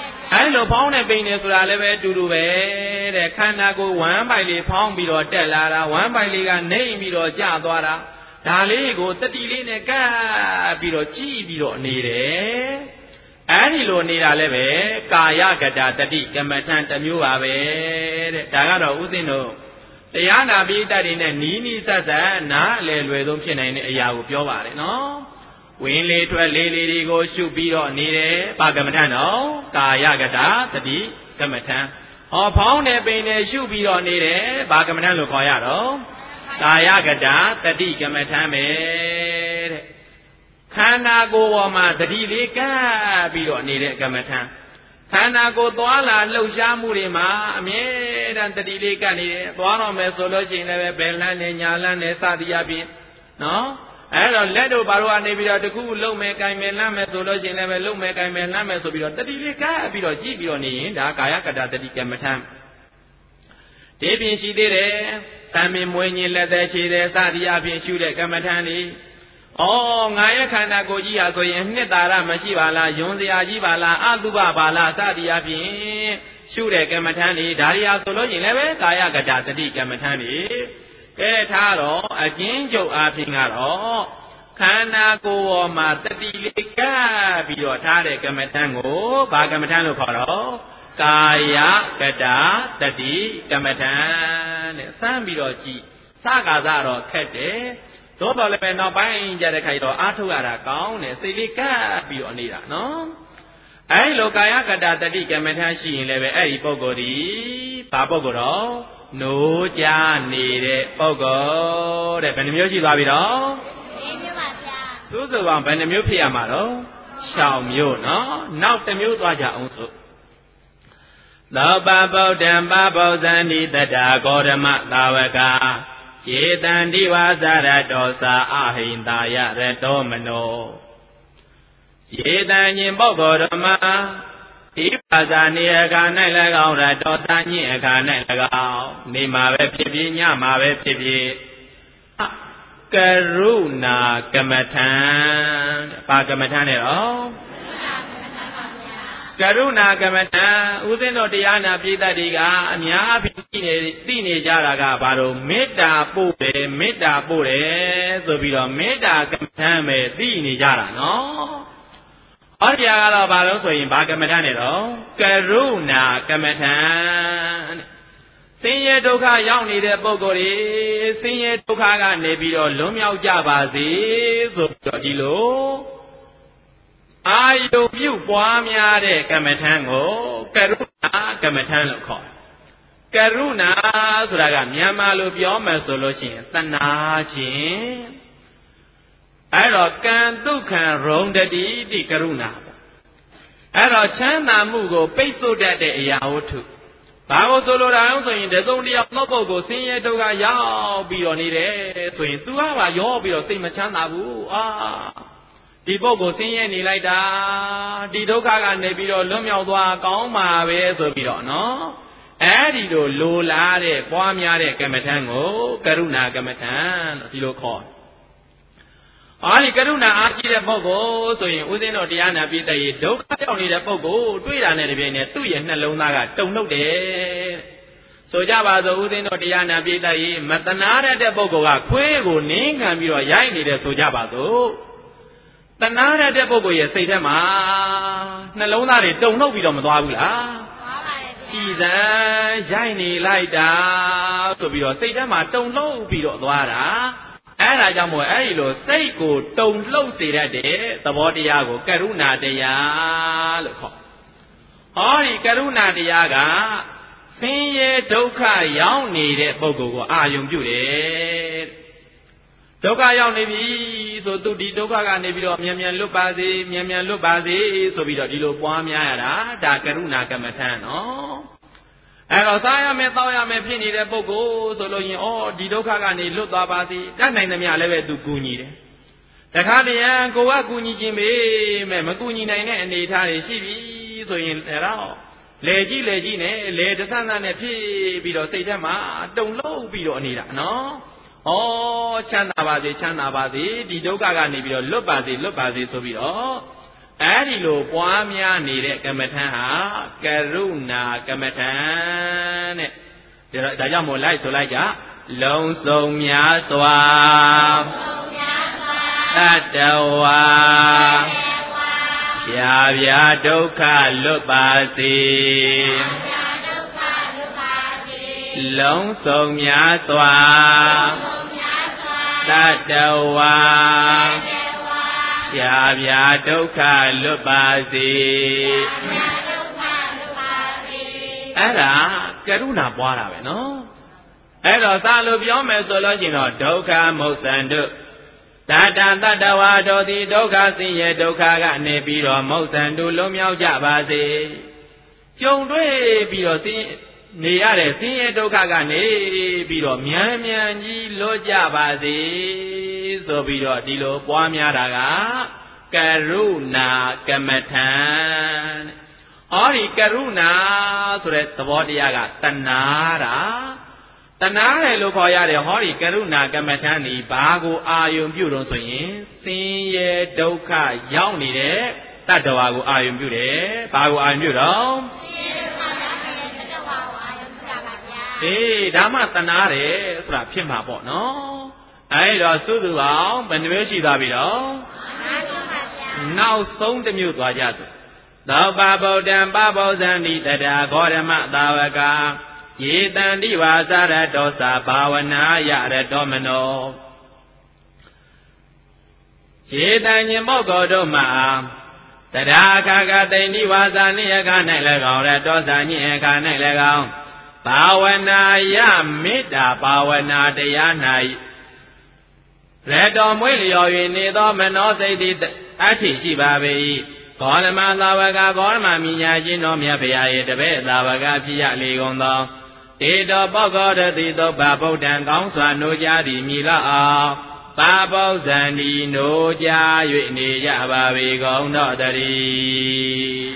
လိုဖောင်းတဲ့ပိန်နေဆိုတာလည်းပဲအတူတူပဲတဲ့ခန္ဓာကိုယ်ဝမ်းပိုက်လေးဖောင်းပြီးတော့တက်လာတာဝမ်းပိုက်လေးကနေပြီးတော့ကျသွားတာဒါလေးကိုတတိလေးနဲ့ကပ်ပြီးတော့ကြည့်ပြီးတော့နေတယ်အဲ့ဒီလိုနေတာလည်းပဲကာယကတတတိကမ္မထံတစ်မျိုးပါပဲတဲ့ဒါကတော့ဥစဉ်တို့တရားနာပိဋကတွေနဲ့နီးနီးဆက်ဆက်နားအလယ်လွယ်ဆုံးဖြစ်နိုင်တဲ့အရာကိုပြောပါတယ်နော်ဝင်းလေးထွက်လေးလေးတွေကိုရှုပြီးတော့နေတယ်ဘာကမ္မထံတော့ကာယကတတတိကမ္မထံဟောဖောင်းတဲ့ပိန်နဲ့ရှုပြီးတော့နေတယ်ဘာကမ္မထံလို့ခေါ်ရတော့ကာယကတတတိကမ္မထံပဲတဲ့ခန္ဓာကိုယ်ပေါ်မှာတတိလေးကပ်ပြီးတော့နေတဲ့ကမ္မထံခန္ဓာကိုယ်သွားလာလှုပ်ရှားမှုတွေမှာအမြဲတမ်းတတိလေးကပ်နေတယ်သွားတော့မယ်ဆိုလို့ရှိရင်လည်းဘယ်လမ်းနဲ့ညာလမ်းနဲ့စသည်အပြင်နော်အဲ့တော့လက်တို့ဘာလို့ကနေပြီးတော့တခုလုံမယ်ကင်မယ်လမ်းမယ်ဆိုလို့ရှိရင်လည်းလုံမယ်ကင်မယ်လမ်းမယ်ဆိုပြီးတော့တတိလေးကပ်ပြီးတော့ကြည့်ပြီးတော့နေရင်ဒါကာယကတတတိကမ္မထံဒီပြင်ရှိသေးတယ်သံမင်မွေးညင်လက်သက်ရှိတယ်စသည်အပြင်ရှုတဲ့ကမ္မထံလေးဩငါရဲ့ခန္ဓာကိုယ်ကြီးဟာဆိုရင်နှစ်သာရမရှိပါလားယွန်းစရာကြီးပါလားအတုပပါလားစသည်အပြင်ရှုတဲ့ကမ္မထံလေးဒါရီဟာဆိုလို့ရင်လည်းပဲကာယကတတတိကမ္မထံလေးကဲထားတော့အကျဉ်းချုပ်အားဖြင့်ကတော့ခန္ဓာကိုယ်ပေါ်မှာတတိလေးကပ်ပြီးတော့ထားတဲ့ကမ္မထံကိုဘာကမ္မထံလို့ခေါ်တော့ကာယကတတတိကမ္မထံတဲ့စမ်းပြီးတော့ကြည့်စကားတော့ခက်တယ်တော့တော်လည်းပဲနောက်ပိုင်းကြတဲ့ခိုက်တော့အားထုတ်ရတာကောင်းတယ်စိတ်လေးကပ်ပြီးတော့နေတာနော်အဲ့လိုကာယကတတတိကမ္မထရှိရင်လည်းပဲအဲ့ဒီပုဂ္ဂိုလ်ဒီဘာပုဂ္ဂိုလ်တော့နိုးကြနေတဲ့ပုဂ္ဂိုလ်တဲ့ဘယ်နှမျိုးရှိသွားပြီတော့၄မျိုးပါဗျာစုစုပေါင်းဘယ်နှမျိုးဖြစ်ရမှာတော့6မျိုးနော်နောက်တစ်မျိုးသွားကြအောင်စို့သောပဗုဒ္ဓံပဗုဇံနိတတဂေါရမသာဝကယေတံဒီဝါသရတောသာအဟိန္တာယရတောမနောယေတံညင်ပုဂ္ဂိုလ်ဓမ္မဒီပါဇာနေအခါ၌၎င်းရတောသာညင်အခါ၌၎င်းနေမှာပဲဖြစ်ဖြစ်ညမှာပဲဖြစ်ဖြစ်ကရုဏာကမ္မထံပါကမ္မထံနဲ့တော့ကရုဏာကမ္မထံဥစဉ်တို့တရားနာပိဋကတွေကအများအပြားသိနေကြတာကဘာလို့မေတ္တာပို့တယ်မေတ္တာပို့တယ်ဆိုပြီးတော့မေတ္တာကမ္မထံပဲသိနေကြတာနော်ဟောတရားကတော့ဘာလို့ဆိုရင်ဘာကမ္မထံနဲ့တော့ကရုဏာကမ္မထံဆင်းရဲဒုက္ခရောက်နေတဲ့ပုဂ္ဂိုလ်တွေဆင်းရဲဒုက္ခကနေပြီးတော့လွတ်မြောက်ကြပါစေဆိုပြီးတော့ဒီလိုအာယုပြုပွားများတဲ့ကမ္မထံကိုကရုဏာကမ္မထံလို့ခေါ်ကရုဏာဆိုတာကမြန်မာလိုပြောမယ်ဆိုလို့ရှိရင်သနာခြင်းအဲ့တော့ကံဒုက္ခံရုံတတိတိကရုဏာပေါ့အဲ့တော့ချမ်းသာမှုကိုပိတ်ဆို့တတ်တဲ့အရာဝတ္ထုဘာကိုဆိုလိုတာလဲဆိုရင်တစုံတယောက်သောပုဂ္ဂိုလ်ဆင်းရဲဒုက္ခရောက်ပြီးတော့နေတယ်ဆိုရင်သူကပါရောပြီးတော့စိတ်မချမ်းသာဘူးဒီပုဂ္ဂိုလ်ဆင်းရဲနေလိုက်တာဒီဒုက္ခကနေပြီးတော့လွတ်မြောက်သွားကောင်းမှာပဲဆိုပြီးတော့နော်အဲ့ဒီလိုလားတဲ့ပွားများတဲ့ကမ္မထံကိုကရုဏာကမ္မထံလို့ဒီလိုခေါ်ဒီကရုဏာအားကြီးတဲ့ပုဂ္ဂိုလ်ဆိုရင်ဥစဉ်တော်တရားနာပြည့်တဲ့ဒုက္ခရောက်နေတဲ့ပုဂ္ဂိုလ်တွေ့တာနဲ့တပြိုင်နက်သူ့ရဲ့နှလုံးသားကတုန်လှုပ်တယ်ဆိုကြပါစို့ဥစဉ်တော်တရားနာပြည့်တဲ့မတနာရတဲ့ပုဂ္ဂိုလ်ကခွေးကိုနင်းခံပြီးတော့ရိုက်နေတယ်ဆိုကြပါစို့တနာရတဲ့ပုဂ္ဂိုလ်ရဲ့စိတ်ထဲမှာနှလုံးသားတွေတုန်လှုပ်ပြီးတော့မသွားဘူးလားသွားပါတယ်ဗျာကြည်စံရိုက်နေလိုက်တာဆိုပြီးတော့စိတ်ထဲမှာတုန်လှုပ်ပြီးတော့သွားတာအဲ့ဒါကြောင့်မို့အဲ့ဒီလိုစိတ်ကိုတုန်လှုပ်စေတတ်တဲ့သဘောတရားကိုကရုဏာတရားလို့ခေါ်ဒီကရုဏာတရားကဆင်းရဲဒုက္ခရောက်နေတဲ့ပုဂ္ဂိုလ်ကိုအာရုံပြုတယ်ဒုက္ခရောက်နေပြီဆိုသူဒီဒုက္ခကနေပြီးတော့မြန်မြန်လွတ်ပါစေမြန်မြန်လွတ်ပါစေဆိုပြီးတော့ဒီလိုပွားများရတာဒါကရုဏာကမ္မထံနော်အဲ့တော့စားရမယ်တောက်ရမယ်ဖြစ်နေတဲ့ပုဂ္ဂိုလ်ဆိုလို့ရင်ဒီဒုက္ခကနေလွတ်သွားပါစေတတ်နိုင်သမျှလည်းပဲသူကူညီတယ်တခါတည်းကိုကကူညီခြင်းပဲမကူညီနိုင်တဲ့အနေအထားတွေရှိပြီဆိုရင်အဲ့တော့လေကြီးနဲ့လေတဆန်းဆန်းနဲ့ဖြစ်ပြီးတော့စိတ်ထဲမှာတုန်လှုပ်ပြီးတော့နေတာနော်ချမ်းသာပါစေချမ်းသာပါစေဒီဒုက္ခကနေပြီးတော့လွတ်ပါစေဆိုပြီးတော့အဲ့ဒီလိုပွားများနေတဲ့ကမ္မထံဟာကရုဏာကမ္မထံတဲ့ဒါကြောင့်မို့လိုက်ဆိုလိုက်ကြလုံးစုံများစွာတတ္တဝါဖြာဖြာဒုက္ခလွတ်ပါစေလုံးစုံများစွာတတ္တဝါဖြာဖြာဒုက္ခလွတ်ပါစေအဲ့ဒါကရုဏာပွားတာပဲနော်အဲ့တော့သာလို့ပြောမယ်ဆိုလို့ရှိရင်တော့ဒုက္ခမုတ်ဆန္တုတတ္တဝါတို့သည်ဒုက္ခဆင်းရဲဒုက္ခကနေပြီးတော့မုတ်ဆန္တုလွတ်မြောက်ကြပါစေကြုံတွေ့ပြီးတော့နေရတဲ့ဆင်းရဲဒုက္ခကနေပြီးတော့မြန်မြန်ကြီးလွတ်ကြပါစေဆိုပြီးတော့ဒီလိုပွားများတာကကရုဏာကမ္မထံဟောဒီကရုဏာဆိုတဲ့သဘောတရားကတဏှာတာတဏှာတယ်လို့ခေါ်ရတယ်ဟောဒီကရုဏာကမ္မထံဒီဘာကိုအာယုံပြုတော့ဆိုရင်ဆင်းရဲဒုက္ခရောက်နေတဲ့တတ္တဝါကိုအာယုံပြုတယ်ဘာကိုအာယုံပြုတော့ဆင်းရဲဒုက္ခရောက်နေတဲ့တတ္တဝါကိုအာယုံပြုတာပါဗျာဒါမှတဏှာတယ်ဆိုတာဖြစ်မှာပေါ့နော်အဲ့တော့စုစုပေါင်းဘယ်နှမျိုးရှိသွားပြီတော့နောက်ဆုံးတစ်မျိုးသွားကြစို့သောပဗုဒ္ဓံပဗောဇံတိတထာဂေါရမသာဝကယေတံတိဝါစရတောသာဘာဝနာယရတောမနောယေတံညမောကောတို့မှာတထာခါကတိန်တိဝါစာနိယက၌၎င်းရတောသာညင်အခါ၌၎င်းဘာဝနာယမေတ္တာဘာဝနာတရား၌ရတောမွေးလျော်၍နေသောမနောစိတ်တိအဋ္ဌိရှိပါပေ၏ဂေါရမသာဝကဂေါရမမိညာရှင်တော်မြတ်ဗျာရဲ့တပည့်သာဝကဖြစ်ရလေကုန်သောတေတောပောဂောရတိသောဗဗုဒ္ဓံကောင်းစွာနိုးကြသည်မြည်လောက်အောင်ပါပောဇံဒီနိုးကြ၍နေကြပါပေကုန်တော်တည်း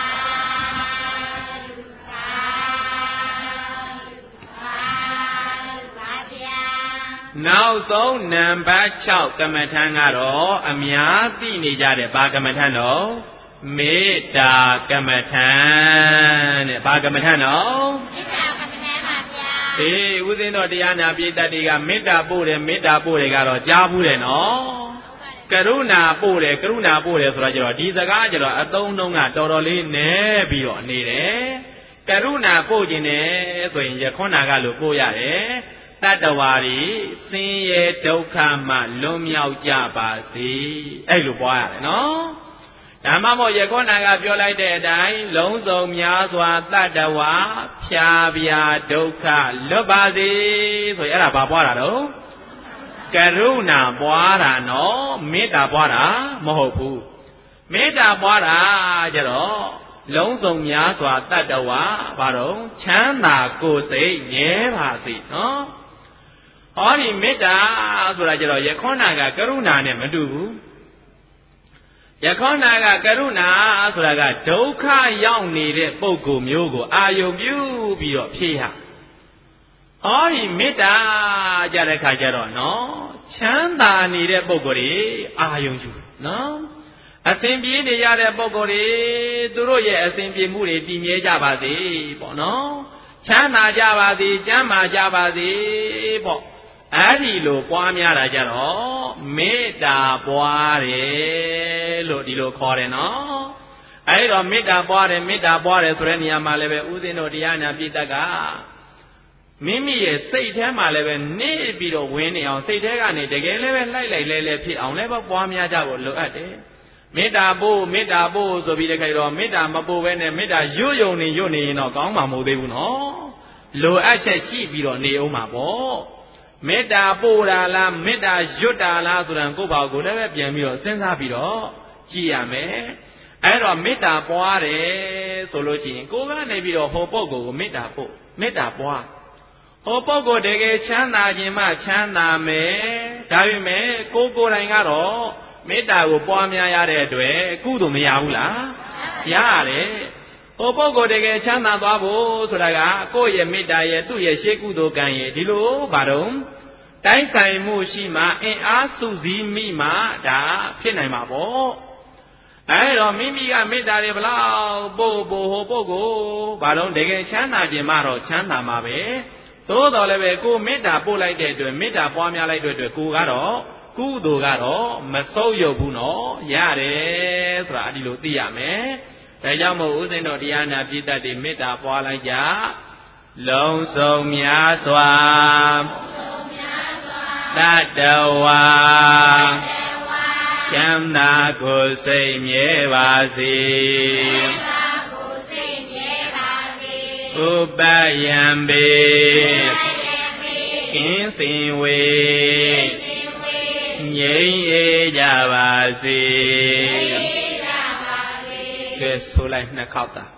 နောက်ဆုံးနံပါတ်6ကမ္မထံကတော့အများသိနေကြတဲ့ဘာကမ္မထံတော့မေတ္တာကမ္မထံတဲ့ဘာကမ္မထံတော့မေတ္တာကမ္မထံပါဗျာဥစဉ်တော်တရားနာပိဋကတိကမေတ္တာပို့တယ်မေတ္တာပို့တယ်ကတော့ကြားဘူးတယ်နော်ကရုဏာပို့တယ်ကရုဏာပို့တယ်ဆိုတာကျတော့ဒီစကားကျတော့အသုံးနှုန်းကတော်တော်လေးနည်းပြီးတော့နေတယ်ကရုဏာပို့ခြင်းနဲ့ဆိုရင်ရခွန်းနာကလို့ပို့ရတယ်တတ္တဝါတွေဆင်းရဲဒုက္ခမှလွန်မြောက်ကြပါစေအဲ့လိုပွားရတယ်နော်ဓမ္မမို့ရခောနာကပြောလိုက်တဲ့အတိုင်းလုံးစုံများစွာတတ္တဝါဖြာဖြာဒုက္ခလွတ်ပါစေဆိုရင်အဲ့ဒါဘာပွားတာတော့ကရုဏာပွားတာနော်မေတ္တာပွားတာမဟုတ်ဘူးမေတ္တာပွားတာကြတော့လုံးစုံများစွာတတ္တဝါဘာတော့ချမ်းသာကိုယ်စိတ်ရဲပါစေနော်ဟောဒီမေတ္တာဆိုတာကြတော့ယခောနာကကရုဏာနဲ့မတူဘူးယခောနာကကရုဏာဆိုတာကဒုက္ခရောက်နေတဲ့ပုဂ္ဂိုလ်မျိုးကိုအာယုံပြုပြီးတော့ဖြေရဟောဒီမေတ္တာကြတဲ့ခါကျတော့နော်ချမ်းသာနေတဲ့ပုဂ္ဂိုလ်တွေအာယုံယူနော်အစဉ်ပြေနေရတဲ့ပုဂ္ဂိုလ်တွေသူတို့ရဲ့အစဉ်ပြေမှုတွေတည်မြဲကြပါစေပေါ့နော်ချမ်းသာကြပါစေကျမ်းမာကြပါစေပေါ့အဲ့ဒီလိုပွားများတာကြတော့မေတ္တာပွားတယ်လို့ဒီလိုခေါ်တယ်နော်အဲ့ဒီတော့မေတ္တာပွားတယ်မေတ္တာပွားတယ်ဆိုတဲ့နေရာမှာလည်းပဲဥစဉ်တို့တရားနာပြည့်တတ်ကမိမိရဲ့စိတ်ထဲမှာလည်းပဲနေပြီးတော့ဝင်နေအောင်စိတ်ထဲကနေတကယ်လည်းပဲလိုက်လဲဖြစ်အောင်လည်းပဲပွားများကြဖို့လိုအပ်တယ်မေတ္တာပို့ဆိုပြီးတဲ့ခိုင်တော့မေတ္တာမပို့ဘဲနဲ့မေတ္တာရွတ်ယုံနေရင်တော့ကောင်းမှာမဟုတ်သေးဘူးနော်လိုအပ်ချက်ရှိပြီးတော့နေအောင်မှာပေါ့မေတ္တာပို့တာလားမေတ္တာရွတ်တာလားဆိုတာကိုယ့်ဘာကိုလည်းပဲပြန်ပြီးတော့စဉ်းစားပြီးတော့ကြည့်ရမယ်အဲ့တော့မေတ္တာပွားတယ်ဆိုလို့ရှိရင်ကိုယ်ကနေပြီးတော့ဟိုပုဂ္ဂိုလ်ကိုမေတ္တာပို့မေတ္တာပွားဟိုပုဂ္ဂိုလ်တကယ်ချမ်းသာခြင်းမှချမ်းသာမယ်ဒါပေမဲ့ကိုယ်တိုင်ကတော့မေတ္တာကိုပွားများရတဲ့အတွက်ကုသိုလ်မရဘူးလားရတယ်ဟိုပုဂ္ဂိုလ်တကယ်ချမ်းသာသွားဖို့ဆိုတာကကိုယ့်ရဲ့မေတ္တာရဲ့သူ့ရဲ့ရှေးကုသိုလ်ကံရဲ့ဒီလိုဘာတော့တိုက်ဆိုင်မှုရှိမှအင်အားစုစည်းမိမှဒါဖြစ်နိုင်မှာပေါ့အဲ့တော့မိမိကမေတ္တာတွေဘလောက်ပို့ဟိုပုဂ္ဂိုလ်ဘာလို့တကယ်ချမ်းသာခြင်းမတော့ချမ်းသာမှာပဲသို့တော်လည်းပဲကိုမေတ္တာပို့လိုက်တဲ့အတွက်မေတ္တာပွားများလိုက်တဲ့အတွက်ကိုကတော့ကုသိုလ်ကတော့မဆုပ်ယုပ်ဘူးနော်ရတယ်ဆိုတာအဒီလိုသိရမယ်ဒါကြောင့်မို့ဥစဉ်တော်တရားနာပိဋကတ်တွေမေတ္တာပွားလိုက်ကြလုံးစုံများစွာတတဝါချမ်းသာကိုယ်စိတ်မြဲပါစေဥပယံပေကင်းစင်ဝေငြိမ်းအေးကြပါစေကဲဆိုလိုက်နှစ်ခေါက်သာ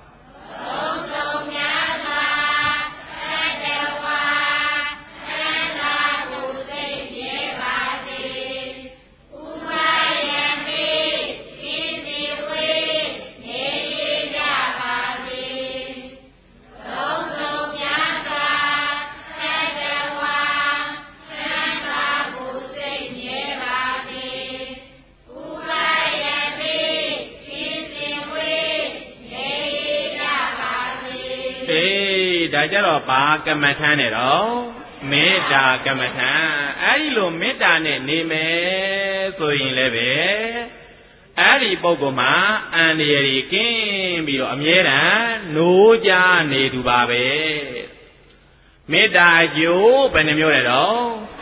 ဒါကြတော့ဘာကမ္မထမ်းနဲ့တော့မေတ္တာကမ္မထမ်းအဲ့ဒီလိုမေတ္တာနဲ့နေမယ်ဆိုရင်လည်းပဲအဲ့ဒီပုဂ္ဂိုလ်မှာအန္တရာယ်ကြီးကင်းပြီးတော့အမြဲတမ်းနိုးကြနေသူပါပဲမေတ္တာကျိုးဘယ်နှမျိုးလဲတော့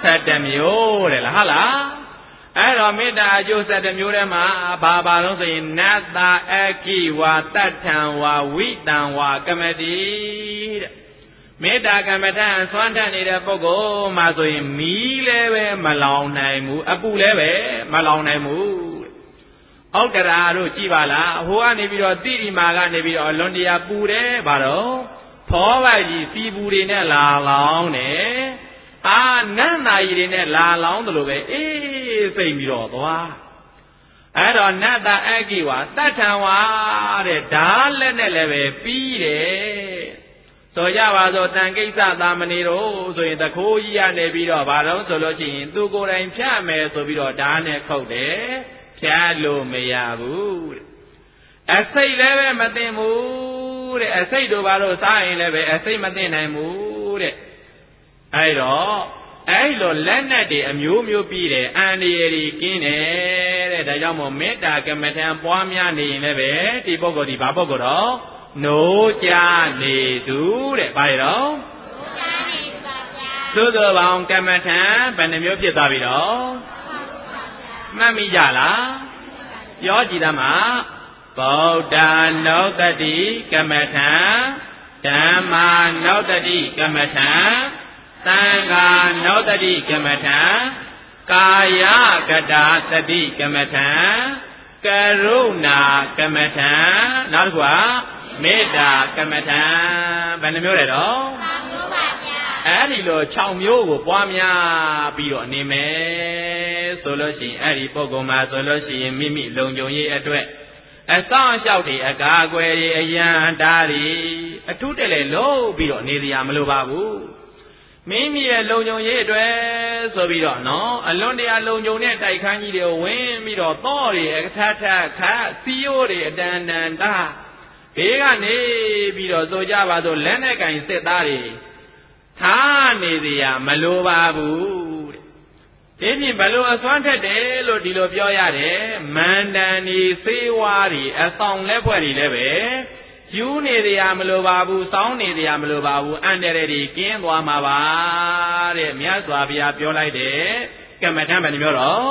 7မျိုးတဲ့လားဟုတ်လားအဲ့တော့မေတ္တာအကျိုး7မျိုးထဲမှာဘာလို့ဆိုရင်နတ္တအခိဝါတတ္ထံဝါဝိတံဝါကမတိတဲ့မေတ္တာကမ္မထံစွမ်းထက်နေတဲ့ပုဂ္ဂိုလ်မှာဆိုရင်မီးလည်းပဲမလောင်နိုင်ဘူးအပူလည်းပဲမလောင်နိုင်ဘူးဩက္ကရာတို့ကြည်ပါလားဟိုကနေပြီးတော့တိရိမာကနေပြီးတော့လွန်တရားပူတယ်ဘာတော့သောဘကြီးစီပူတွေနဲ့လာလောင်းတယ်နတ်နာရီတွေနဲ့လာလောင်းတယ်လို့ပဲအေးစိတ်ပြီးတော့သွားအဲ့တော့နတ္တအကိဝါတတ္ထံဝါတဲ့ဓာလက်နဲ့လည်းပဲပြီးတယ်ဆိုကြပါစို့တန်ကိစ္စသာမဏေတို့ဆိုရင်တခိုးကြီးရနေပြီးတော့ဘာလို့ဆိုလို့ရှိရင်သူကိုယ်တိုင်ဖြတ်မယ်ဆိုပြီးတော့ဓာနဲ့ခုတ်တယ်ဖြတ်လို့မရဘူးတဲ့အစိတ်လည်းပဲမသိဘူးတဲ့အစိတ်တို့ဘာလို့စားရင်လည်းပဲအစိတ်မသိနိုင်ဘူးတဲ့အဲ့တော့အဲ့လိုလက်နဲ့တွေအမျိုးမျိုးပြီးတယ်အန္တရာယ်ကြီးကင်းတယ်တဲ့ဒါကြောင့်မို့မေတ္တာကမ္မထံပွားများနေရင်လည်းပဲဒီပုဂ္ဂိုလ်ဒီဘာပုဂ္ဂိုလ်တော့နိုးကြနေသူတဲ့ဘာလဲတော့နိုးကြနေသူပါဗျာသို့သောဘောင်ကမ္မထံဘယ်နှမျိုးဖြစ်သွားပြီတော့မှတ်မိကြလားပြောကြည့်သမှာဗုဒ္ဓနုတ္တိကမ္မထံဓမ္မာနုတ္တိကမ္မထံသံဃာနုတ္တိကမ္မထံကာယကတာသတိကမ္မထံကရုဏာကမ္မထံနောက်တစ်ခုကမေတ္တာကမ္မထံဘယ်နှမျိုးလဲတော့6မျိုးပါဗျာအဲ့ဒီလို6မျိုးကိုပွားများပြီးတော့နေမယ်ဆိုလို့ရှိရင်အဲ့ဒီပုဂ္ဂိုလ်မှာဆိုလို့ရှိရင်မိမိလုံခြုံရေးအတွက်အဆောင်အလျှောက်တွေအကာအကွယ်တွေအယံတားတွေအထူးတလဲလို့ပြီးတော့နေစရာမလိုပါဘူးမိမိရဲ့လုံခြုံရေးအတွက်ဆိုပြီးတော့နော်အလွန်တရာလုံခြုံတဲ့တိုက်ခန်းကြီးတွေကိုဝင်ပြီးတော့တော့တွေအထထခါစီယိုးတွေအတန်တန်တာဘေးကနေပြီးတော့ဆိုကြပါစို့လက်နဲ့ကင်စစ်သားတွေထားနေစရာမလိုပါဘူးတဲ့ဒီပြင်ဘလို့အစွမ်းထက်တယ်လို့ဒီလိုပြောရတယ်မန္တန်ဒီစေဝါးတွေအဆောင်လက်ဖွဲ့တွေလည်းပဲယူနေတရားမလိုပါဘူးစောင်းနေတရားမလိုပါဘူးအန္တရာယ်တွေကင်းသွားမှာပါတဲ့မြတ်စွာဘုရားပြောလိုက်တယ်ကမ္မထံဘယ်နှမျိုးတော့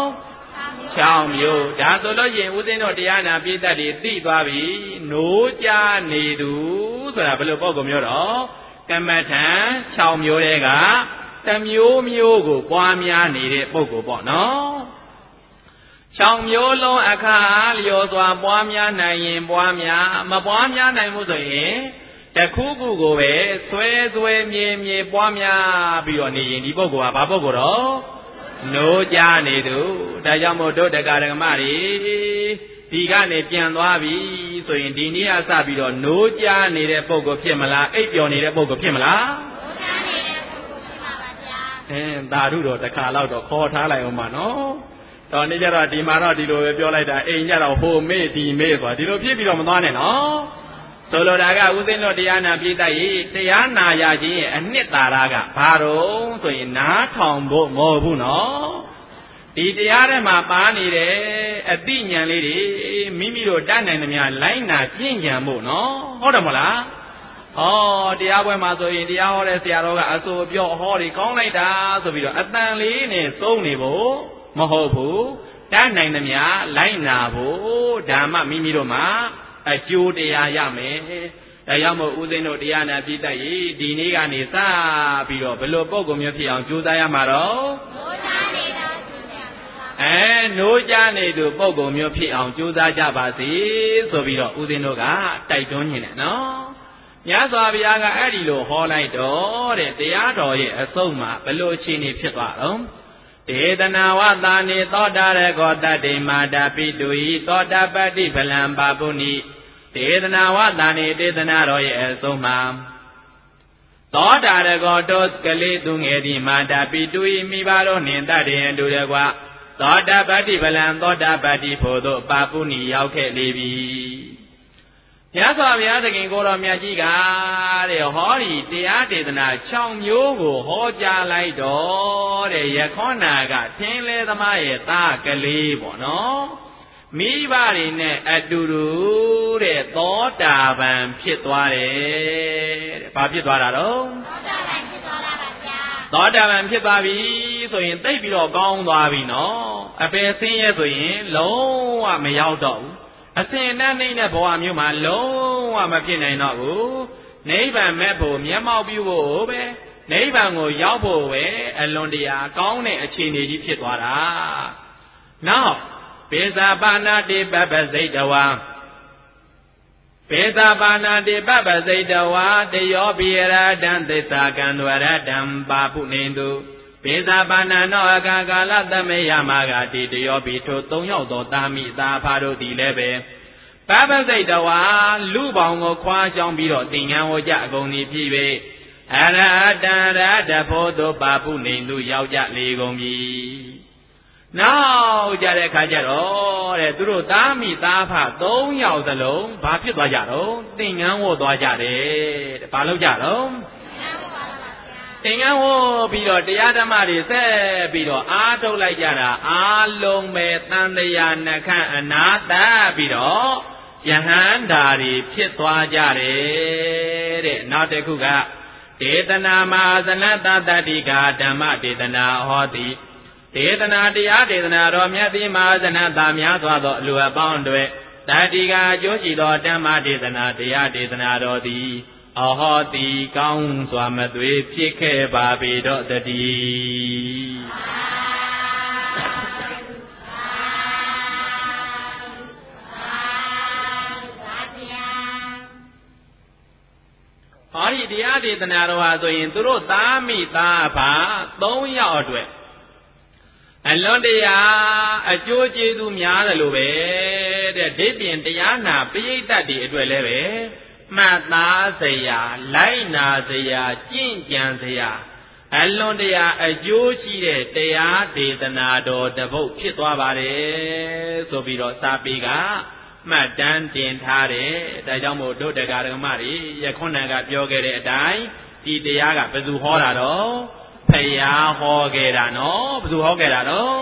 6မျိုးဒါဆိုလို့ရင်ဦးဇင်းတို့တရားနာပိဋကတ်တွေသိသွားပြီနိုးကြနေသူဆိုတာဘယ်လိုပုံကမျိုးတော့ကမ္မထံ6မျိုးတည်းကတစ်မျိုးမျိုးကိုပွားများနေတဲ့ပုံကိုပေါ့နော်6မျိုးလုံးအခါလျော်စွာပွားများနိုင်ရင်ပွားများမပွားများနိုင်ဘူးဆိုရင်တခုခုကိုပဲဆွဲမြေပွားများပြီးတော့နေရင်ဒီပုဂ္ဂိုလ်ကဘာပုဂ္ဂိုလ်တော့နိုးကြနေသူဒါကြောင့်မို့တို့တရားဓမ္မတွေဒီကနေပြန်သွားပြီဆိုရင်ဒီနေ့ကစပြီးတော့နိုးကြနေတဲ့ပုဂ္ဂိုလ်ဖြစ်မလားအိပ်ပျော်နေတဲ့ပုဂ္ဂိုလ်ဖြစ်မလားနိုးကြနေတဲ့ပုဂ္ဂိုလ်ဖြစ်ပါပါဗျာသာဓုတော့တစ်ခါတော့ခေါ်ထားလိုက်အောင်ပါနော်ตอนนี้จะรอดีมาเราดีโลไปပြောလိုက်တာအိမ်ကြတော့ဟိုမေ့ဒီမေ့ဆိုတာဒီလိုဖြစ်ပြီးတော့မသွားနဲ့နော်ဆိုလိုတာကဦးသိန်းတို့တရားနာပြိတ္တကြီးတရားနာရခြင်းရဲ့အနှစ်သာရကဘာတော့ဆိုရင်နားထောင်ဖို့မဟုတ်ဘူးနော်ဒီတရားထဲမှာပါနေတယ်အသိဉာဏ်လေးတွေမိမိတို့တတ်နိုင်သမျှလိုက်နာကျင့်ကြံဖို့နော်ဟုတ်တယ်မဟုတ်လားဟောတရားပွဲမှာဆိုရင်တရားဟောတဲ့ဆရာတော်ကအဆိုပြောဟောဒီကောင်းလိုက်တာဆိုပြီးတော့အတန်လေးနဲ့သုံးနေဖို့မဟုတ်ဘူးတတ်နိုင်သမျှလိုက်နာဖို့ဓမ္မမိမိတို့မှာအကျိုးတရားရမယ်ဒါကြောင့်မို့ဦးသိန်းတို့တရားနာပြိတ္တကြီးဒီနေ့ကနေစပြီးတော့ဘယ်လိုပုံကုန်မျိုးဖြစ်အောင်ကြိုးစားရမှာတော့နိုးကြနေသူပုံကုန်မျိုးဖြစ်အောင်ကြိုးစားကြပါစေဆိုပြီးတော့ဦးသိန်းတို့ကတိုက်တွန်းနေတယ်နော်မြတ်စွာဘုရားကအဲ့ဒီလိုဟောလိုက်တော့တဲ့တရားတော်ရဲ့အဆုံးမှာဘယ်လိုအခြေအနေဖြစ်သွားတော့ဒေသနာဝတာနေသောတာရကောတတ္တိမာတာပိတုဤသောတာပတ္တိဖလံပါပုဏိဒေသနာဝတာနေဒေသနာတော်ရဲ့အဆုံးမှာသောတာရကောတို့ကလေးသူငယ်သည်မာတာပိတုဤမိဘတို့နှင့်တတ္တေအတူတကွသောတာပတ္တိဖလံသောတာပတ္တိဖို့သို့ပါပုဏိရောက်ခဲ့လေပြီမြတ်စွာဘုရားသခင်ကိုတော်မြတ်ကြီးကတဲ့ဟောဒီတရားဒေသနာ6မျိုးကိုဟောကြားလိုက်တော့တဲ့ယခောနာကထင်းလဲသမားရဲ့သားကလေးပေါ့နော်မိဘတွေနဲ့အတူတူတဲ့သောတာပန်ဖြစ်သွားတယ်တဲ့ဘာဖြစ်သွားတာတော့သောတာပန်ဖြစ်သွားတာပါဗျာသောတာပန်ဖြစ်သွားပြီဆိုရင်သိပ်ပြီးတော့ကောင်းသွားပြီနော်အပယ်ဆင်းရဲဆိုရင်လုံးဝမရောက်တော့ဘူးအစဉ်နဲ့နေတဲ့ဘဝမျိုးမှာလုံးဝမဖြစ်နိုင်တော့ဘူးနိဗ္ဗာန်မဲ့ဖို့မျက်မှောက်ပြုဖို့ပဲနိဗ္ဗာန်ကိုရောက်ဖို့ပဲအလွန်တရာကောင်းတဲ့အခြေအနေကြီးဖြစ်သွားတာနောက်ပေဇာပါဏတိပပ္ပစိတ်တဝါပေဇာပါဏတိပပ္ပစိတ်တဝါတယောပိရတံသစ္စာကံဝရတံပါပုနေတုပေဇာပါဏနောအကာကာလသမေယမဂတိတယောပိထို3ယောက်သောတာမိသားဖားတို့သည်လည်းပဲပပ္ပစိတ်တဝါလူပေါင်းကိုခွာရှောင်ပြီးတော့သင်္ကန်းဝကြအကုန်ဒီဖြစ်၍အရဟတရတဖို့သို့ပါပုနေတုရောက်ကြလေကုန်ပြီနောက်ကြတဲ့ခါကျတော့တဲ့သူတို့သားမိသားဖ3ယောက်စလုံးဘာဖြစ်သွားကြတော့သင်္ကန်းဝတ်သွားကြတယ်တဲ့ဘာလုပ်ကြတော့သင်္ကန်းဝတ်ပြီးတော့တရားဓမ္မတွေဆက်ပြီးတော့အားထုတ်လိုက်ကြတာအားလုံးပဲတန်တရားနှခန့်အနာတတ်ပြီးတော့ယဟန္တာတွေဖြစ်သွားကြတယ်တဲ့နောက်တစ်ခုကဒေသနာမဟာဇနတတ္တိကာဓမ္မဒေသနာဟောတိဒေသနာတရားဒေသနာတော်မြတ်သည်မဟာဇနတာများစွာသောအလိုအပေါင်းတွေတတ္တိကာအကျိုးရှိသောဓမ္မဒေသနာတရားဒေသနာတော်သည်အဟောတိကောင်းစွာမသွေဖြစ်ခဲ့ပါပေတော့တည်းဟောဒီတရားဒေသနာတော်ဟာဆိုရင်သူတို့သားမိသားဖ3ယောက်အတွက်အလွန်တရာအကျိုးကျေးဇူးများတယ်လို့ပဲတဲ့ဒိဋ္ဌိတရားနာပရိသတ်တွေအတွက်လည်းပဲမှတ်သားစရာလိုက်နာစရာကျင့်ကြံစရာအလွန်တရာအကျိုးရှိတဲ့တရားဒေသနာတော်တစ်ပုဒ်ဖြစ်သွားပါတယ်ဆိုပြီးတော့စာပေကမှတ်တမ်းတင်ထားတယ်ဒါကြောင့်မို့တို့တရားဓမ္မတွေယခုနကပြောခဲ့တဲ့အတိုင်းဒီတရားကဘယ်သူဟောတာတော့ဖယားဟောခဲ့တာနော်ဘယ်သူဟောခဲ့တာတော့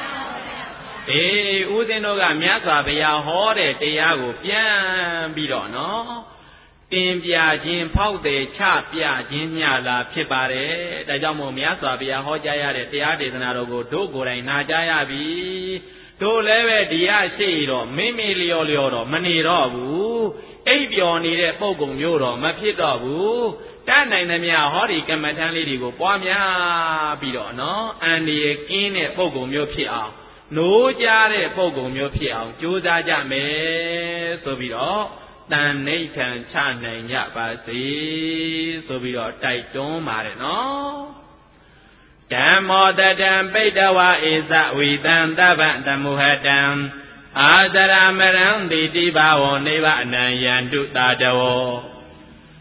ဦးဇင်းတို့ကမြတ်စွာဘုရားဟောတဲ့တရားကိုပြန်ပြီးတော့နော်တင်ပြခြင်းဖောက်တယ်ချပြခြင်းမျှလာဖြစ်ပါတယ်ဒါကြောင့်မို့မြတ်စွာဘုရားဟောကြားရတဲ့တရားဒေသနာတော်ကိုတို့ကိုယ်တိုင်နာကြားရပြီတို့လည်းပဲဒီရရှိတော့မိမိလျော်လျော်တော့မနေတော့ဘူးအိပ်ပျော်နေတဲ့ပုံကုံမျိုးတော့မဖြစ်တော့ဘူးတတ်နိုင်သမျှဟောဒီကမ္မထမ်းလေးတွေကိုပွားများပြီးတော့နော်အန္တရာယ်ကင်းတဲ့ပုံကုံမျိုးဖြစ်အောင်နိုးကြတဲ့ပုံကုံမျိုးဖြစ်အောင်ကြိုးစားကြမယ်ဆိုပြီးတော့တန်ဋိဌံချနိုင်ကြပါစေဆိုပြီးတော့တိုက်တွန်းပါတယ်နော်ဓမ္မောတတံပိဋ္ဌဝါဧသဝိတံတဗ္ဗတမုဟတံအာဇရမရံတိတိဘာဝောနိဗ္ဗာနံယန္တုတာတဝော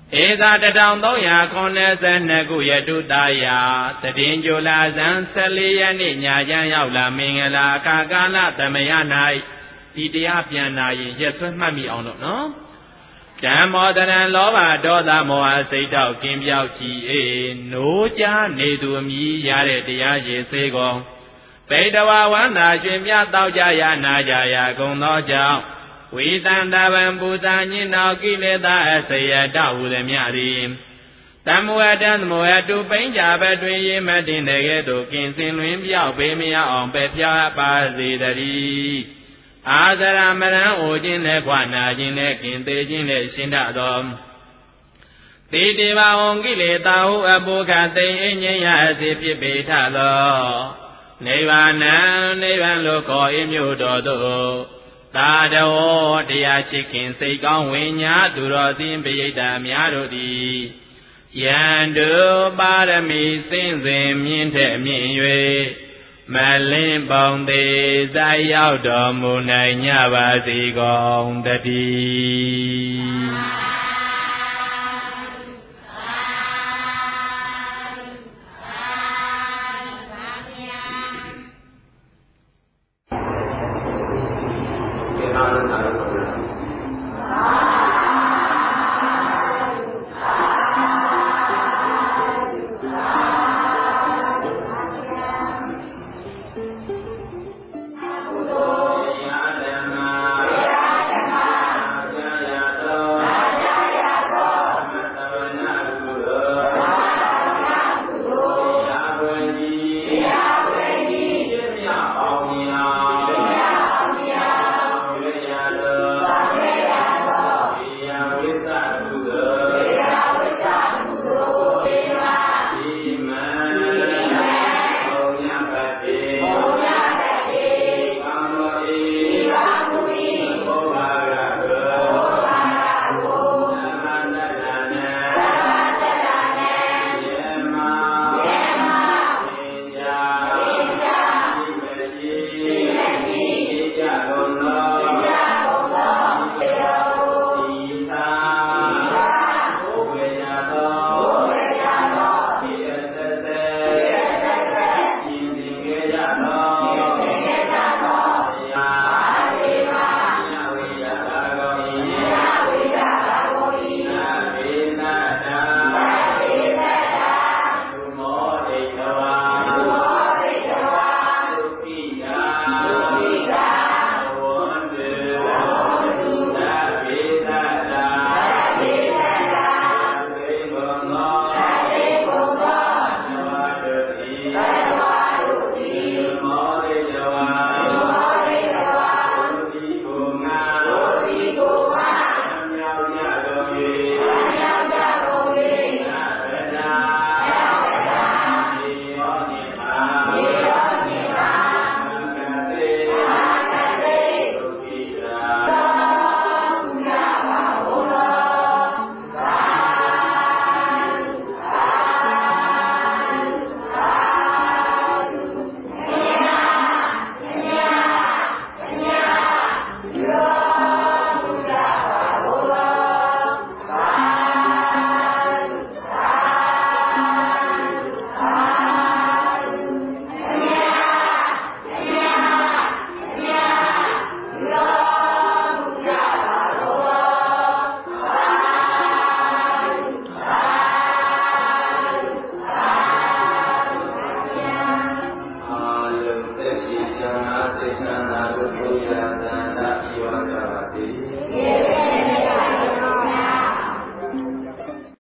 ဧသာ1392ခုရတုတရာတည်င်းကြိုလာဇန်14ရက်နေ့ညချမ်းရောက်လာမင်္ဂလာအခါကာလသမယ၌ဒီတရားပြန်နာရင်ရက်စွဲမှတ်မိအောင်လို့နော်ဓမ္မောတရံလောဘဒေါသမောဟစိတ်တောက်ကင်းပြောက်ကြည်နိုးကြားနေသူအမိရတဲ့တရားရည်စေကုန်ဗိတဝဝန္တာရှင်မြတ်တောက်ကြရနာကြရကုန်သောကြောင့်ဝိသန္တဗံပူဇာညင်တော်ကိလေသာအစယတဟုသည်မြသည်တမဝတံသမဝတုပိဉ္ဇာဘတွင်ရေမတင်တဲ့ကဲ့သို့ကင်စင်လွင်ပြောက်ပေမရအောင်ပဲဖြာပါစေတည်းအာဇရမရံအိုခြင်းနဲ့ခွာနာခြင်းနဲ့ကင်သေးခြင်းနဲ့ရှင်းတတ်သောတိတေဘဝံကိလေသာဟုအပုခသိမ့်အငြိယအစေဖြစ်ပေထသောနိဗ္ဗာန်နိဗ္ဗာန်လို့ခေါ်၏မြို့တော်သို့သာတော်တရားချစ်ခင်စိတ်ကောင်းဝိညာသူတော်စင်ပိဋကများတို့သည်ယန္တုပါရမီစင်စဉ်မြင့်ထက်မြင့်၍မလင်းပေါင်းသေးဇာရောက်တော်မူနိုင်ကြပါစေကုန်တည်း